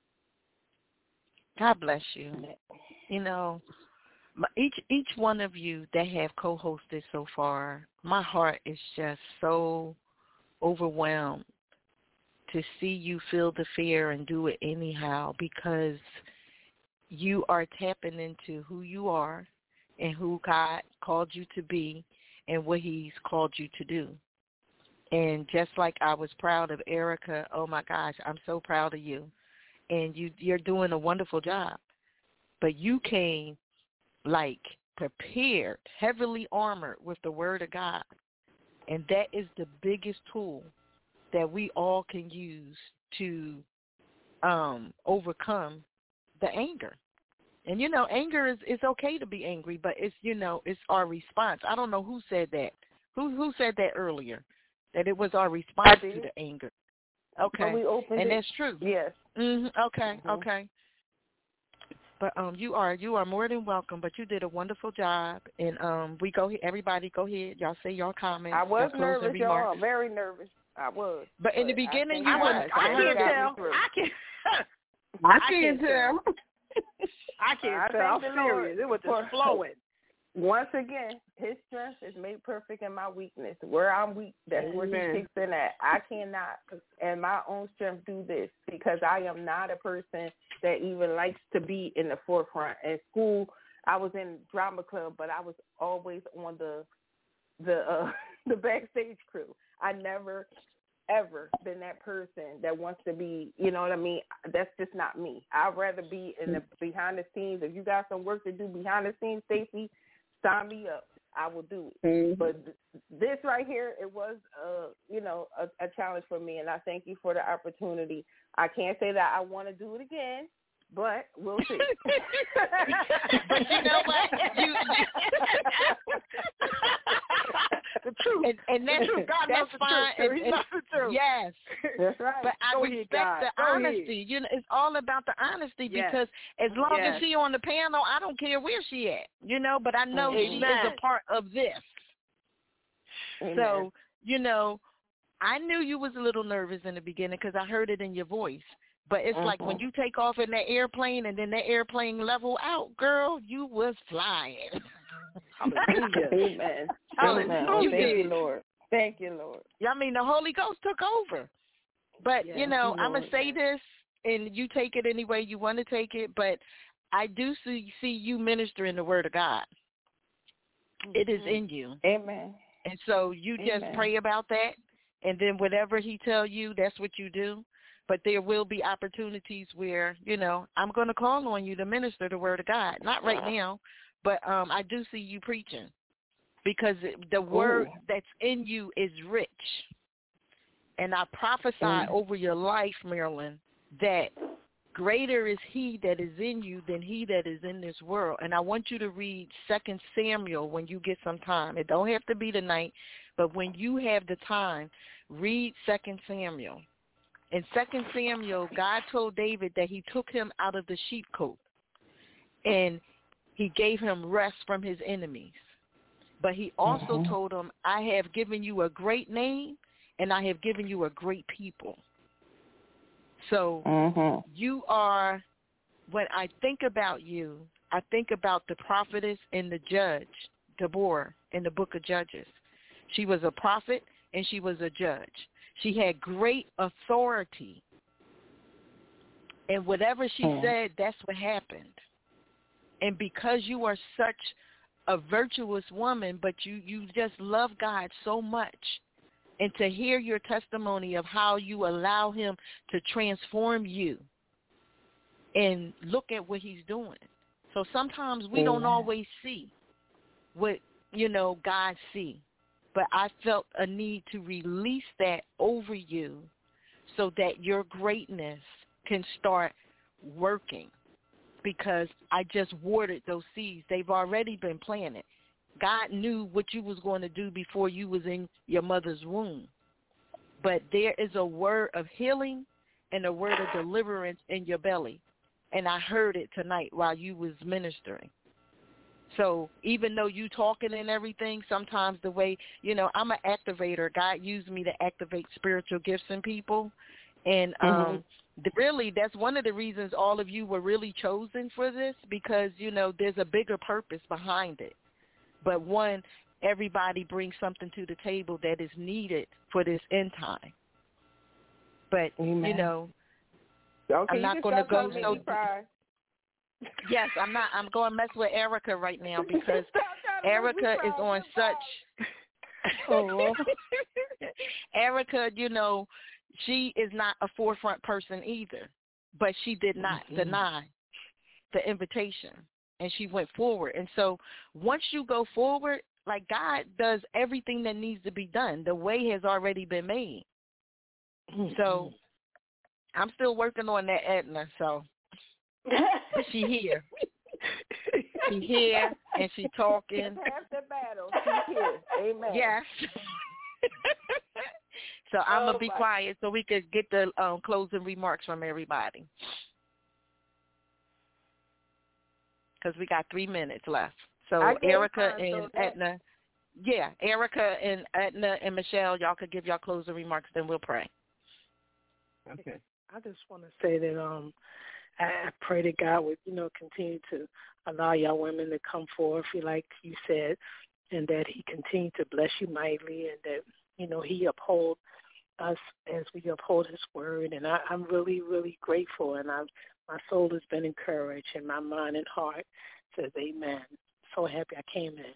God bless you. You know, my, each each one of you that have co-hosted so far, my heart is just so overwhelmed to see you feel the fear and do it anyhow, because you are tapping into who you are and who God called you to be and what he's called you to do. And just like I was proud of Erica, oh my gosh, I'm so proud of you. And you, you're doing a wonderful job. But you came like prepared, heavily armored with the word of God. And that is the biggest tool that we all can use to um, overcome the anger. And, you know, anger is it's okay to be angry, but it's, you know, it's our response. I don't know who said that. Who who said that earlier, that it was our response to the anger. Okay. We opened and it. that's true. Yes. Mm-hmm. Okay, mm-hmm. okay. But um, you are you are more than welcome. But you did a wonderful job, and um, we go. Everybody, go ahead. Y'all say your comments. I was nervous, y'all. Very nervous. I was. But, but in the beginning, you was. was. I, I can't tell. I can't. I can't tell. I can't tell. I'm serious. It was just flowing. Once again, his strength is made perfect in my weakness. Where I'm weak, that's Amen. where he kicks in at. I cannot, in my own strength, do this, because I am not a person that even likes to be in the forefront. In school, I was in drama club, but I was always on the the uh, the backstage crew. I never, ever been that person that wants to be, you know what I mean? That's just not me. I'd rather be in the behind the scenes. If you got some work to do behind the scenes, Stacey, sign me up. I will do it. Mm-hmm. But th- this right here, it was, uh, you know, a, a challenge for me, and I thank you for the opportunity. I can't say that I want to do it again, but we'll see. But you know what? You, the truth. And, and that's, truth. God that's knows the fine. Truth. And, He and, knows the truth. Yes. That's right. But I Go respect ahead, the Go honesty. Ahead. You know, it's all about the honesty, yes. because as long yes. as she on the panel, I don't care where she at. You know, but I know Amen. she is a part of this. Amen. So, you know, I knew you was a little nervous in the beginning because I heard it in your voice. But it's mm-hmm. like when you take off in that airplane and then that airplane level out, girl, you was flying. Hallelujah. Amen. Hallelujah. Thank you, Lord. Thank you, Lord. I mean, the Holy Ghost took over. But, yes, you know, Lord. I'm going to say this, and you take it any way you want to take it, but I do see, see you ministering the word of God. Mm-hmm. It is in you. Amen. And so you Amen. just pray about that, and then whatever he tell you, that's what you do. But there will be opportunities where, you know, I'm going to call on you to minister the word of God. Not right now, but um, I do see you preaching, because the word Ooh. That's in you is rich. And I prophesy mm. over your life, Marilyn, that greater is he that is in you than he that is in this world. And I want you to read Second Samuel when you get some time. It don't have to be tonight, but when you have the time, read Second Samuel. In Second Samuel, God told David that he took him out of the sheepcote and he gave him rest from his enemies. But he also mm-hmm. told him, I have given you a great name and I have given you a great people. So mm-hmm. you are, when I think about you, I think about the prophetess and the judge, Deborah, in the book of Judges. She was a prophet and she was a judge. She had great authority. And whatever she mm. said, that's what happened. And because you are such a virtuous woman, but you, you just love God so much, and to hear your testimony of how you allow him to transform you and look at what he's doing. So sometimes we mm. don't always see what, you know, God see. but I felt a need to release that over you so that your greatness can start working, because I just watered those seeds. They've already been planted. God knew what you was going to do before you was in your mother's womb. But there is a word of healing and a word of deliverance in your belly. And I heard it tonight while you was ministering. So even though you talking and everything, sometimes the way, you know, I'm an activator. God used me to activate spiritual gifts in people. And um, mm-hmm. the, really, that's one of the reasons all of you were really chosen for this, because, you know, there's a bigger purpose behind it. But one, everybody brings something to the table that is needed for this end time. But, Amen. you know, okay, I'm not going to go so Yes, I'm not. I'm going to mess with Erica right now because Erica is on such. Oh. Erica, you know, she is not a forefront person either, but she did not mm-hmm. deny the invitation, and she went forward. And so once you go forward, like God does everything that needs to be done. The way has already been made. Mm-hmm. So I'm still working on that, Edna, so. But she here. She here, and she talking. It's half the battle. She's here. Amen. Yes. So I'm oh going to be my. quiet so we could get the um, closing remarks from everybody. Because we got three minutes left. So Erica and so Edna. Yeah, Erica and Edna and Michelle, y'all could give y'all closing remarks, then we'll pray. Okay. I just want to say that um, I pray that God would, you know, continue to allow y'all women to come forth, like you said, and that he continue to bless you mightily, and that, you know, he uphold us as we uphold his word. And I, I'm really, really grateful, and I'm, my soul has been encouraged, and my mind and heart says amen. So happy I came in.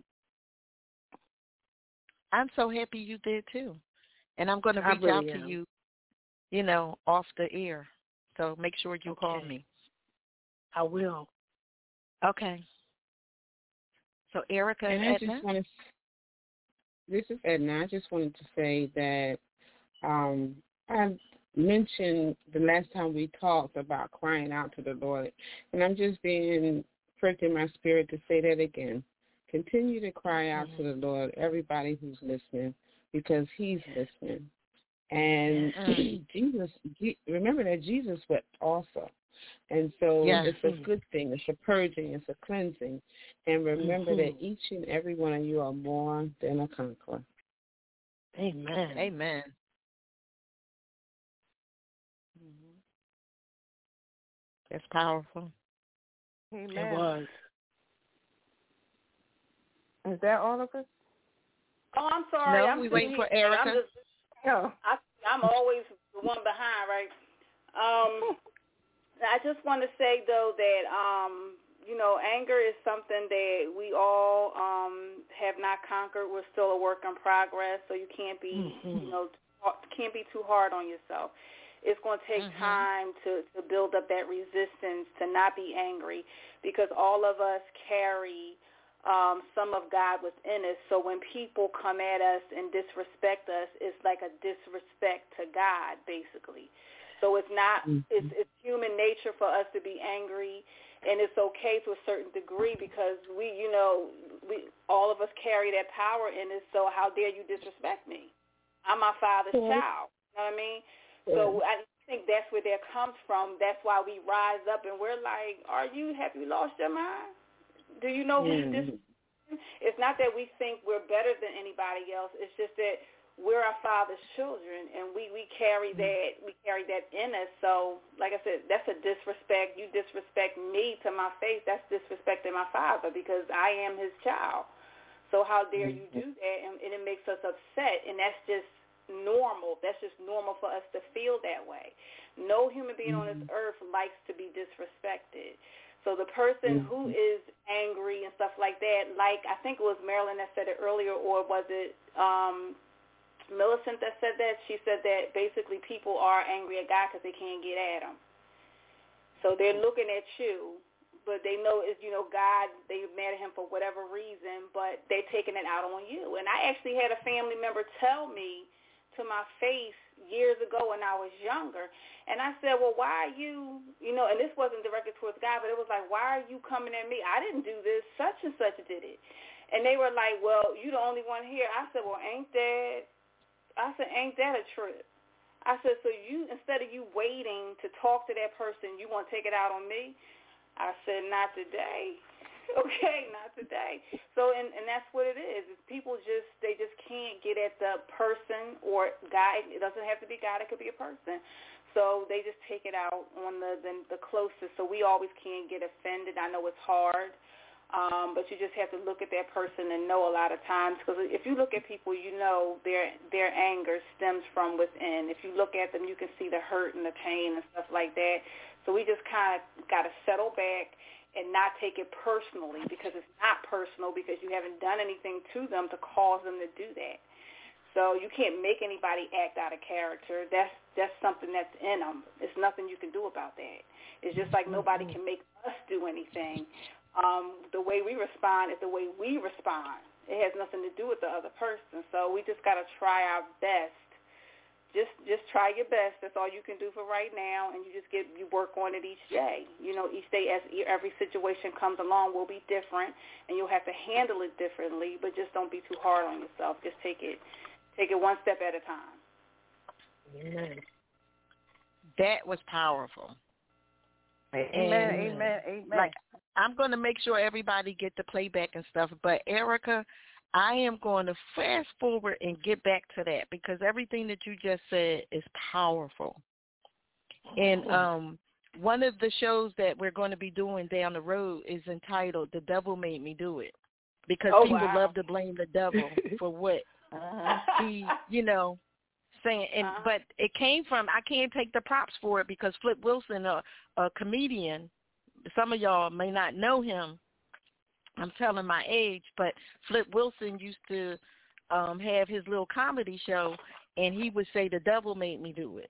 I'm so happy you did, too. And I'm going to reach really out am. to you, you know, off the air. So make sure you okay. call me. I will. Okay. So Erica and, and I Edna? just want to, this is Edna. I just wanted to say that um, I mentioned the last time we talked about crying out to the Lord, and I'm just being pricked in my spirit to say that again. Continue to cry out mm-hmm. to the Lord, everybody who's listening, because he's listening. And mm-hmm. Jesus, remember that Jesus wept also. And so yes. it's a good thing. It's a purging. It's a cleansing. And remember mm-hmm. that each and every one of you are more than a conqueror. Amen. Amen. Mm-hmm. That's powerful. Amen. It was. Is that all of us? Oh, I'm sorry. No, I'm we waiting for Erica. I'm, just, oh. I, I'm always the one behind, right? Um, I just want to say, though, that, um, you know, anger is something that we all um, have not conquered. We're still a work in progress, so you can't be, mm-hmm. you know, can't be too hard on yourself. It's going to take mm-hmm. time to, to build up that resistance to not be angry, because all of us carry um, some of God within us. So when people come at us and disrespect us, it's like a disrespect to God, basically. So it's not, mm-hmm. it's, it's human nature for us to be angry, and it's okay to a certain degree, because we, you know, we all of us carry that power in us, so how dare you disrespect me? I'm my father's mm-hmm. child, you know what I mean? Yeah. So I think that's where that comes from. That's why we rise up and we're like, are you, have you lost your mind? Do you know who mm-hmm. you disrespect? It's not that we think we're better than anybody else. It's just that we're our Father's children, and we, we carry that we carry that in us. So, like I said, that's a disrespect. You disrespect me to my face. That's disrespecting my Father, because I am his child. So how dare you do that? And, and it makes us upset, and that's just normal. That's just normal for us to feel that way. No human being mm-hmm. on this earth likes to be disrespected. So the person mm-hmm. who is angry and stuff like that, like I think it was Marilyn that said it earlier, or was it um, Millicent that said that? She said that basically people are angry at God because they can't get at him. So they're looking at you, but they know it's, you know, God, they mad at him for whatever reason, but they're taking it out on you. And I actually had a family member tell me to my face years ago when I was younger, and I said, well, why are you, you know, and this wasn't directed towards God, but it was like, why are you coming at me? I didn't do this, such and such did it. And they were like, well, you the only one here. I said, well, ain't that, I said, ain't that a trip? I said, so you, instead of you waiting to talk to that person, you want to take it out on me? I said, not today. Okay, not today. So, and, and that's what it is. Is people just, they just can't get at the person or guy. It doesn't have to be God. It could be a person. So they just take it out on the, the, the closest. So we always can't get offended. I know it's hard, um, but you just have to look at that person and know a lot of times. Because if you look at people, you know their their anger stems from within. If you look at them, you can see the hurt and the pain and stuff like that. So we just kind of got to settle back and not take it personally, because it's not personal, because you haven't done anything to them to cause them to do that. So you can't make anybody act out of character. That's that's something that's in them. There's nothing you can do about that. It's just like nobody can make us do anything. Um, the way we respond is the way we respond. It has nothing to do with the other person. So we just got to try our best. Just just try your best. That's all you can do for right now, and you just get you work on it each day. You know, each day as every situation comes along will be different, and you'll have to handle it differently. But just don't be too hard on yourself. Just take it take it one step at a time. Amen. That was powerful. Amen. And amen. Amen. Like, I'm going to make sure everybody get the playback and stuff. But Erica, I am going to fast forward and get back to that, because everything that you just said is powerful. And um, one of the shows that we're going to be doing down the road is entitled "The Devil Made Me Do It," because oh, people wow. love to blame the devil for what uh-huh. he, you know, saying. And uh-huh. but it came from, I can't take the props for it, because Flip Wilson, a, a comedian, some of y'all may not know him. I'm telling my age, but Flip Wilson used to um, have his little comedy show, and he would say, "The devil made me do it."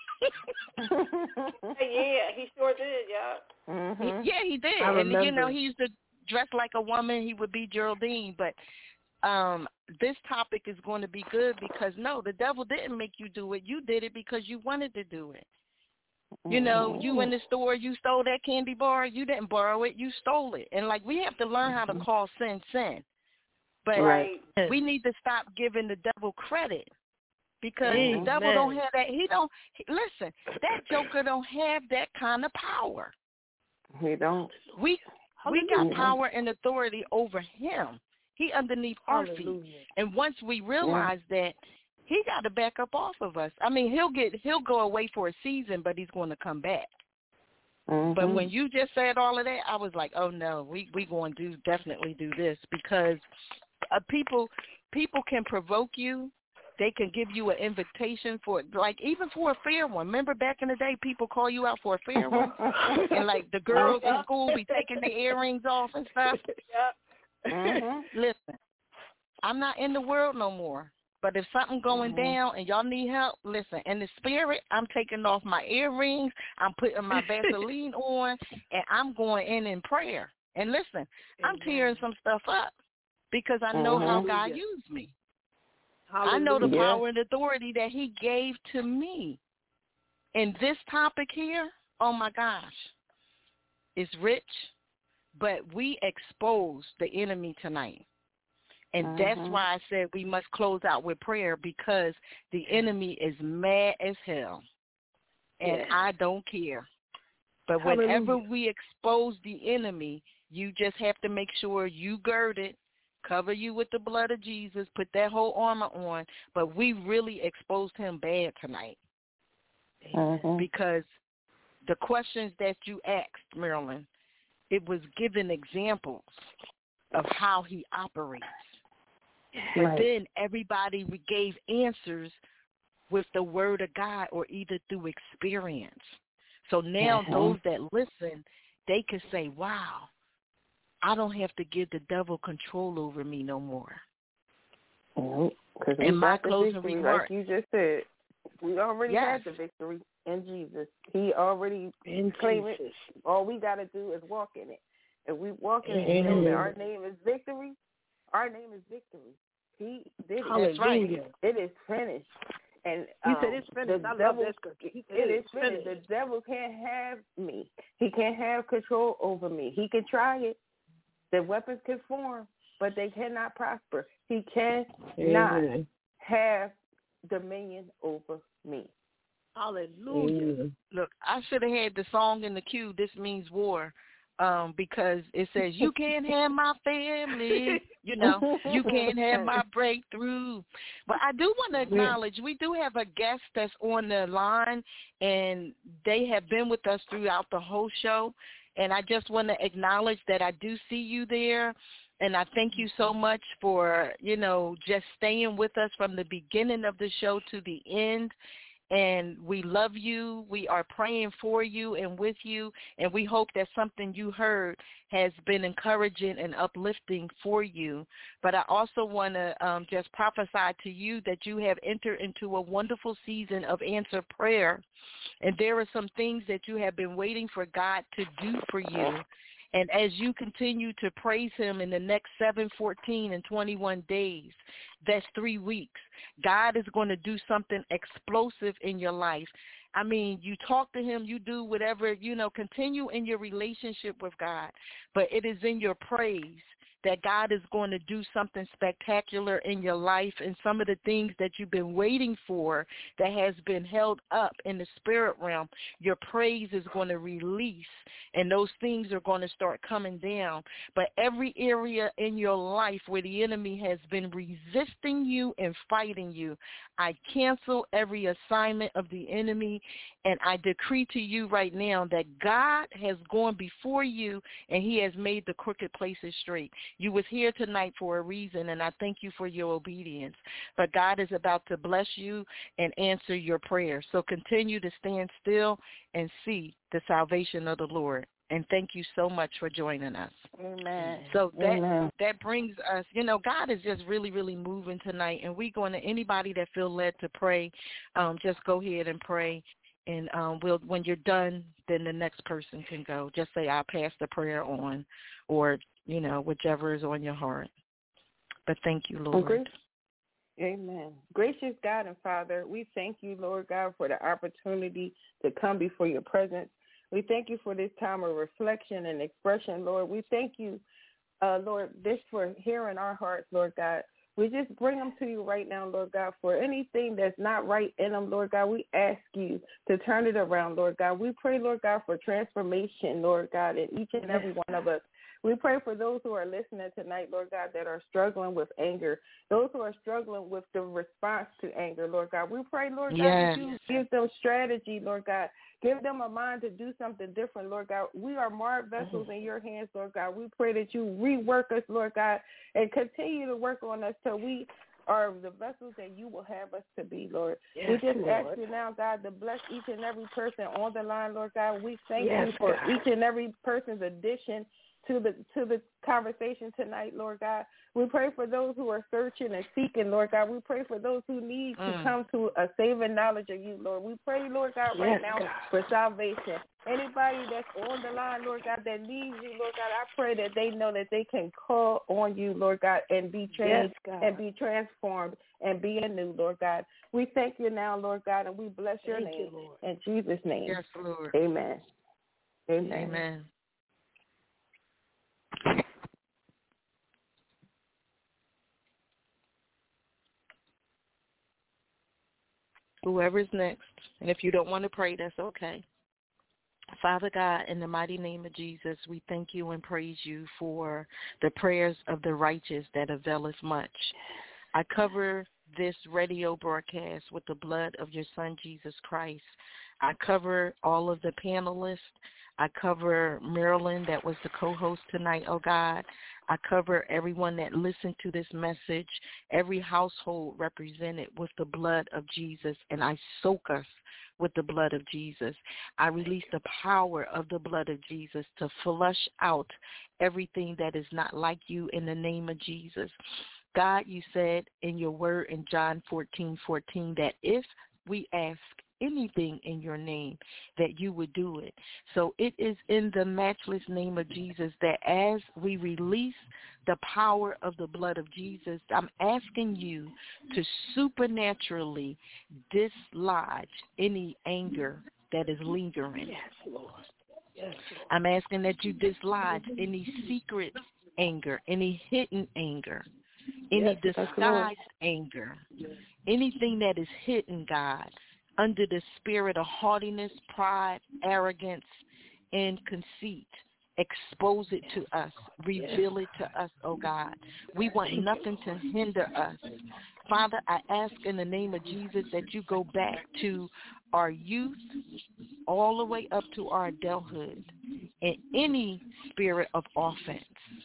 Yeah, he sure did, yeah. Mm-hmm. He, yeah, he did. I And, remember. you know, he used to dress like a woman. He would be Geraldine. But um, this topic is going to be good, because, no, the devil didn't make you do it. You did it because you wanted to do it. You know, you in the store, you stole that candy bar. You didn't borrow it. You stole it. And, like, we have to learn how to call sin sin. But Right. we need to stop giving the devil credit, because Amen. the devil don't have that. He don't, he, listen, that joker don't have that kind of power. We don't. We we got power and authority over him. He underneath our Hallelujah. feet. And once we realize yeah. that, he got to back up off of us. I mean, he'll get he'll go away for a season, but he's going to come back. Mm-hmm. But when you just said all of that, I was like, oh no, we we going to do definitely do this, because uh, people people can provoke you. They can give you an invitation for, like, even for a fair one. Remember back in the day, people call you out for a fair one, and like the girls in school be taking their earrings off and stuff. Yep. Mm-hmm. Listen, I'm not in the world no more. But if something going mm-hmm. down and y'all need help, listen, in the spirit, I'm taking off my earrings, I'm putting my Vaseline on, and I'm going in in prayer. And listen, I'm tearing some stuff up, because I know mm-hmm. how God used me. Hallelujah. I know the Yeah. power and authority that he gave to me. And this topic here, oh my gosh, is rich, but we expose the enemy tonight. And uh-huh. that's why I said we must close out with prayer, because the enemy is mad as hell. And Yes. I don't care. But Hallelujah. whenever we expose the enemy, you just have to make sure you gird it, cover you with the blood of Jesus, put that whole armor on. But we really exposed him bad tonight. Uh-huh. Because the questions that you asked, Marilyn, it was giving examples of how he operates. But Right. then everybody gave answers with the word of God, or either through experience. So now uh-huh. those that listen, they can say, wow, I don't have to give the devil control over me no more. Because In we my got the closing victory, remarks, like you just said. We already yes. had the victory in Jesus. He already in claimed Jesus. it. All we got to do is walk in it. If we walk in it Amen. and know that our name is victory, our name is victory. He did it. Hallelujah. It is finished. And He um, said it's finished. the I love devil, that scripture. He said it it's is finished. finished. The devil can't have me. He can't have control over me. He can try it. The weapons can form, but they cannot prosper. He cannot Amen. have dominion over me. Hallelujah. Amen. Look, I should have had the song in the queue, This Means War, um, because it says, you can't have my family, you know, you can't have my breakthrough. But I do want to acknowledge, we do have a guest that's on the line, and they have been with us throughout the whole show. And I just want to acknowledge that I do see you there. And I thank you so much for, you know, just staying with us from the beginning of the show to the end. And we love you. We are praying for you and with you. And we hope that something you heard has been encouraging and uplifting for you. But I also want to um, just prophesy to you that you have entered into a wonderful season of answered prayer. And there are some things that you have been waiting for God to do for you. And as you continue to praise him in the next seven, fourteen, and twenty-one days, that's three weeks, God is going to do something explosive in your life. I mean, you talk to him, you do whatever, you know, continue in your relationship with God. But it is in your praise that God is going to do something spectacular in your life, and some of the things that you've been waiting for that has been held up in the spirit realm, your praise is going to release, and those things are going to start coming down. But every area in your life where the enemy has been resisting you and fighting you, I cancel every assignment of the enemy, and I decree to you right now that God has gone before you, and he has made the crooked places straight. You was here tonight for a reason, and I thank you for your obedience. But God is about to bless you and answer your prayers. So continue to stand still and see the salvation of the Lord. And thank you so much for joining us. Amen. So that Amen. that brings us, you know, God is just really, really moving tonight. And we're going to, anybody that feel led to pray, um, just go ahead and pray. And um, we'll, when you're done, then the next person can go. Just say, I'll pass the prayer on, or, you know, whichever is on your heart. But thank you, Lord. Okay. Amen. Gracious God and Father, we thank you, Lord God, for the opportunity to come before your presence. We thank you for this time of reflection and expression, Lord. We thank you, uh, Lord, this for hearing our hearts, Lord God. We just bring them to you right now, Lord God, for anything that's not right in them, Lord God. We ask you to turn it around, Lord God. We pray, Lord God, for transformation, Lord God, in each and every one of us. We pray for those who are listening tonight, Lord God, that are struggling with anger, those who are struggling with the response to anger, Lord God. We pray, Lord God, yes. that you give them strategy, Lord God. Give them a mind to do something different, Lord God. We are marked vessels in your hands, Lord God. We pray that you rework us, Lord God, and continue to work on us till we are the vessels that you will have us to be, Lord. Yes, we just Lord. ask you now, God, to bless each and every person on the line, Lord God. We thank Yes, you for God. each and every person's addition to the to the conversation tonight, Lord God. We pray for those who are searching and seeking, Lord God. We pray for those who need Mm. to come to a saving knowledge of you, Lord. We pray, Lord God, Yes, right now God. for salvation. Anybody that's on the line, Lord God, that needs you, Lord God, I pray that they know that they can call on you, Lord God, and be changed Yes, God. and be transformed and be anew, Lord God. We thank you now, Lord God, and we bless your Thank name. you, Lord. In Jesus' name. Yes, Lord. Amen. Amen. Amen. Whoever's next. And if you don't want to pray, that's okay. Father God, in the mighty name of Jesus, we thank you and praise you for the prayers of the righteous that availeth much. I cover this radio broadcast with the blood of your Son, Jesus Christ. I cover all of the panelists. I cover Marilyn, that was the co-host tonight, oh God. I cover everyone that listened to this message, every household represented with the blood of Jesus, and I soak us with the blood of Jesus. I release the power of the blood of Jesus to flush out everything that is not like you in the name of Jesus. God, you said in your word in John fourteen fourteen that if we ask anything in your name, that you would do it. So it is in the matchless name of Jesus that as we release the power of the blood of Jesus, I'm asking you to supernaturally dislodge any anger that is lingering. Yes, Lord. Yes, Lord. I'm asking that you dislodge any secret anger, any hidden anger, any Yes, disguised anger, anything that is hidden, God, under the spirit of haughtiness, pride, arrogance, and conceit. Expose it to us. Reveal it to us, oh God. We want nothing to hinder us. Father, I ask in the name of Jesus that you go back to our youth all the way up to our adulthood and any spirit of offense.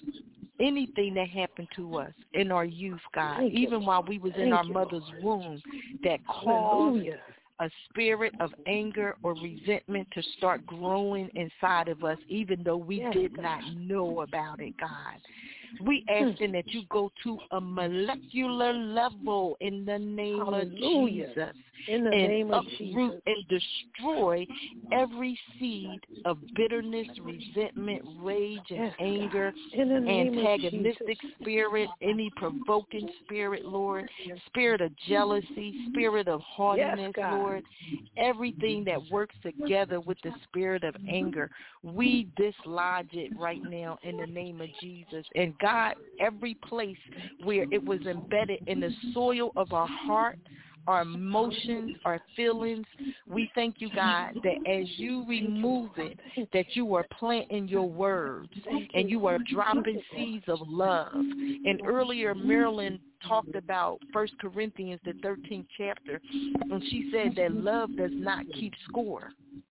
Anything that happened to us in our youth, God, Thank even you. while we was in Thank our you, mother's Lord. womb, that caused Hallelujah. a spirit of anger or resentment to start growing inside of us, even though we Yes, did God. not know about it, God. We asking that you go to a molecular level in the name Hallelujah. of Jesus In the and name of uproot Jesus. and destroy every seed of bitterness, resentment, rage, and Yes, anger, God. In the name antagonistic of Jesus. spirit, any provoking spirit, Lord, spirit of jealousy, spirit of haughtiness, Yes, God. Lord, everything that works together with the spirit of anger, we dislodge it right now in the name of Jesus. And God, every place where it was embedded in the soil of our heart, our emotions, our feelings, we thank you, God, that as you remove it, that you are planting your words and you are dropping seeds of love. And earlier, Marilyn talked about First Corinthians, the thirteenth chapter, and she said that love does not keep score.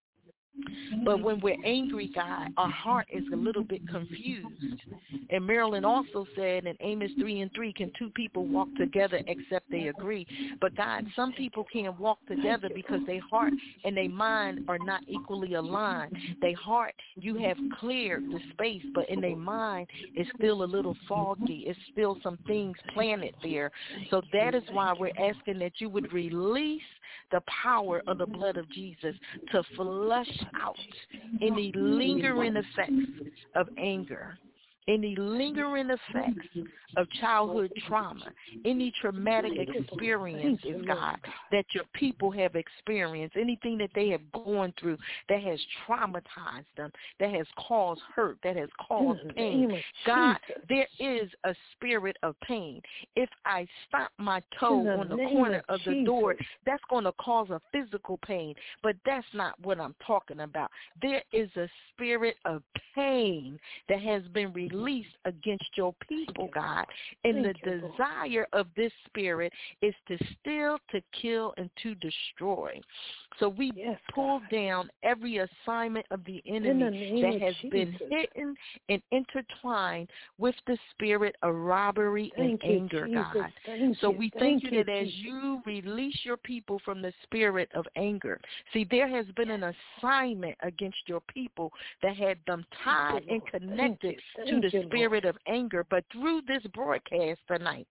But when we're angry, God, our heart is a little bit confused. And Marilyn also said in Amos three and three, can two people walk together except they agree? But God, some people can't walk together because their heart and their mind are not equally aligned. Their heart, you have cleared the space, but in their mind, it's still a little foggy. It's still some things planted there. So that is why we're asking that you would release the power of the blood of Jesus to flush out any lingering effects of anger, any lingering effects of childhood trauma, any traumatic experiences, God, that your people have experienced, anything that they have gone through that has traumatized them, that has caused hurt, that has caused pain. God, there is a spirit of pain. If I stop my toe on the corner of the door, that's going to cause a physical pain, but that's not what I'm talking about. There is a spirit of pain that has been released against your people, God. And the desire of this spirit is to steal, to kill, and to destroy. So we yes, pull God. down every assignment of the enemy that has Jesus. been hidden and intertwined with the spirit of robbery thank and you, anger, Jesus. God. Thank so you. we thank, thank you that Jesus. as you release your people from the spirit of anger, see, there has been an assignment against your people that had them tied and connected thank you. Thank to the you, spirit Lord. of anger. But through this broadcast tonight,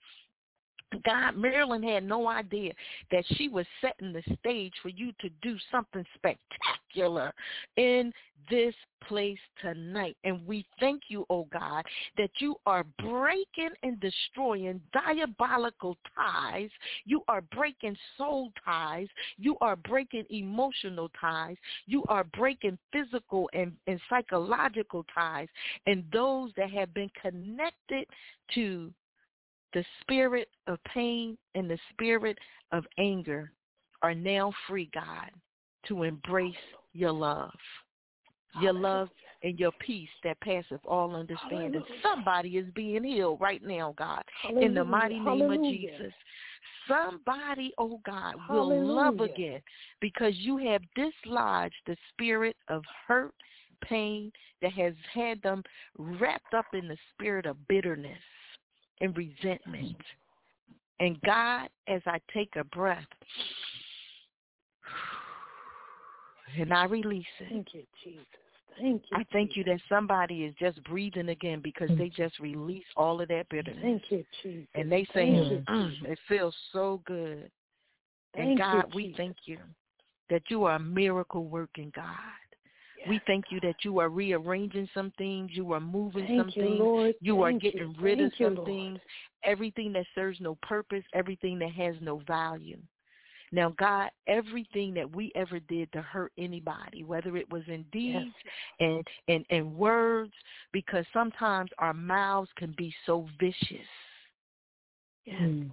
God, Marilyn had no idea that she was setting the stage for you to do something spectacular in this place tonight. And we thank you, oh God, that you are breaking and destroying diabolical ties. You are breaking soul ties. You are breaking emotional ties. You are breaking physical and, and psychological ties. And those that have been connected to the spirit of pain and the spirit of anger are now free, God, to embrace your love, your love and your peace that passeth all understanding. Hallelujah. Somebody is being healed right now, God, Hallelujah. in the mighty name Hallelujah. of Jesus. Somebody, oh God, will Hallelujah. love again because you have dislodged the spirit of hurt, pain that has had them wrapped up in the spirit of bitterness and resentment. And God, as I take a breath and I release it. Thank you, Jesus. Thank you. I thank you that somebody is just breathing again because they just released all of that bitterness. Thank you, Jesus. And they say, mm, it feels so good. And Thank God, you, we Jesus. thank you that you are a miracle working God. Yes. We thank you that you are rearranging some things, you are moving thank some you, things, Lord. you thank are getting you. rid thank of you, some Lord. things, everything that serves no purpose, everything that has no value. Now, God, everything that we ever did to hurt anybody, whether it was in deeds yes. and, and, and words, because sometimes our mouths can be so vicious. Yes. Mm.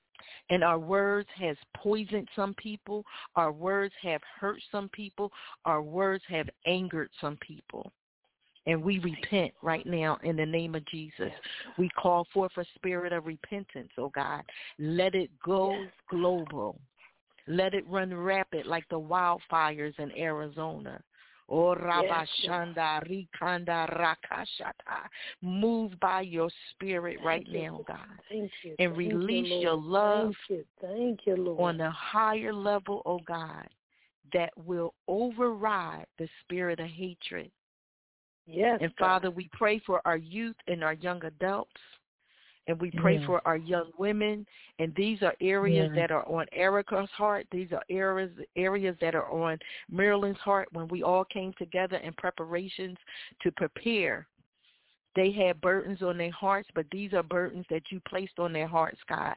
And our words has poisoned some people. Our words have hurt some people. Our words have angered some people. And we repent right now in the name of Jesus. We call forth a spirit of repentance, oh God. Let it go yes. global. Let it run rapid like the wildfires in Arizona. Oh, Rabashanda, Rikanda, Rakashata. Move by your spirit right Thank now, you. God. Thank you. And Thank release you, your love Thank you. Thank you, Lord. on a higher level, oh God, that will override the spirit of hatred. Yes, and God. Father, we pray for our youth and our young adults. And we pray yes. for our young women. And these are areas yes. that are on Erica's heart. These are areas areas that are on Marilyn's heart when we all came together in preparations to prepare. They had burdens on their hearts, but these are burdens that you placed on their hearts, God.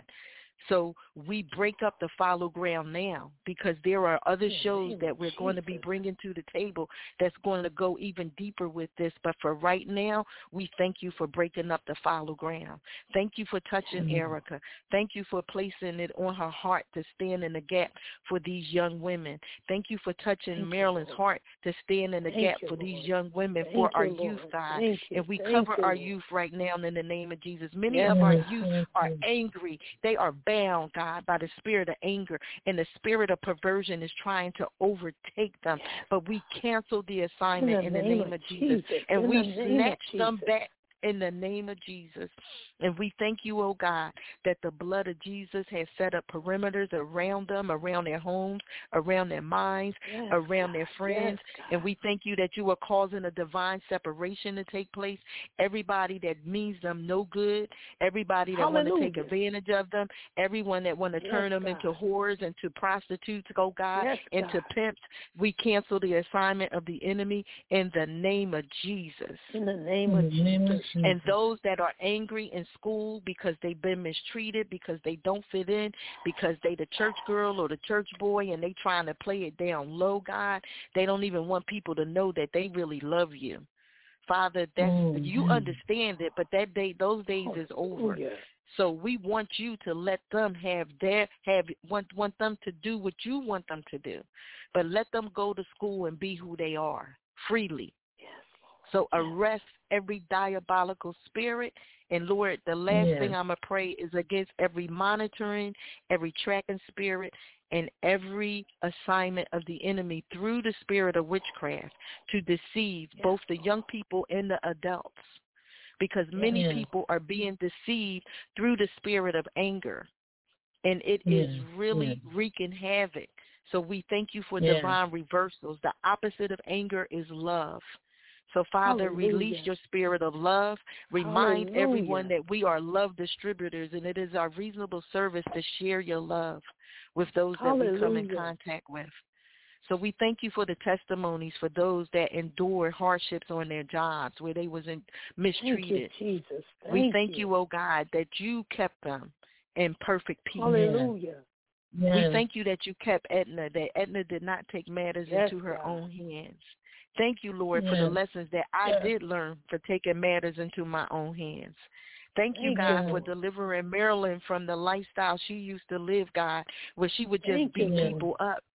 So we break up the fallow ground now because there are other shows that we're going to be bringing to the table that's going to go even deeper with this. But for right now, we thank you for breaking up the fallow ground. Thank you for touching mm-hmm. Erica. Thank you for placing it on her heart to stand in the gap for these young women. Thank you for touching thank Marilyn's you, heart to stand in the thank gap you, for Lord. these young women, thank for you, our Lord. youth, God. Thank you, and we thank cover you, our Lord. youth right now in the name of Jesus. Many yes. of our youth are angry. They are bound, God, by the spirit of anger, and the spirit of perversion is trying to overtake them. But we cancel the assignment in the, in the name, name of Jesus, Jesus. and in we snatch them back in the name of Jesus. And we thank you, oh God, that the blood of Jesus has set up perimeters around them, around their homes, around their minds, yes, around God. their friends. Yes, and we thank you that you are causing a divine separation to take place. Everybody that means them no good, everybody that want to take advantage of them, everyone that want to yes, turn them God. into whores, into prostitutes, oh God, yes, into God. pimps, we cancel the assignment of the enemy in the name of Jesus. In the name of Jesus. And those that are angry in school because they've been mistreated, because they don't fit in, because they the church girl or the church boy and they trying to play it down low, God, they don't even want people to know that they really love you. Father, that's mm-hmm. you understand it, but that day, those days is over. Yeah. So we want you to let them have their have want want them to do what you want them to do, but let them go to school and be who they are freely. Yes. So arrest every diabolical spirit. And, Lord, the last yes. thing I'm going to pray is against every monitoring, every tracking spirit, and every assignment of the enemy through the spirit of witchcraft to deceive yes. both the young people and the adults. Because many yes. people are being deceived through the spirit of anger. And it yes. is really yes. wreaking havoc. So we thank you for yes. divine reversals. The opposite of anger is love. So, Father, Hallelujah. release your spirit of love. Remind Hallelujah. everyone that we are love distributors, and it is our reasonable service to share your love with those Hallelujah. that we come in contact with. So we thank you for the testimonies for those that endured hardships on their jobs where they was in, mistreated. Thank you, Jesus. Thank we thank you. you, oh God, that you kept them in perfect peace. Hallelujah. Yes. We thank you that you kept Edna, that Edna did not take matters yes, into her God. own hands. Thank you, Lord, yes. for the lessons that I yes. did learn for taking matters into my own hands. Thank you, Thank God, you. for delivering Marilyn from the lifestyle she used to live, God, where she would just Thank beat you, people up.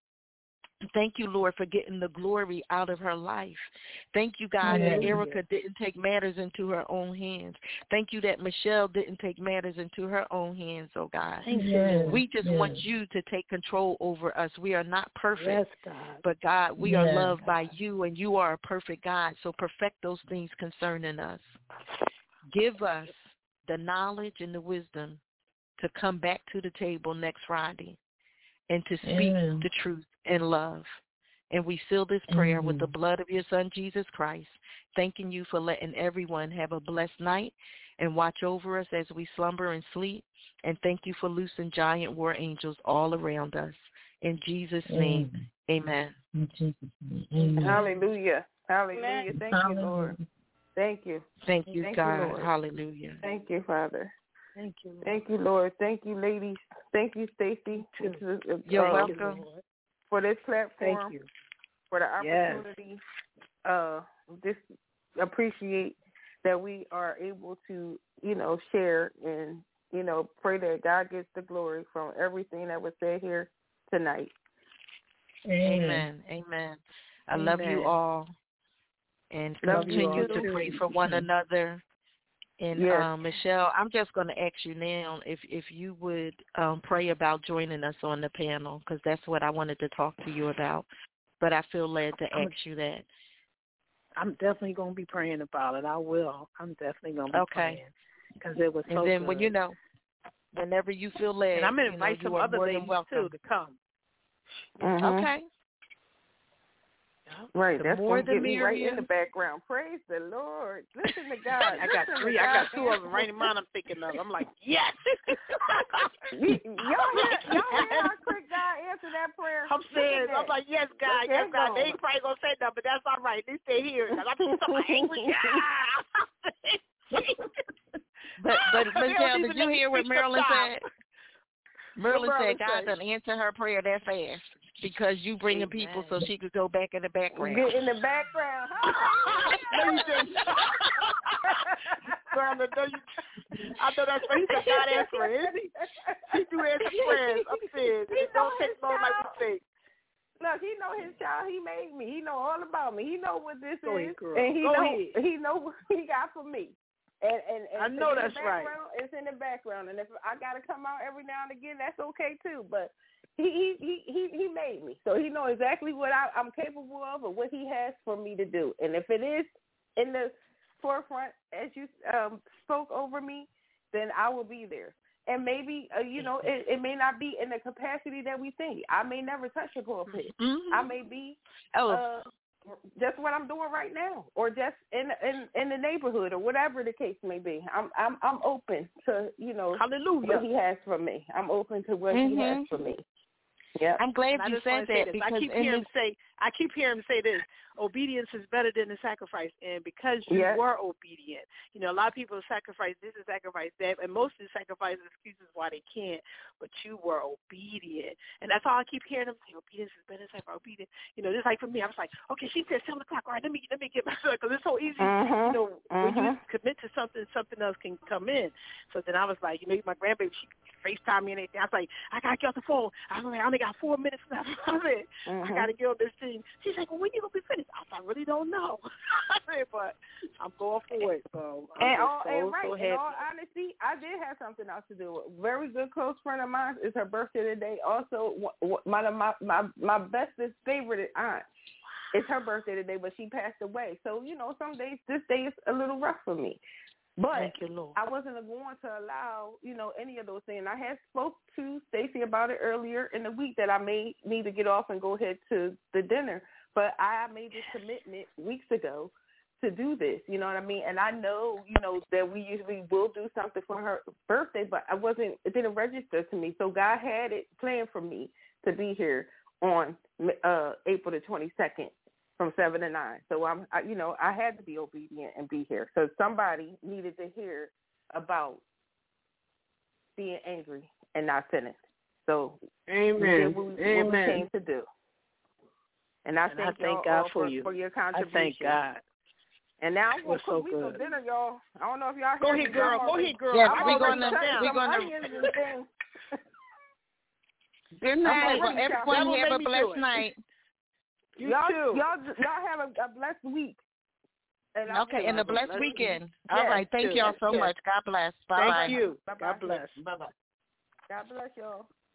Thank you, Lord, for getting the glory out of her life. Thank you, God, Hallelujah. that Erica didn't take matters into her own hands. Thank you that Michelle didn't take matters into her own hands, oh God. Thank you. We just yes. want you to take control over us. We are not perfect, yes, God. but God, we yes. are loved by you, and you are a perfect God. So perfect those things concerning us. Give us the knowledge and the wisdom to come back to the table next Friday and to speak Amen. the truth in love. And we seal this prayer Amen. with the blood of your Son, Jesus Christ, thanking you for letting everyone have a blessed night. and watch over us as we slumber and sleep. And thank you for loosing giant war angels all around us. In Jesus' name, amen. In Jesus' name, amen. Hallelujah. Hallelujah. Amen. Thank Hallelujah. you, Lord. Thank you. Thank you, Thank God. you, Lord. Hallelujah. Thank you, Father. Thank you. Lord. Thank you, Lord. Thank you, ladies. Thank you, Stacy. You're uh, welcome. for this platform. Thank you. For the Yes. opportunity. Uh, just appreciate that we are able to, you know, share and, you know, pray that God gets the glory from everything that was said here tonight. Amen. Amen. I Amen. love you all. And Love continue you to too. pray for one another. And Yes. um, Michelle, I'm just going to ask you now if if you would um, pray about joining us on the panel, because that's what I wanted to talk to you about. But I feel led to ask you that. I'm definitely going to be praying about it. I will. I'm definitely going to be Okay. praying because it was so And then good. when you know, whenever you feel led, and I'm going you to know, invite you some are other more than ladies welcome. too to come. Mhm. Okay. Right, The that's more going to the get me right in merrier. the background. Praise the Lord. Listen to God. I got Listen three. to I got God. two of them right in mind. I'm thinking of. I'm like, yes. Y- y'all hear, y'all hear how quick God answered that prayer? I'm Look saying, at I'm that. like, yes, God, Look yes, at God. God. They ain't probably gonna say nothing, but that's all right. At least they hear it. I'm so angry. But but They don't Michelle, even did you let me hear what speak Marilyn sometimes. said? Marilyn Marilyn said God say? done answer her prayer that fast because you bringing people so she could go back in the background. Get in the background. No, you didn't. Girl, no, you, I know that's what he said. God answering, isn't he? He do answer prayers upstairs. He It don't know take his long like child. we think. Look, he know his child. He made me. He know all about me. He know what this Go is, ahead, girl. and he Go know ahead. he know what he got for me. And and, and I know in that's the right. background, it's in the background. And if I gotta come out every now and again, that's okay too. But he he he he made me, so he know exactly what I, I'm capable of and what he has for me to do. And if it is in the forefront, as you um, spoke over me, then I will be there. And maybe, uh, you know, it, it may not be in the capacity that we think. I may never touch a pulpit. Mm-hmm. I may be Oh. uh, just what I'm doing right now, or just in in in the neighborhood, or whatever the case may be. I'm I'm I'm open to, you know, Hallelujah. what he has for me. I'm open to what Mm-hmm. he has for me. Yeah. I'm glad And I you just said want to say that this. because I keep in hearing this, him say, I keep hearing him say this. Obedience is better than the sacrifice, and because you Yes. were obedient, you know, a lot of people sacrifice this and sacrifice that, and most of the sacrifice excuses why they can't. But you were obedient, and that's all I keep hearing him say. Obedience is better than sacrifice. Obedience, you know, just like for me, I was like, okay, she said seven o'clock. All right, let me let me get my because it's so easy. Mhm. You know, when you Mhm. commit to something, something else can come in. So then I was like, you know, my grandbaby, she FaceTime me and everything. I was like, I gotta get off the phone. I was like, I only got four minutes left. I said, Mhm. I gotta get on this thing. She's like, well, when you gonna be finished? I said, I really don't know. I said, but I'm going for it. So I'm And, just all, so, and right, so in happy. all honesty, I did have something else to do. A very good close friend of mine is her birthday today. Also, one of my my my bestest favorite aunt. It's her birthday today, but she passed away. So you know, some days this day is a little rough for me. But Thank you, Lord. I wasn't going to allow, you know, any of those things. I had spoke to Stacy about it earlier in the week that I may need to get off and go ahead to the dinner. But I made this commitment weeks ago to do this, you know what I mean? And I know, you know, that we usually will do something for her birthday, but I wasn't, it didn't register to me. So God had it planned for me to be here on uh, April the twenty-second. From seven to nine, so I'm, I, you know, I had to be obedient and be here. So somebody needed to hear about being angry and not sinning. So Amen. we did what we, Amen. what we came to do. And I And thank, I thank y'all God all for for, you. for your I contribution. thank God. And now I'm It going was to so cook me some good. dinner, y'all. I don't know if y'all Go hear ahead, me, girl. I'm Go already- ahead, girl. Yes, I'm we're already gonna- cutting we're some gonna- onions and things. Good night. Well, already everyone Devil have made a me do blessed it. night. You y'all, too. y'all, y'all have a, a blessed week. And I Okay, will. and a blessed blessed weekend. Yes, All right, thank too. y'all so Yes. much. God bless. Bye bye. Thank you. Bye-bye. God bless. Bye bye. God bless y'all.